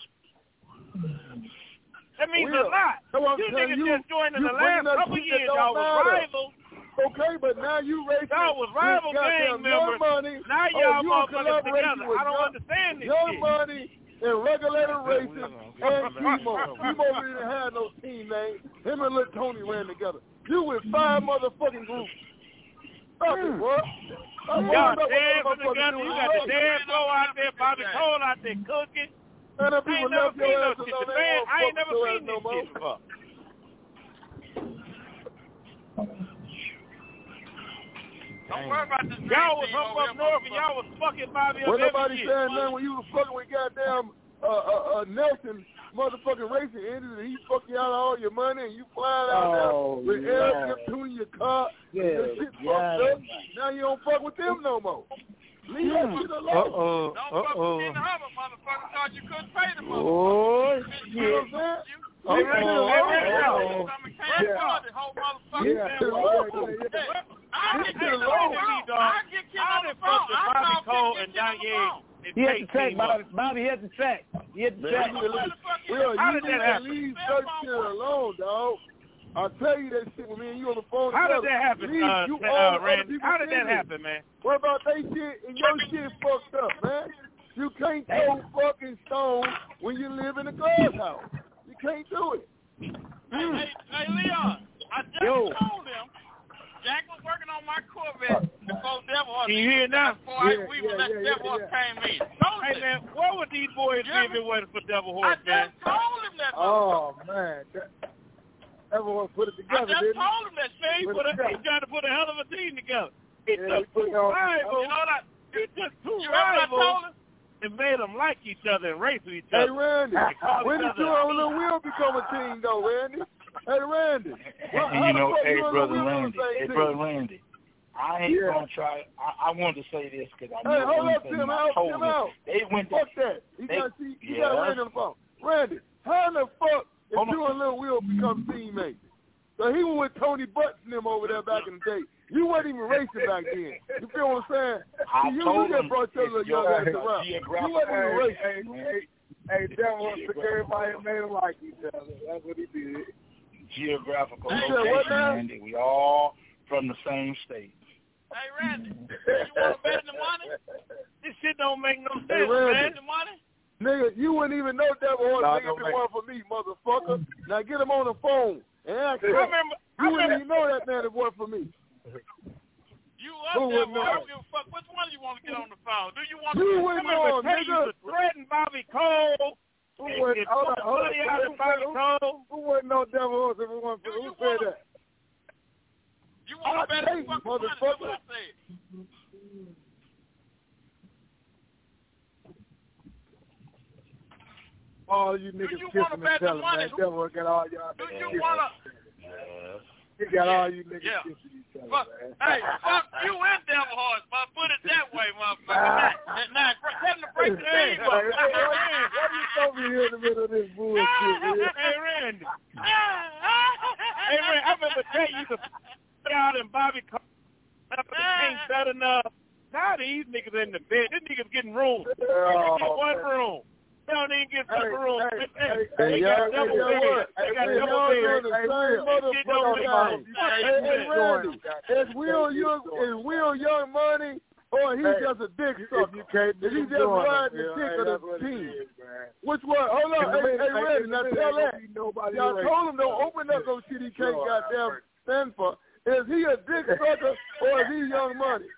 That means Will, a lot. that's what I'm You telling niggas you. just joined in You the last bringing up couple shit that years. don't Y'all was matter. rivals. Okay, but now you racing. Y'all was rival gang members. Money. Now y'all you motherfuckers collaboration together. with I don't understand this Young shit. Money and Regulator Racing and Kimo. Kimo really didn't have no team name. Him and Lil Tony ran together. You with 5 motherfucking groups. Stop it, bro. Y'all dancing together. You got the dance floor out there, Bobby Cole out there cooking. Man, I ain't never seen no shit. Man, I ain't never seen this shit before. Don't worry about this. Y'all was up north and y'all was fucking Bobby up Well, nobody every saying nothing when you was fucking with goddamn Nelson motherfucking racing ended and he fuck you out of all your money and you flying out there with Eric tuning your car. Your shit fucked up. Now you don't fuck with them no more. Leave that shit alone. Don't fuck with Ken Hubbard, motherfucker. Thought you couldn't pay the motherfucker. Oh, you know what I'm saying? He had to track, Bobby. He had to track. He had to track. How did that happen? Leave that shit alone, dog. I'll tell you that shit with me and you on the phone. How did that happen, Randy? How did that happen, man? What about they shit and your shit fucked up, man? You can't throw fucking stones when you live in a glass house. You can't do it. Hey, Leon, I just told him Jack was working on my Corvette before Devil Horse. You hear now? Devil Horse came in. Hey, man, what would these boys do if it wasn't for Devil Horse, man? I just told him that. Oh, man. Everyone put it together, I just told him that. He's trying to put a hell of a team together. It took two rivals. It took two rivals and made them like each other and race with each other. Hey, Randy, when did you and Lil Will become a team, though, Randy? Hey, Randy. Brother Randy, I ain't going to try. I wanted to say this because I know hold up, Tim out. They went fuck that. You got Randy on the phone. Randy, how in the fuck did you and Lil Will become teammates? So he was with Tony Butts and them over there back in the day. You wasn't even racing back then. You feel what I'm saying? You just brought your little young ass around. You wasn't even racing. Hey, Devil took everybody and made them like each other. That's what he did. Geographical location, Randy. We all from the same state. Hey, Randy, you want to bet the money? This shit don't make no sense, Randy. man. The money? Nigga, you wouldn't even know Devil Horse nigga if it weren't for me, motherfucker. Now get him on the phone and ask him. You wouldn't even know that man if it weren't for me. You up there, boy. I don't give a fuck. Which one do you want to get on the phone? Do you want to wouldn't know, nigga. Threaten Bobby Cole. Who wouldn't know Devil Horse if it weren't for who said that? You want to bet the fucking money? That's what I said. All you niggas kissing and telling, man. Devil got all y'all niggas kissing. He got all you niggas kissing each other, man. Hey, fuck you and Devil Horse, but put it that way, motherfucker. Now, tell him to break the name up. Why you over here in the middle of this bullshit, man? Hey, Randy. Hey, Randy, I remember telling you to put out in Bobby Cole. ain't that enough. Now these niggas in the bed. These niggas getting room. One room. They don't even get the room. They got double beds. They got double beds. Randy, is Will Young Money, or he just a dick sucker? Is he just riding the dick of the team? Which one? Hold on. Hey, Randy, now tell that. Y'all told him don't open up those shit he can't goddamn stand for. Is he a dick sucker, or is he Young Money?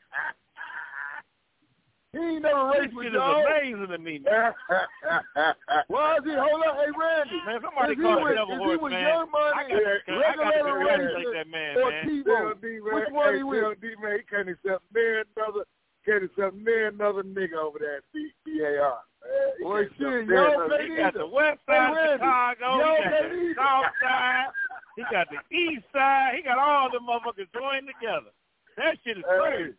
He ain't never raced with y'all. This shit is amazing to me, man. Why is he? Hold on, hey Randy. Man, somebody call the devil horse, man. Young Money, regular racing, that man, or man. T-Bone? Which one he with? Man, he can't accept another nigga over there at BAR. Well, shit, y'all can't He got the west side of Chicago. He got the south side. He got the east side. He got all them motherfuckers joined together. That shit is crazy.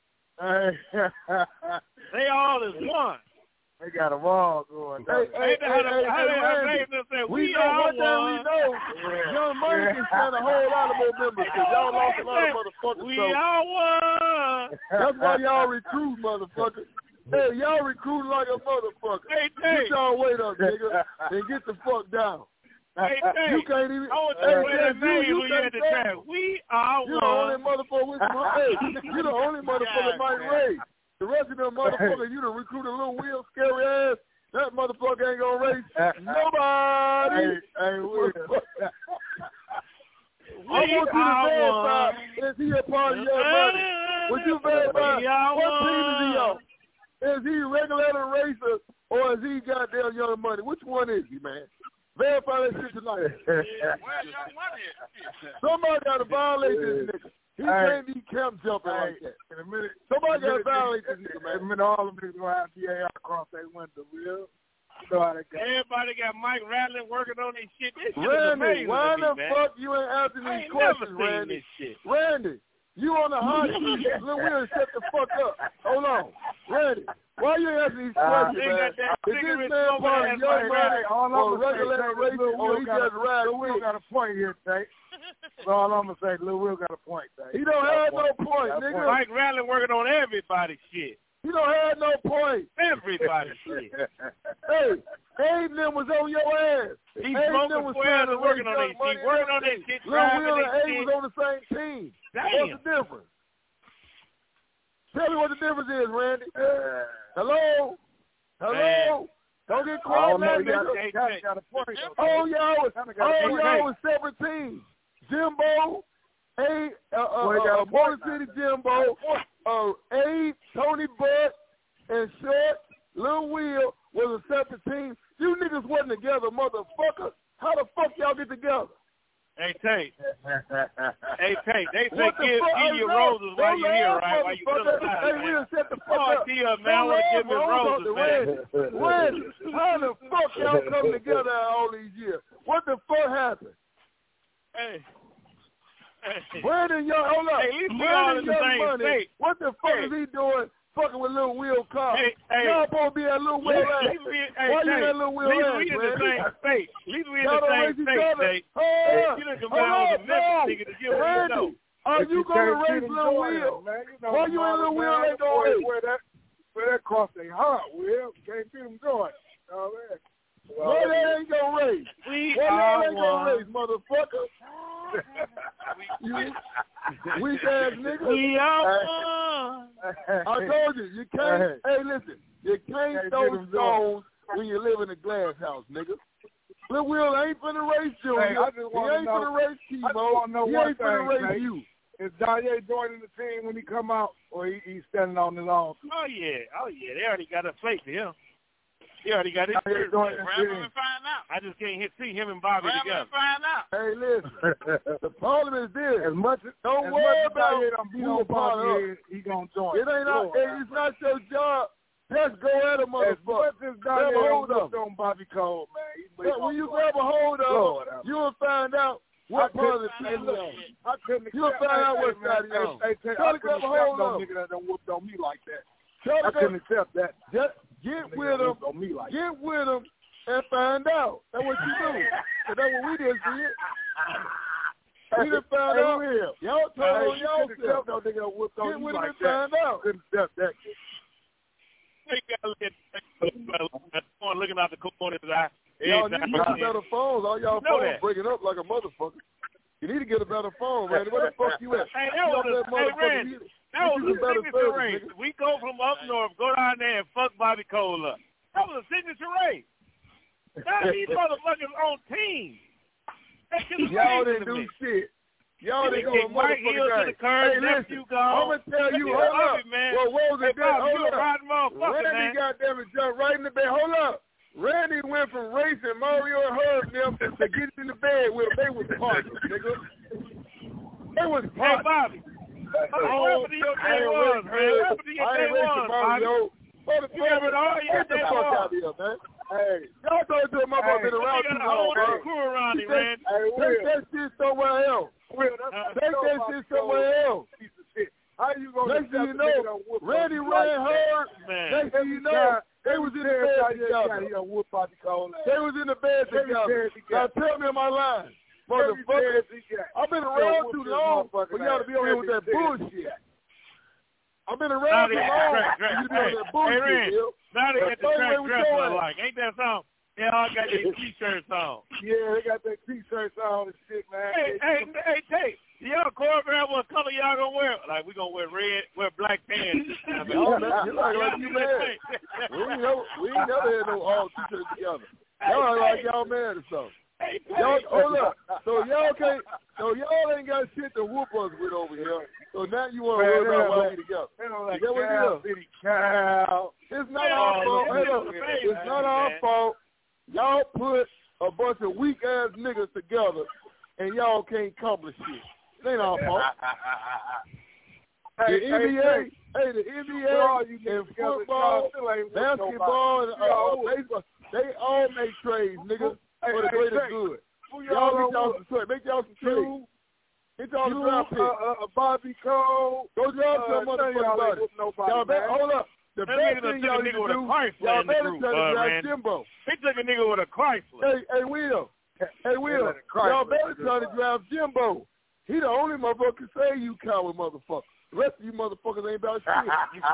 They all is one. They got them all going. We know one thing we know. Young Money can stand a whole lot of more members because y'all lost a lot of motherfuckers. We all won. That's why y'all recruit motherfuckers. Hey, y'all recruit like a motherfucker. Get y'all weight up, nigga, and get the fuck down. You can't even. I want you to play that name when you at the track. We are one. You the only motherfucker with you the only motherfucker Mike Ray. The rest of them motherfuckers, you done recruit a little Will scary ass. That motherfucker ain't gonna race nobody. Hey, Will. I want you to verify, is he a part of Young Money? Would you verify what team is he on? Is he regular racer or is he goddamn Young Money? Which one is he, man? Verify that shit tonight. Somebody got to violate this nigga. He can't be camp jumping like that. In a minute, somebody got to violate this nigga, man. In a minute, all of them niggas going to have DAR across their window, Will. You know how they go. Everybody got Mike Rattling working on this shit. This shit Randy, is amazing why to the me, man. fuck you ain't asking these questions, Randy? Randy, you on the hot seat. Lil Will, shut the fuck up. Hold on. Randy, why you asking these questions, man? Is this man part of Young Money or regular racing or he just ride Lil Will got a point here, Tate. That's all I'm going to say. Lil Will got a point, Tate. He don't have no point, nigga. Mike Rattling working on everybody's shit. He don't have no point. Everybody's shit. Hey, Aiden was on your ass. He's smoking for ass and working on that shit. Working on that shit. Lil Will and Aiden was on the same team. Damn. What's the difference? Tell me what the difference is, Randy. Hello? Hello? Don't get quiet now, nigga. Oh, y'all was separate teams. Jimbo, Motor City Jimbo, Abe, Tony Butt, and Short, Lil Will was a separate team. You niggas wasn't together, motherfucker. How the fuck y'all get together? Hey, Tate. They say give you roses while you're here, right? While you still alive, hey, Will, shut the fuck up. Man, I want to give me roses, man. Randy, how the fuck y'all come together all these years? What the fuck happened? Hey. Brandon Young, hold up. Hey, at least we all in the same state. What the fuck is he doing fucking with Lil Will Cobb? Y'all supposed to be at Lil Will ass. Why you at Lil Will ass, we in the same state. At least we in the same state. You done come down with a Memphis nigga to give me a note. Are you going to race Lil Will? Why you in Lil Will ain't going to race? Where that cross they heart, Will. Can't see them going. Oh, man. Why they ain't going to race? Why they ain't going to race, motherfucker? You weak ass nigga. We are I told you, you can't. Hey, listen, you can't throw stones when you live in a glass house, nigga. Lil Will ain't finna race you. He ain't finna race Chemo. He ain't finna race you. Is Danye joining the team when he come out, or he's standing on his own? Oh yeah. They already got a plate for him. He already got his shirt. Grab him and find out. I just can't see him and Bobby together. Find out. Hey, listen. The problem is this. Don't as worry much about who a part of he gonna join. It ain't it's not your job. Just go at a motherfucker. Grab a hold of him. Bobby Cole, man. When you grab a hold of him, you'll find out what part of the team you'll find out what side he's on. Try to grab a hold of him. That don't whoop on me like that. I couldn't accept that. Get with him. Get with him and find out. That's what you do. That's what we just did. We done found out. Y'all told on y'all self. No nigga whooped on you like that. Couldn't step that. Looking out the corner of his eye. Y'all need to get a better phones. All y'all phones breaking up like a motherfucker. You need to get a better phone, Randy. Where the fuck you at? Hey, that was a signature race. We go from up north, go down there and fuck Bobby Cole up. That was a signature race. Now these motherfuckers on team. Y'all didn't do shit. Y'all didn't go to motherfucking game. Hey, listen, I'm going to tell you, hold up. Well, what was it? Hold up. Randy goddamn it jumped right in the bed. Hold up. Randy went from racing Mario and Herb them to get in the bed with them. They was partners, nigga. They was partners. Hey, Bobby. Whatever your day was, man. Whatever your day was, Bobby. Get the fuck out of here, man. Hey, y'all don't do my mother been around too long, bro. Take that shit somewhere else. Take that shit somewhere else. How you gonna next thing you know, Randy ran hard. Next thing you know, they was in the bed together. They was in the bed together. Now tell me my line. Motherfucker, I've been around too long for y'all to be on here with that bullshit. I've been around too long for you to be on that bullshit, now they got the track dressing alike. Ain't that something? They all got their T-shirts on. Yeah, they got their T-shirts on and shit, man. Hey, Tate, y'all choreograph what color y'all gonna wear? Like, we gonna wear red, wear black pants. I mean, oh, man, you like you mad. We ain't never had no all T-shirts together. Y'all like y'all mad or something. Y'all, hold up. So y'all ain't got shit to whoop us with over here. So now you want to worry about why we together. Like City Cow. It's not our fault. It's not our fault. Y'all put a bunch of weak ass niggas together, and y'all can't accomplish shit. It ain't our fault. The NBA and football, basketball, and baseball, they all make trades, nigga. For the greater good. Y'all make y'all some trades. Get y'all the draft pick. Bobby Cole. Go draft some motherfucking body. Y'all better hold up. The best thing y'all need to do, y'all better try to draft Jimbo. He took a nigga with a Chrysler. Hey, Will. Y'all better try to draft Jimbo. He the only motherfucker can say you coward motherfucker. The rest of you motherfuckers ain't about shit.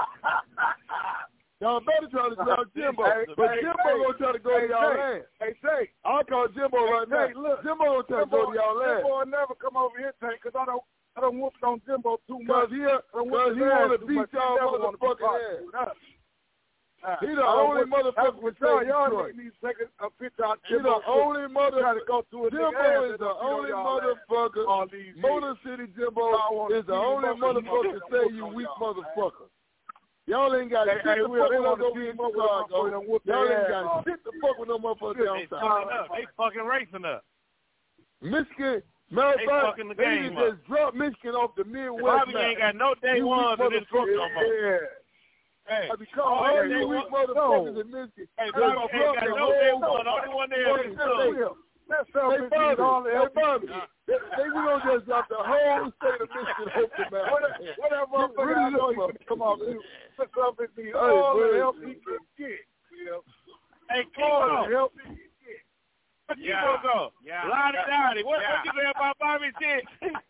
Y'all better try to draft Jimbo. But Jimbo gonna try to go to y'all land. Hey, Tate. I'll call Jimbo right now. Look, Jimbo gonna try to go to y'all land. Jimbo will never come over here, Tate, because I don't whoop on Jimbo too much. Because he want to beat y'all motherfucking ass. He the only motherfucker can say y'all need to take a picture out. He the only motherfucker. Jimbo is the only motherfucker. Motor City Jimbo is the only motherfucker to say you weak motherfucker. Y'all ain't got shit to fuck with us over here in Chicago. Y'all ain't got shit to fuck with no motherfuckers down south. They fucking racing up. Michigan, matter of fact, they just dropped Michigan off the Midwest. Bobby ain't got no day ones in this group no more. Hey, all you weak motherfuckers in Michigan. Hey, Bobby ain't got no day one. Only one there is Hey, Bobby, they we gonna just drop the whole state of Michigan off the map. Whatever motherfucker I know you come off you. Put something in all the help he can get. Hey, all the help he can get. What you gonna go? Lottie. What you say about Bobby shit?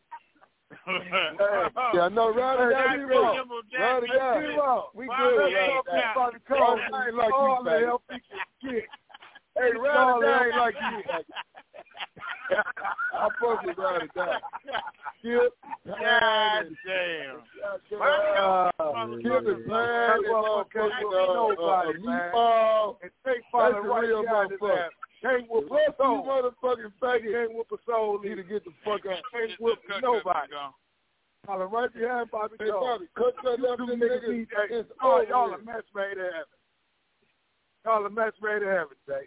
Yeah, no, Roddy got me wrong. Roddy got me wrong. We good, Roddy. I ain't like you, man. Help he can get. Hey, Roddy ain't like you. I fuck with Roddy down. Skip. God damn. Skip is bad. Nobody, meatball. And take that's the real motherfucker. Can't whoop a soul. You motherfucking faggot. Can't whoop a soul. Need to get the fuck out. Can't whoop nobody. Holler right behind Bobby Jones. Hey, Bobby, cut up them niggas. Y'all a match made to have it. Y'all a match made to have it, Jake.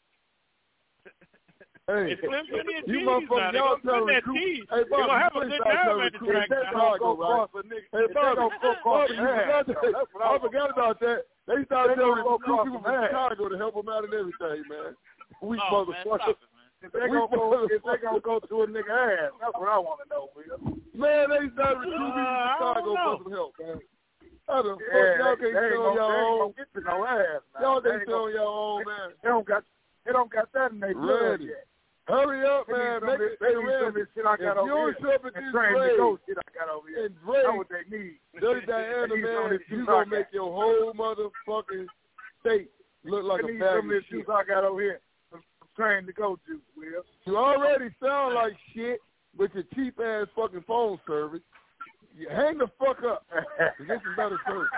Hey, you motherfuckers, y'all tell me. Hey, Bobby, have a good time at the track. Hey, Bobby, I forgot about that. They started telling people from Chicago to help them out and everything, man. Weak motherfuckers. If they gonna go to a nigga ass, that's what I want to know, Will. Man, they started recruiting people from Chicago for some help, man. How the fuck y'all can't sit on y'all own? Get to no ass, man. Y'all can't sit on y'all own, man. They don't got that in their blood yet. Hurry up, man. Make it stay ready. If you don't show up at this grade and Dre, that's what they need. Dirty Diana, man, you gonna make your whole motherfucking state look like a bag of shit. I got over here. I'm trying to go to, Will. You already sound like shit with your cheap ass fucking phone service. You hang the fuck up. This is better service.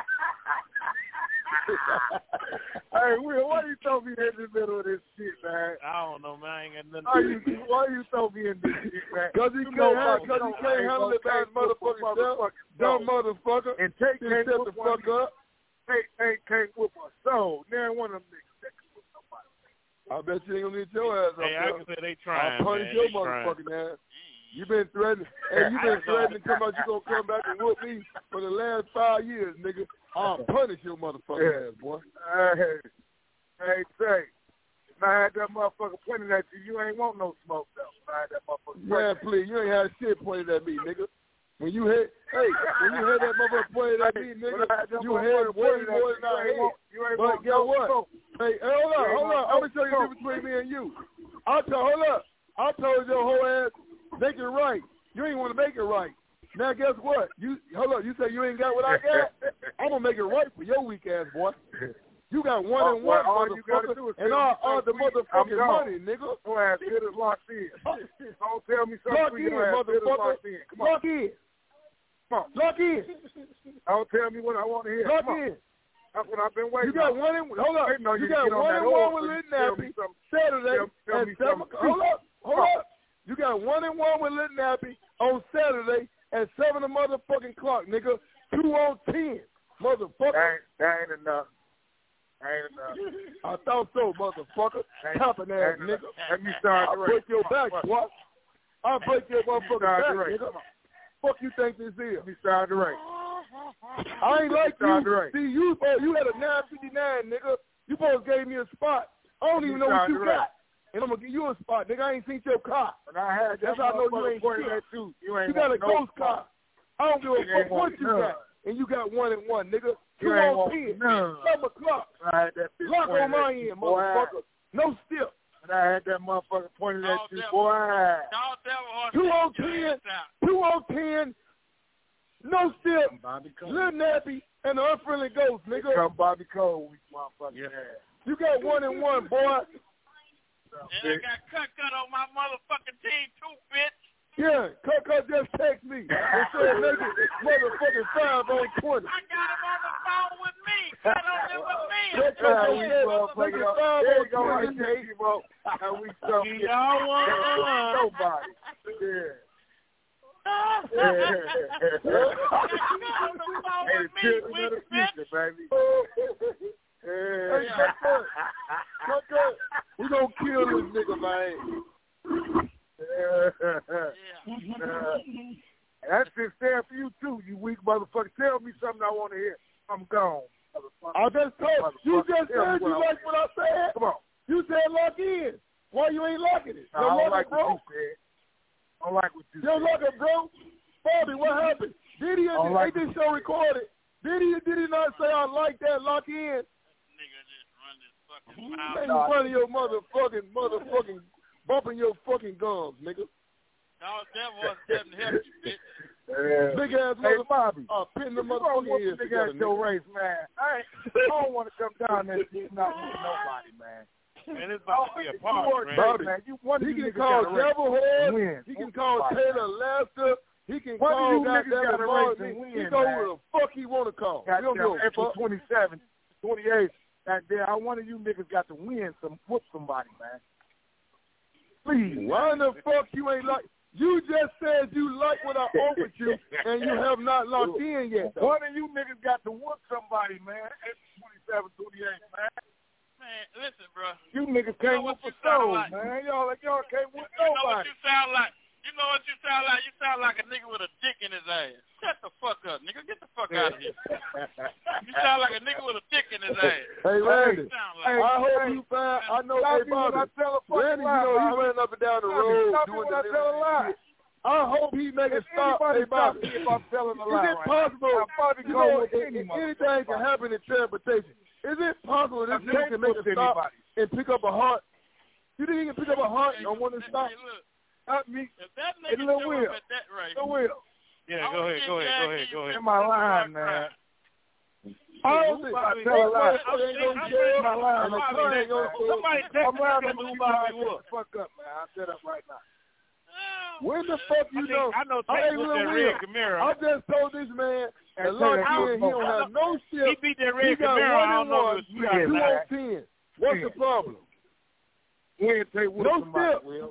Hey, Will, why you throw me in the middle of this shit, man? I don't know, man. I ain't got nothing. Why you throw me in this shit, man? Because he can't handle it by his motherfucking self. Dumb mototherfucker. And Tate can't shut the fuck up. Tate can't whip a soul. Now one of them niggas. I bet you ain't gonna get your ass up there. I can say they trying, I'll punish your motherfucking ass. You been threatening, and you been threatening to come out. You gonna come back and whoop me for the last 5 years, nigga. I'll punish your motherfucking ass, boy. Hey, say, if I had that motherfucker pointed at you, you ain't want no smoke though. If I had that motherfucker. Yeah, please, you ain't had shit pointed at me, nigga. When you had that motherfucker pointed at me, nigga, you had way more than I had. But guess what? Hey, hold up. I'm gonna show you the difference between me and you. I told your whole ass. Make it right. You ain't want to make it right. Now guess what? You say you ain't got what I got? I'm gonna make it right for your weak ass, boy. You got one and one, motherfucker, and all the motherfucking money, nigga. Your ass good as locked in. Don't tell me something. Lock in, motherfucker. Lock in. Come on. Lock in. Don't tell me what I want to hear. Lock in. That's what I've been waiting. You got one and hold up. You got one and one with Lil Nappy Saturday at 7 o'clock. Hold up. You got 1 and 1 with Lil Nappy on Saturday at 7 motherfucking clock, nigga. 2 on 10, motherfucker. That ain't enough. I thought so, motherfucker. Topping ass, nigga. Let me start. I'll break your back, boy. I'll break your motherfucking back, nigga. Fuck you think this is? Let me start the race. I ain't like you. See, you had a 959, nigga. You both gave me a spot. I don't even know what you got. And I'm going to give you a spot, nigga. I ain't seen your car. And I had that's how I know you ain't shit. You got a ghost car. I don't give a fuck what you got. And you got 1 and 1, nigga. 2 on 10. 7 o'clock. Lock on my end, motherfucker. No step. And I had that motherfucker pointed at you, boy. 2 on 10. 2 on 10. No step. Lil Nappy and the Unfriendly Ghost, nigga. Come Bobby Cole, weak motherfucker. You got 1 and 1, boy. And I got cut on my motherfucking team too, bitch. Yeah, Cut just text me and said make it motherfucking 5 on 20. I got him on the phone with me. Cut on it with me. Make it 5 there you go, on 20. And we stuff y'all want nobody. Hey, Cut. We gonna kill this nigga, man. That's just there for you too, you weak motherfucker. Tell me something I want to hear. I'm gone. I just told you. Just said you like what I said. Come on. You said lock in. Why you ain't locking it? I don't like what you said. I don't like what you said. You lock it, bro. Bobby, what happened? Did he? They did show recorded. Did he not say I like that lock in? Make fun of your motherfucking bumping your fucking gums, nigga. No, that wasn't help you, bitch. Big ass motherfucker. Bobby. Pin the motherfucking ears together, your race, man. I don't want to come down there and not with nobody, man. And it's about to be a part, man. Bobby, man. He can call Devil Head. He can call Taylor Lester. He can call goddamn Martin. He go where the fuck he want to call. April 27th, 28th. I one of you niggas got to win whoop somebody, man. Please. Why in the fuck you ain't like? You just said you like what I offered you, and you have not locked in yet. Though. One of you niggas got to whoop somebody, man. April 27th, 28th, man. Man, listen, bro. You niggas can't whoop a soul, man. Y'all can't whoop nobody. You know what you sound like? You know what you sound like? You sound like a nigga with a dick in his ass. Shut the fuck up, nigga. Get the fuck out of here. You sound like a nigga with a dick in his ass. Hey, Randy. I hope you find. I know. Hey, Bobby. Randy, you know he ran up and down the road doing the shit. I hope he make it stop. Hey, Bobby. If I'm telling a lie, is it possible? You know, anything can happen in transportation. Is it possible this nigga can make it stop and pick up a heart? You think he can pick up a heart on one and stop? Not me. If that nigga Lil show Will. up at that race, Lil Will. Yeah, go ahead. In my line, man. Oh, Bobby, tell a lie. My line. Somebody text me who Bobby was. Fuck up, man. I'll set up right now. When the fuck you know? I know Hey, Tate with Lil that Will, red Camaro. I just told this man that Lord he don't have no shit. He beat that He red got Camaro. I don't know 1 if and 1, it was 2 on 10. What's the problem? When Tate with No somebody, step. Will.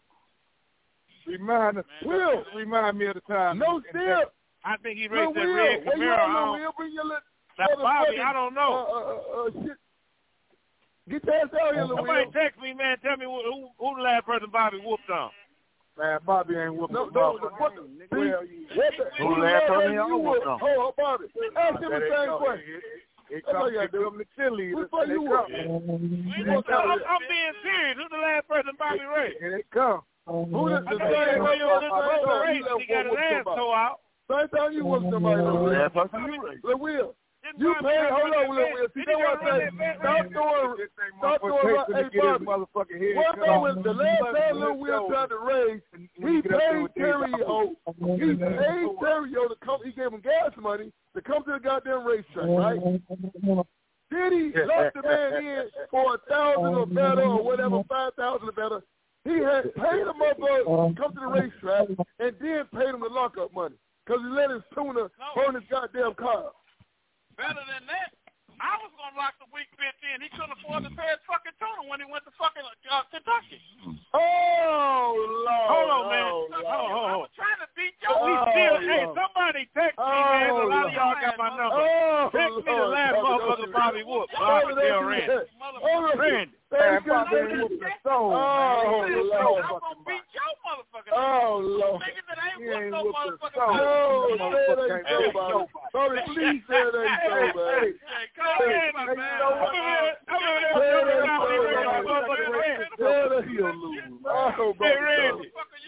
Remind me of the time. No step. I think he Lil raced that Will, red where you Camaro. at, Lil Will? Bring your little Bobby, I don't know. Shit. Get your ass out here, Lil Somebody Will. text me, man. Tell me who the last person Bobby whooped on. Man, Bobby ain't whooping. What the Who last person y'all whooped on? Oh, Bobby. Ask him the same question. It comes to the cheerleaders. Which one you whoop? I'm being serious. Who's the last person Bobby raced? Here they come. Who the He got his ass tore out. Same time you whoop somebody, Lil Will. You pay, hold on, Lil Will. See, that's what I say. Stop throwing, hey, Bobby. What though, the last time Lil Will tried to race, he paid Terrio to come, he gave him gas money to come to the goddamn racetrack, right? Then he locked the man in for 1,000 or better or whatever, 5,000 or better. He had paid him up to come to the racetrack and then paid him the lockup money because he let his tuner burn his goddamn car. better than that. I was going to lock the week 15. He couldn't afford to pay his fucking tuner when he went to fucking Kentucky. Oh, Lord. Hold on, man. I was trying to beat you. Hey, somebody text me, man. A lot of y'all got my number. Text me the last motherfucker Bobby Whoop. Bobby Del Randy. Randy. Man, Bobby ain't whooping the soul. I'm going to beat your motherfucker. Oh, Lord. Niggas that ain't He whooping ain't no whooping the motherfucker. soul. No, say it ain't so, Bobby. Bobby, please say it ain't so, man. Come in, my man. Hey, Randy.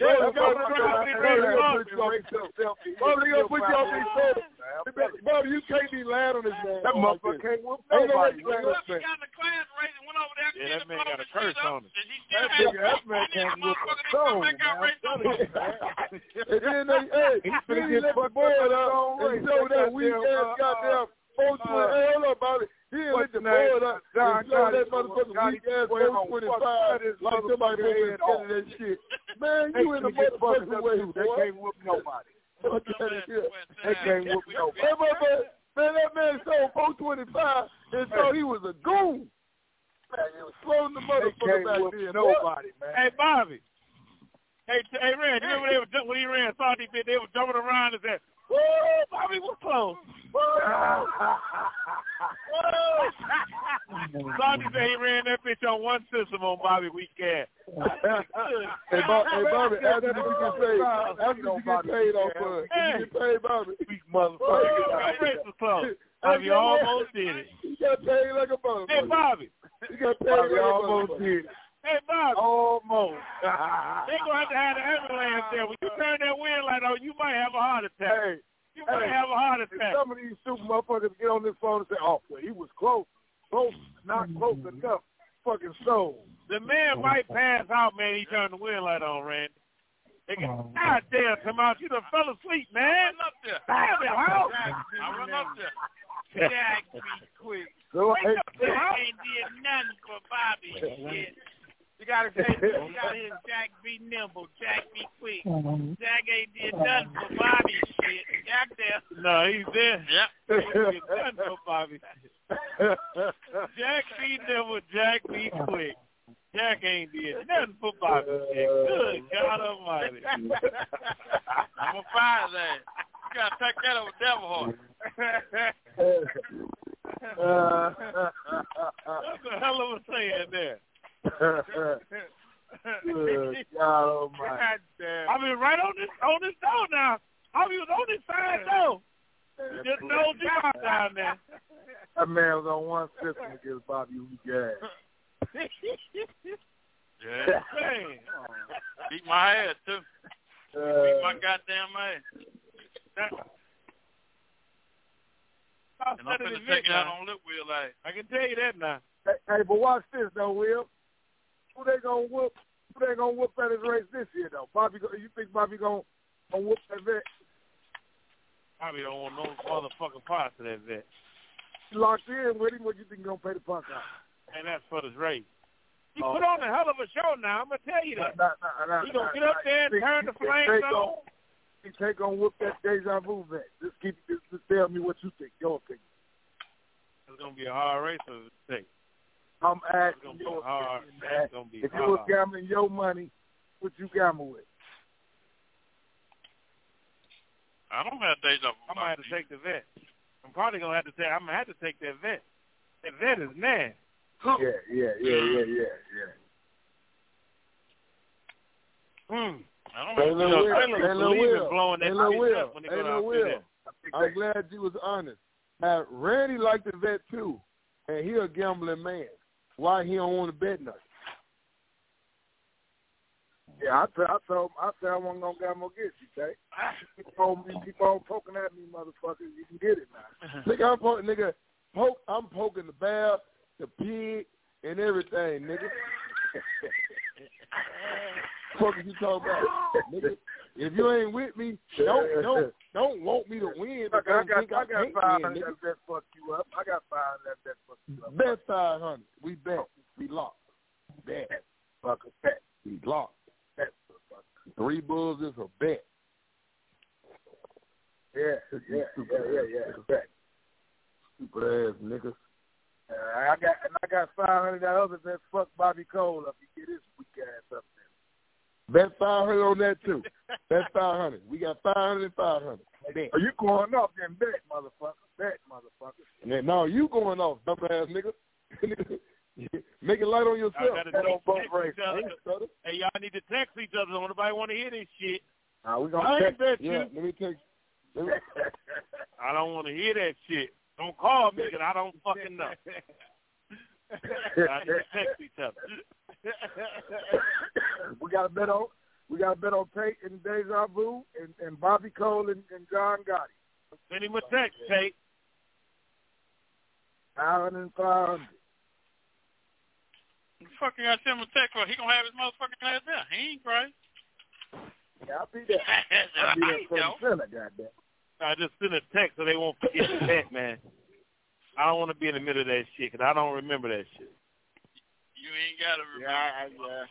Bobby, you can't be lying on this man. That motherfucker can't whoop nobody. Yeah, that man got a curse on him. That man can't whoop the soul, man. And then he let the board up and show that weak-ass goddamn 420. Hey, hold up, Bobby. He let the board up and show that motherfucking weak-ass 425 like somebody over there telling that shit. Man, you in the motherfucking way, boy. They can't whoop nobody. They can't whoop nobody. Man, that man sold 425 and thought he was a goon. Man, he was slowing the motherfucker back then. Nobody, man. Hey, Bobby. Hey, Randy, you remember when he ran Salty Pit, they were jumping around and said, whoa, Bobby was close. Salty said he ran that bitch on one system on Bobby weekend. Hey, Bobby, after you get paid off for it, you get paid, Bobby. Weak motherfucker. That race was close. Bobby almost did it. You got paid like a motherfucker. Hey, Bobby. You got paid like a almost motherfucker. did it. Hey, Bobby. Almost. They going to have the ambulance there. When you turn that wind light on, you might have a heart attack. You might have a heart attack. Some of these super motherfuckers get on this phone and say, oh, well, he was close. Close, not close enough. Fucking soul. The man might pass out, man. He turned the wind light on, Randy. They got, God damn, come out. You done fell asleep, man. I run up there. Jack me quick. Hey, Ain't did nothing for Bobby. Shit. You gotta say, you gotta hear Jack be nimble, Jack be quick. Jack ain't did nothing for Bobby. Shit. Jack there. No, he's there. Yep. He ain't did nothing for Bobby. Jack be nimble, Jack be quick. Jack ain't did nothing for Bobby. Shit. Good God Almighty. I'm gonna find that. You gotta take that over Devil Horse. That's a hell of a saying there. Good God Almighty. I mean, right on this door now. I was on this side door. Just no job down there. That man was on one system against Bobby weak ass. Yeah. Man. Beat my ass, too. Beat my goddamn ass. And I'm finna take it out on Lip Wheel ass. I can tell you that now. Hey, but watch this, though, Will. who they gonna whoop? Who they gonna whoop at his race this year though? You think Bobby gonna whoop that vet? Bobby don't want no motherfucking parts of that vet. You locked in with him. What you think you gonna pay the punk out? And that's for this race. He put on a hell of a show now. I'm gonna tell you that. He gonna get up there and turn the flames on. He take on whoop that Deja Vu vet. Just tell me what you think. Your opinion. It's gonna be a hard race to take. I'm asking you. If you was gambling your money, what you gamble with? I don't have Deja Vu. I'm gonna have to take the vet. I'm probably gonna have to take. I'm gonna have to take that vet. That vet is mad. Yeah. Hey, Lil Will. I'm glad you was honest. Randy liked the vet too, and he a gambling man. Why he don't want to bet nothing? Yeah, I told him I wasn't gonna gamble against you, okay? You keep on poking at me, motherfuckers. You can get it now. I'm poking the bear, the pig, and everything, nigga. What are you talking about, nigga? If you ain't with me, don't want me to win. I got 500 that bet fuck you up. I got 500 that bet fuck you up. Bet 500. We bet. We locked. Bet. Fucker bet. We locked. Bet. 3 bulls is a bet. Yeah. Bet. Stupid ass niggas. I got 500 that other bet fuck Bobby Cole up. You get his weak ass up there. Bet 500 on that too. Bet 500. We got 500 and 500. Bet. Are you going off then? Bet, motherfucker. Bet, motherfucker. No, you going off, dumbass nigga. Make it light on yourself. Hey, y'all need to text each other. Nobody want to hear this shit. We gonna text you. Yeah, let me text. I don't want to hear that shit. Don't call me because I don't fucking know. I need to text each other. We got to bet on Tate and Deja Vu and Bobby Cole and John Gotti. Send him a text, Tate. 500 and 500. What the fuck you got to send him a text for? He gonna have his motherfucking ass there. He ain't crying. Yeah, I'll be there. I'll be there for the center, goddamn. I just send a text so they won't forget the bet, man. I don't want to be in the middle of that shit because I don't remember that shit. You ain't got to remember.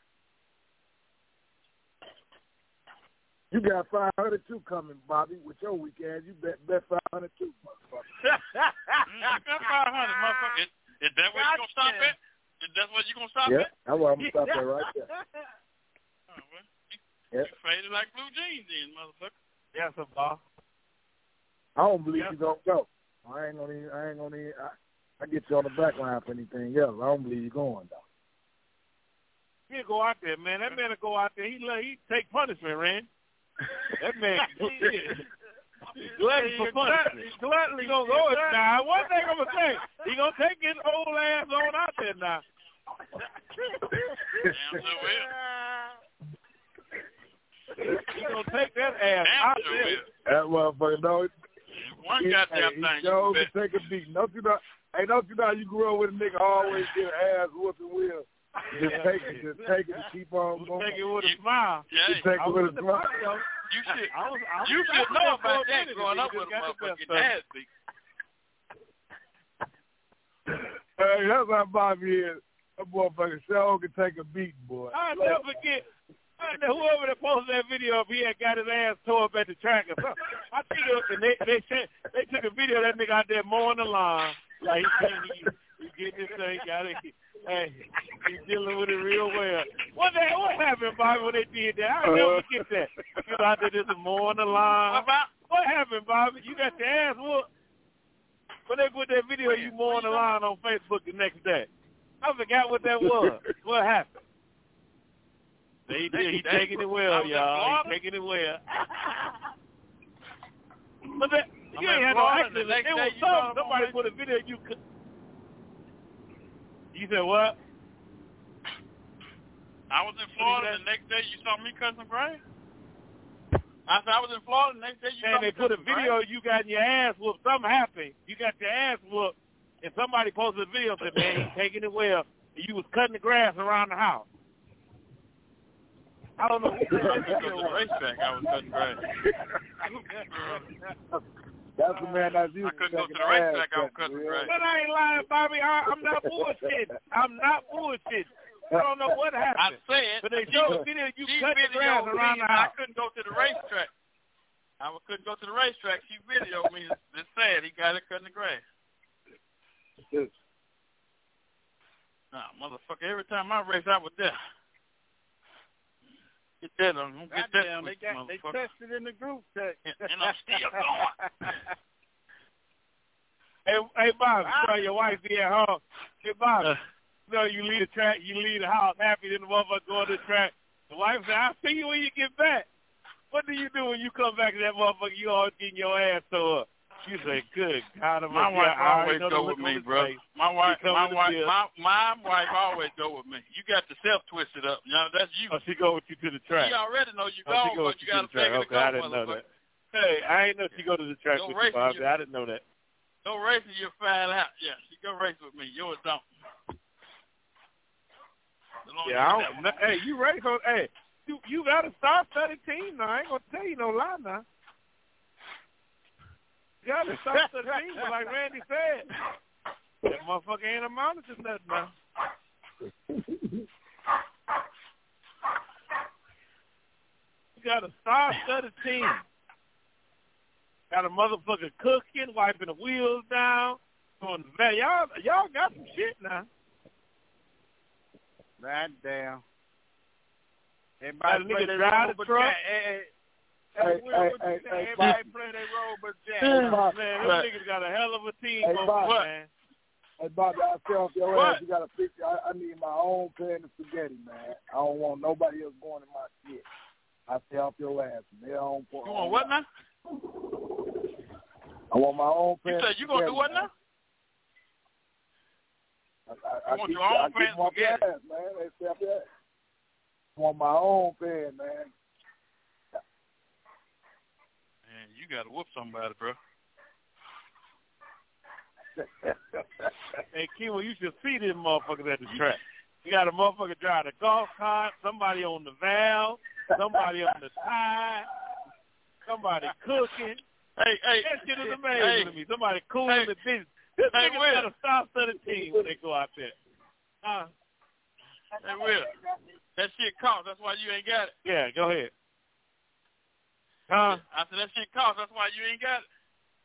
You got 500 too coming, Bobby, with your weak ass. You bet 500 too, motherfucker. I got 500, motherfucker. Is that where you gonna stop at? Is that where you gonna stop at? Yeah, that's where I'm gonna stop at right there. Oh, well, you faded like blue jeans, then, motherfucker. Yes, boss. I don't believe you gonna go. I ain't gonna. I get you on the back line for anything else. I don't believe you going though. He'll go out there, man. That man will go out there. He take punishment, Rand. That man, glutton for punishment. He's gluttony gonna go now. One thing I'm gonna say, he gonna take his old ass on out there now. He gonna take that ass out there. That motherfucker, no. One goddamn thing. Joe can take a beat. Don't you know you grew up with a nigga always get an ass whooping will. Just take it and keep on going. Take it with a smile. Just take it with a smile. You should know about that growing up with a motherfucking ass beat. Hey, that's how Bobby is. That motherfucker sure can take a beat, boy. I'll never forget. Whoever that posted that video up, he had got his ass tore up at the track or something. I think they took a video of that nigga out there mowing the lawn. Like he getting this thing, got it. Hey, he's dealing with it real well. What happened, Bobby, when they did that? I never forget that. You out there just mowing the lawn. What happened, Bobby? You got your ass whooped. When they put that video of you mowing the lawn on Facebook the next day. I forgot what that was. What happened? He taking it well, y'all. He taking it well. But you ain't had no accident. It was somebody put a video you could. You said what? I was in Florida the next day. You saw me cut some grass. I said I was in Florida the next day. You saw me they put a video of you got your ass whooped. Something happened. You got your ass whooped, and somebody posted a video and said, "Man, he's taking it well." You was cutting the grass around the house. I don't know. I couldn't go to the racetrack. I was cutting grass. That's the man that's used I couldn't go to the racetrack. I was cutting grass. But I ain't lying, Bobby. I'm not bullshitting. I'm not bullshitting. I don't know what happened. I said, but they showed the video you cut the grass around the house. I couldn't go to the racetrack. I couldn't go to the racetrack. She videoed me. It's sad. He got it cutting the grass. Nah, motherfucker. Every time I race, I was there. Get that on. Don't get that. Damn, they tested in the group chat. And I'm still going. Hey, Bob, tell your wife be at home. Hey, Bob, you leave the track, you leave the house happy, then the motherfucker go to the track. The wife said, I'll see you when you get back. What do you do when you come back to that motherfucker? You always getting your ass tore up. You say, good God, my wife always go with me, bro. My wife always go with me. You got the self twisted up. You know, that's you. Oh, she go with you to the track. She already know you gone, but you got to take her to go, I didn't know that. Hey, I ain't know she go to the track with you, Bobby. I didn't know that. Go racing, you'll find out. Yeah, she go race with me. Yours don't. Yeah, I don't. Hey, you race on. Hey, you got a star-studded team now. I ain't gonna tell you no lie now. You got a star-studded team, but like Randy said, that motherfucker ain't amounted to nothing now. You got a star-studded team. Got a motherfucker cooking, wiping the wheels down, doing the van. Y'all got some shit now. God damn. Everybody play their role, but Jack. Everybody play their role, but Jack. Man, them niggas got a hell of a team going, man. Hey, Bobby, I tell your ass you got to fix it. I need my own pan of spaghetti, man. I don't want nobody else going in my shit. I stay off your ass. You want what now? I want my own pan. You said you gonna do what now? I want your own pan spaghetti, man. I want my own pan, man. Man, you gotta whoop somebody, bro. Hey, Kiwa, you should see them motherfuckers at the track. You got a motherfucker drive the golf cart, somebody on the valve, somebody on the side, somebody cooking. Hey, that shit is amazing to me. Somebody cooling the business. This nigga got a star-studded team when they go out there. Hey, Will, that shit costs. That's why you ain't got it. Yeah, go ahead. I said that shit costs. That's why you ain't got it.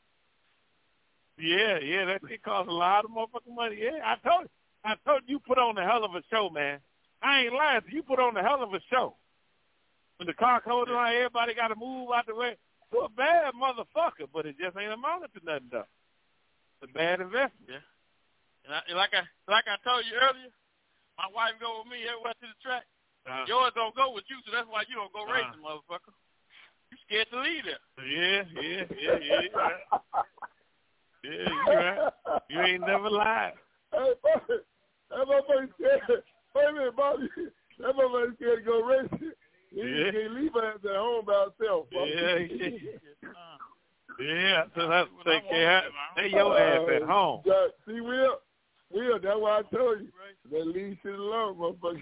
Yeah, that shit costs a lot of motherfucking money. Yeah, I told you put on a hell of a show, man. I ain't lying. You put on a hell of a show. When the car comes around, everybody got to move out the way. You're a bad motherfucker, but it just ain't amounted to nothing, though. It's a bad investment. Yeah. And like I told you earlier, my wife go with me everywhere to the track. Yours don't go with you, so that's why you don't go racing, motherfucker. You scared to leave there. Yeah. Yeah, you right. You ain't never lied. Hey, Bobby, that motherfucker scared. Wait a minute, Bobby. That motherfucker scared to go racing. He can't leave us at home by himself. Yeah, so that's they your ass at home. See, Will, that's why I told you. They leave shit alone, motherfucker.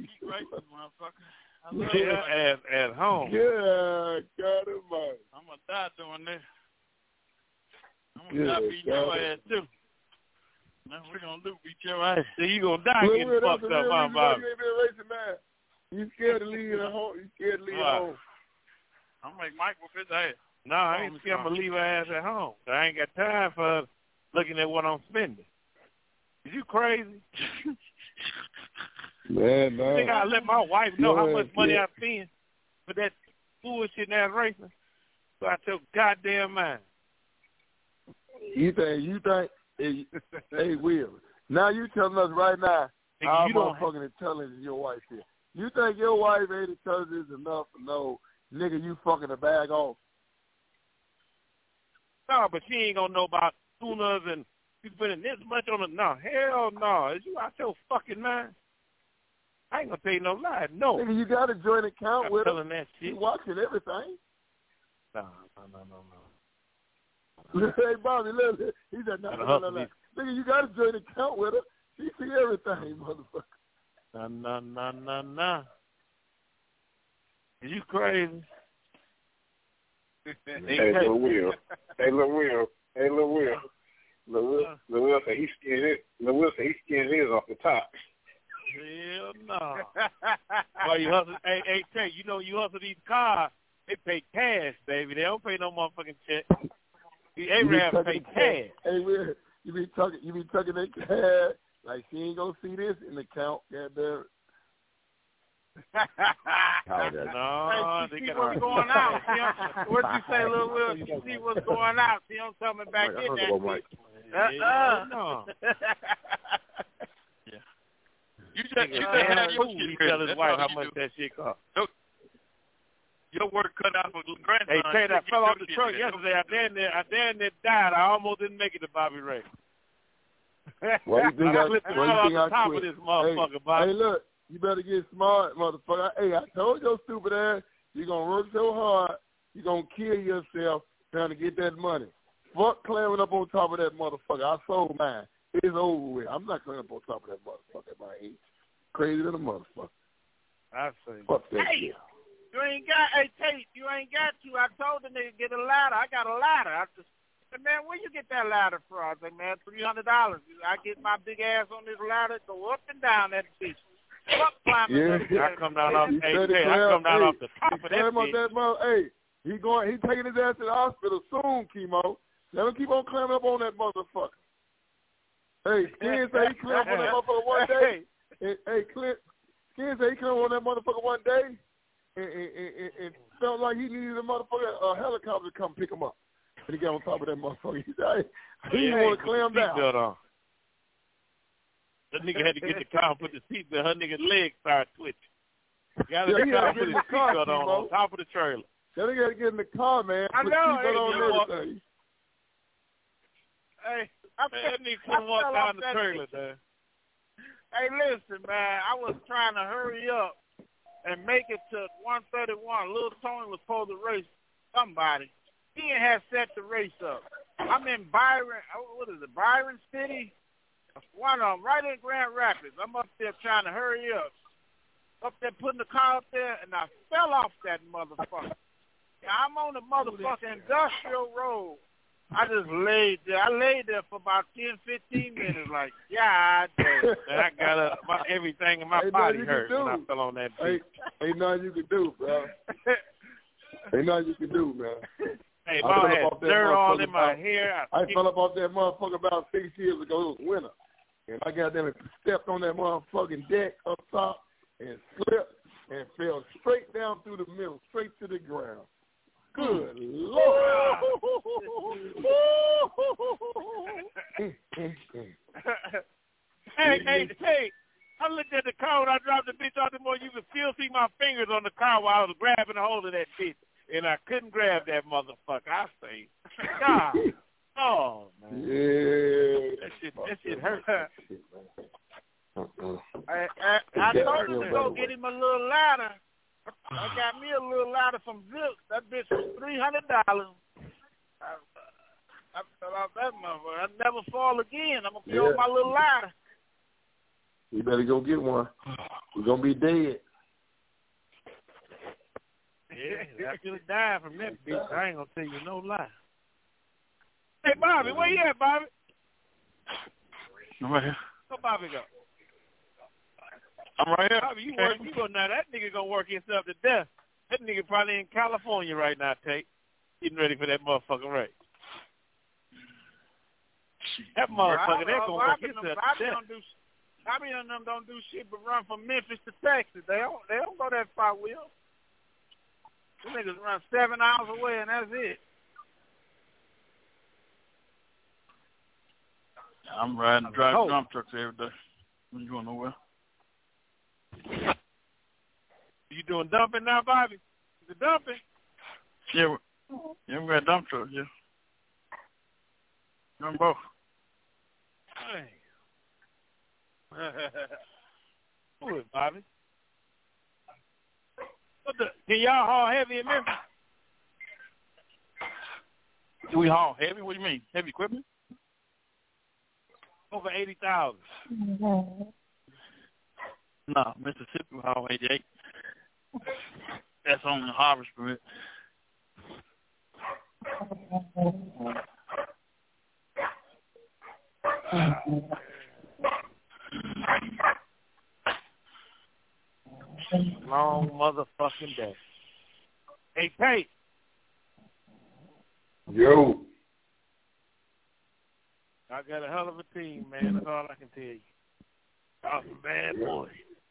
I love your ass at home. Yeah, God almighty. I'm going to die doing this. I'm going to die beating your ass, too. That's what we're going to do, beat your ass. So you going to die getting fucked up, my Bobby. You ain't been racing, man. You scared to leave at home. You scared to leave at home. I'm going to make Mike whoop his ass. No, I ain't scared. I'm going to leave her ass at home. I ain't got time for looking at what I'm spending. Is you crazy? Man, I think I let my wife know how much money I spend for that bullshit ass racing. So I took goddamn mind. You think, hey, Will, now you telling us right now how motherfucking intelligent your wife is. You think your wife ain't intelligent enough to know, nigga, you fucking a bag off? No, but she ain't gonna know about tuners and you spending this much on it. No, hell no. Is you out your fucking mind? I ain't gonna tell you no lie. No. Nigga, you got a joint account with her. That shit. You watching everything. No. Hey, Bobby, look. He said, no. Nigga, you got a joint account with her. She see everything, motherfucker. Nah. You crazy? Hey, Lil Will. Lil Will said he skinned his off the top. Hell no. Well, you hustle. Hey, Tate, you know you hustle these cars. They pay cash, baby. They don't pay no motherfucking check. The Arab pay cash. Hey, Will, you be tucking that cash like she ain't gonna see this in the count. Goddamn. No, hey, you see what's going out. What you say, Lil Will? You see what's going out. See him coming back in there. No. You just had your shit. He tell his wife how much that shit cost. Your work cut out for grandson. Hey, Tate, I fell off the truck yesterday. I damn near died. I almost didn't make it to Bobby Ray. What you think I slipped off the top of this motherfucker, Bobby. Hey, look. You better get smart, motherfucker. Hey, I told your stupid ass, you're going to work so hard, you're going to kill yourself trying to get that money. Fuck climbing up on top of that motherfucker. I sold mine. It's over with. I'm not climbing up on top of that motherfucker at my age. Crazy than a motherfucker. I see. Fuck that hey, shit. You ain't got, hey, Tate, you ain't got to. I told the nigga get a ladder. I got a ladder. I just said, man, where you get that ladder from? I said, man, $300. I get my big ass on this ladder, go up and down that bitch. Yeah. I come down off the top of that bitch. Hey, he taking his ass to the hospital soon, Chemo. Let him keep on climbing up on that motherfucker. Hey, Skin say he climbed on that motherfucker one day. Hey, Skin say he climbed on that motherfucker one day and felt like he needed a helicopter to come pick him up. And he got on top of that motherfucker. He said, he didn't want to climb down. That nigga had to get the car and put the seatbelt. Her nigga's legs started twitching. Got in the car, to put his seatbelt on top of the trailer. That nigga had to get in the car, man. I put know. the seatbelt on everything. Hey, that nigga couldn't walk down the trailer, man. Hey, listen, man. I was trying to hurry up and make it to 131. Lil Tony was supposed to race somebody. He had set the race up. I'm in Byron. What is it? Byron City. One of them, right in Grand Rapids. I'm up there trying to hurry up. Up there putting the car up there, and I fell off that motherfucker. I'm on the motherfucking industrial road. I just laid there. I laid there for about 10, 15 minutes, like, God damn. And I got up, everything in my body hurt when I fell on that bitch. Ain't nothing you can do, bro. Ain't nothing you can do, man. Hey, I had dirt all in my hair. I fell up off that motherfucker about 6 years ago. It was winter. And I got them and stepped on that motherfucking deck up top and slipped and fell straight down through the middle, straight to the ground. Good Lord. Hey, I looked at the car when I dropped the bitch off the motor. You could still see my fingers on the car while I was grabbing a hold of that bitch. And I couldn't grab that motherfucker. I say, God. Oh, man. Yeah. That shit hurt. I told him to go get him a little ladder. I got me a little ladder from Zips. That bitch was $300. I fell off that motherfucker. I'd never fall again. I'm going to be on my little ladder. You better go get one. We're going to be dead. Yeah, I could have died from that bitch. I ain't going to tell you no lie. Hey, Bobby, where you at, Bobby? I'm right here. Where Bobby go? I'm right here. Bobby, you go now. That nigga gonna work himself to death. That nigga probably in California right now, Tate. Getting ready for that motherfucking race. That motherfucker, they're gonna work himself to death. Bobby and them don't do shit but run from Memphis to Texas. They don't go that far, Will. Them niggas run 7 hours away and that's it. I'm riding, driving dump trucks every day. I'm going nowhere. You doing dumping now, Bobby? The dumping? Yeah, we got dump trucks, yeah. Doing both. Hey. Who is Bobby? Can y'all haul heavy in Memphis? Do we haul heavy? What do you mean? Heavy equipment? Over 80,000. No, Mississippi Highway 88. That's on the harvest permit. Long motherfucking day. Hey, Tate. Yo. I got a hell of a team, man. That's all I can tell you. I'm a bad boy.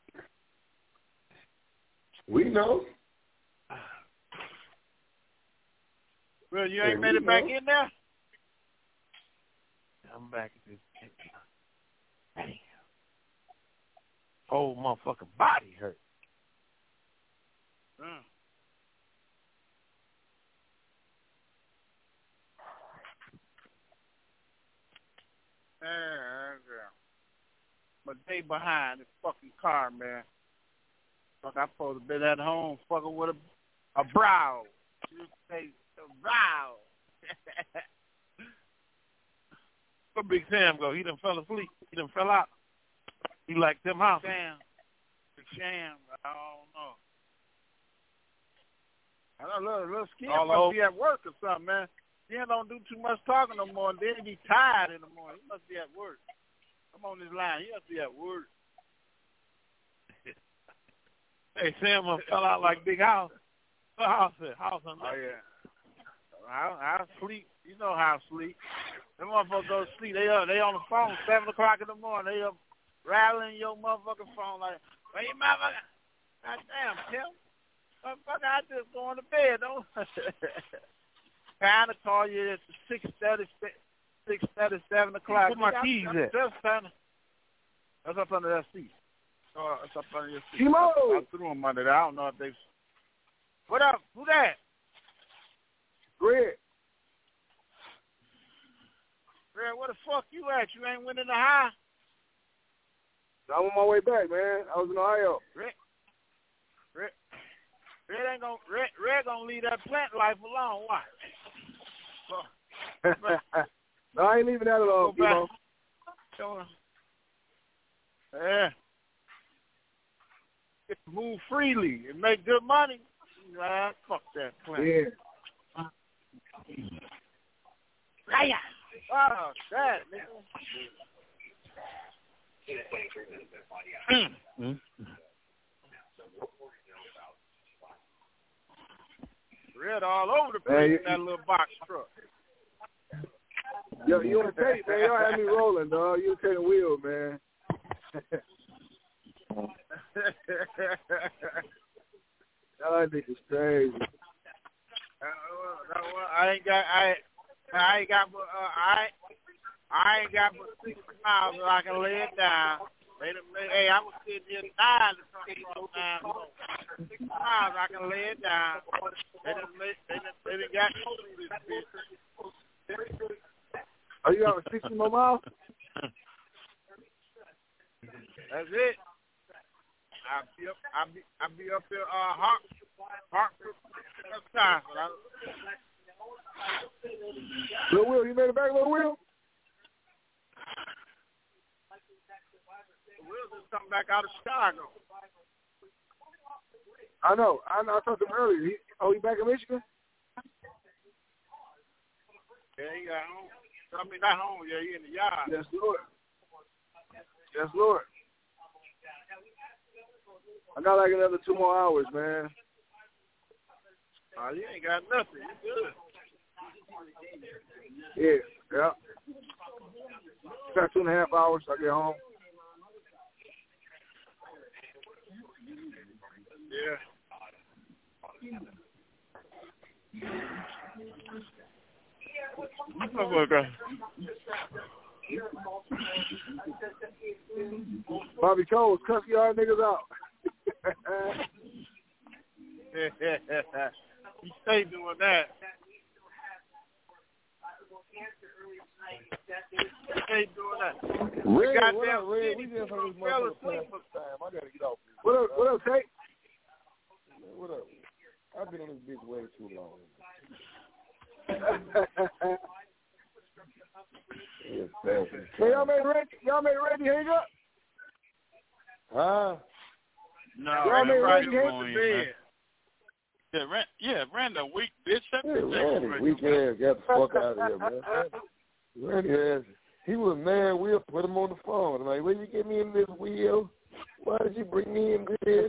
We know. Well, you ain't made it back in there? I'm back at this. Damn. Whole motherfucking body hurt. But they behind this fucking car, man. Fuck, I'm supposed to be at home fucking with a brow. You say a brow. Where Big Sam go? He done fell asleep. He done fell out. He like them house. Sam. Big Sam. I don't know. I know little Skin must be at work or something, man. Skin don't do too much talking no more, and then he be tired in the morning. He must be at work. I'm on this line. He must be at work. Hey, Sam fell out like Big House. What house is it? House on that. Oh, yeah. I sleep. You know how I sleep. Them motherfuckers go to sleep. They on the phone 7 o'clock in the morning. They up rattling your motherfucking phone like, hey, motherfucker. God damn, Tim. Motherfucker, I just going to bed. Don't trying to call you at 6:30, 7 o'clock. Put my keys at. That's up under that seat. Oh, that's up under your seat. Timo! I threw them under there. I don't know if they... What up? Who that? Greg. Greg, where the fuck you at? You ain't went in the high? I'm on my way back, man. I was in Ohio. Red gonna leave that plant life alone. Why? No, I ain't leaving that alone, Timo. Yeah. Get to move freely and make good money. Fuck that plant. Yeah. Oh, that nigga. Red all over the place in that little box truck. Yo, you on the tape, man. Y'all had me rolling, dog. You take the wheel, man. Y'all niggas crazy. I ain't got but 6 miles so I can lay it down. Hey, I was sitting here dying to come now. 6 miles I can lay it down. They done got me through this bitch. Oh, you got 60 more miles? That's it. I'll be up there Hartford next time. Lil Will, you made it back, Lil Will? Will just come back out of Chicago. I know. I talked to him earlier. He back in Michigan? Yeah, he got home. I mean, not home. Yeah, he in the yard. Yes, Lord. Yes, Lord. I got like another 2 more hours, man. Oh, you ain't got nothing. You Yeah. good. Got 2.5 hours. I get home. Yeah. Bobby Coles, cuss y'all niggas out. He stay doing that. He stay doing that. Red, goddamn what up, Red? city We just on this fell motherfucker asleep. time. I gotta get off this. What up, Tate? What up? I've been on this bitch way too long. Hey, y'all made ready to hang up? Huh? No, y'all made ready to hang up? Randy, a weak bitch. Randy, weak ass, got the fuck out of here, man. Randy ass, he was mad. We'll put him on the phone. I'm like, where you get me in this wheel? Why did you bring me in this?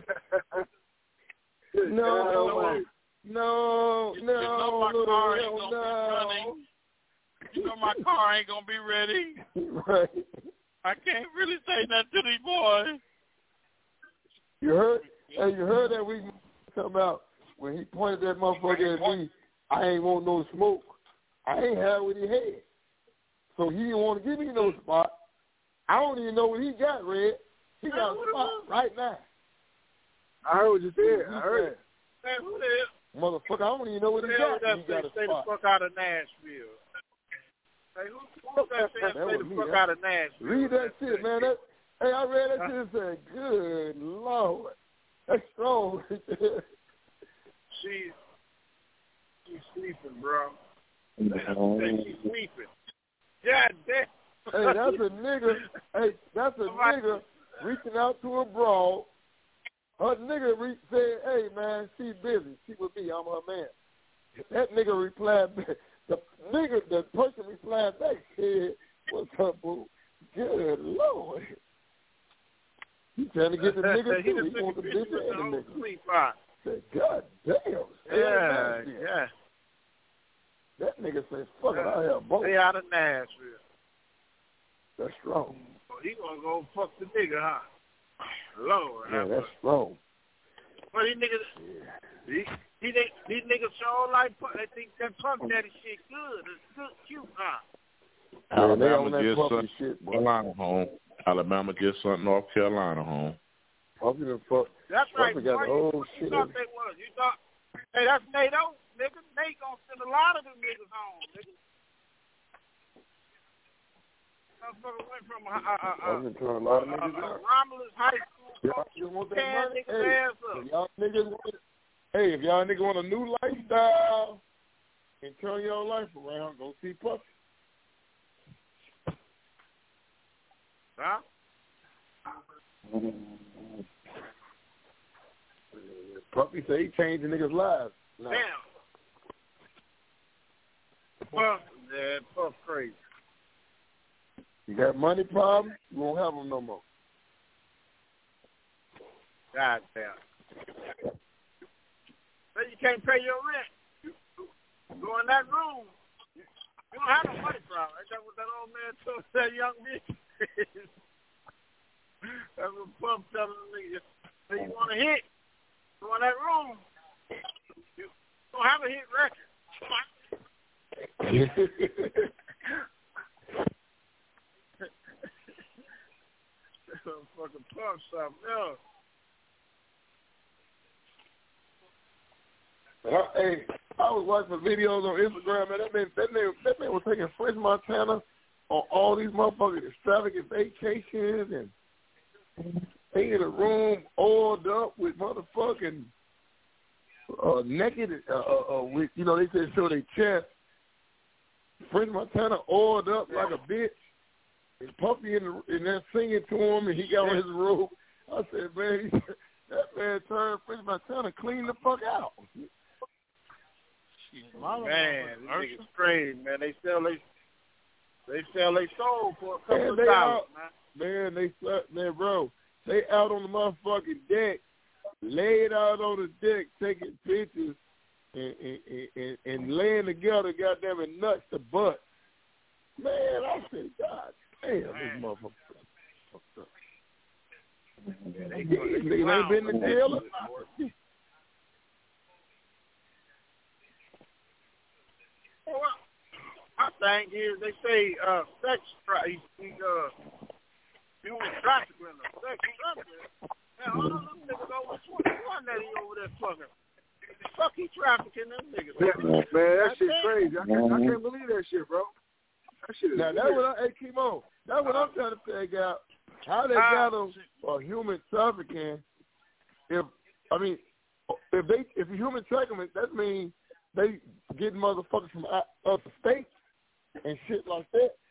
No. You know my car ain't gonna be ready. Right. I can't really say nothing to these boys. You heard that we talking about when he pointed that motherfucker at me, I ain't want no smoke. I ain't had what he had. So he didn't want to give me no spot. I don't even know what he got, Red. He got a spot right now. I heard what you said. I heard it. Man, who the hell? Motherfucker, I don't even know what he got. He got a stay spot. the fuck out of Nashville. Hey, who's that saying stay the fuck out of Nashville? Read that shit, man. Hey, I read that shit and said, good Lord. That's strong. She's sleeping, bro. She's sleeping. God damn. Hey, that's a nigga. Nigga reaching out to a broad. Her nigga said, hey, man, she busy. She with me. I'm her man. That nigga replied back. The person replied back said, what's up, boo? Good Lord. He trying to get the nigga too. He wants the bitch and the nigga. Said, God damn. Yeah. That nigga said, fuck it, I have both. Stay out of Nashville. That's strong. He gonna go fuck the nigga, huh? Lord. Yeah, that's strong. But these niggas, these niggas sure like, they think that Puff Daddy shit good. It's good, cute, huh? Alabama just sent Carolina home. Alabama just sent North Carolina home. That's right, boy. Got the whole you thought they was. You thought, hey, that's NATO, nigga. They gonna send a lot of them niggas home, nigga. Motherfucker went from Romulus High School. If y'all niggas want a new lifestyle and turn your life around, go see Puffy. Huh? Puffy say he changed the niggas' lives. No. Damn. Puff, Puff crazy. You got money problems, you won't have them no more. God damn. Then you can't pay your rent. Go in that room. You don't have no money problem. Ain't that what that old man told that young bitch? That's what Puff telling the nigga. If you want to hit, go in that room. You don't have a hit record. Fucking Puff something else. Hey, I was watching videos on Instagram, man. That man was taking French Montana on all these motherfucking extravagant vacations, and they in a room oiled up with motherfucking naked, with, you know, they said show their chest. French Montana oiled up like a bitch, and Puffy in there singing to him, and he got on his robe. I said, man, that man turned French Montana clean the fuck out. Man, these niggas crazy, man. They sell their soul for a couple of dollars, man. Man, bro, they out on the motherfucking deck, laid out on the deck, taking pictures and laying together, goddamn it, nuts to butt. Man, I said, God damn, this motherfucker. They ain't been in jail. Well, my thing is, they say sex trafficking, human trafficking, sex trafficking. Man, all of them niggas over 21 that he over there fucking. Fuck, he trafficking them niggas. Man, that shit crazy. I can't believe that shit, bro. That shit is now, that's what hey, Kimo, that's what I'm trying to figure out. How they got them for human trafficking? If human trafficking, that means they getting motherfuckers from other states and shit like that.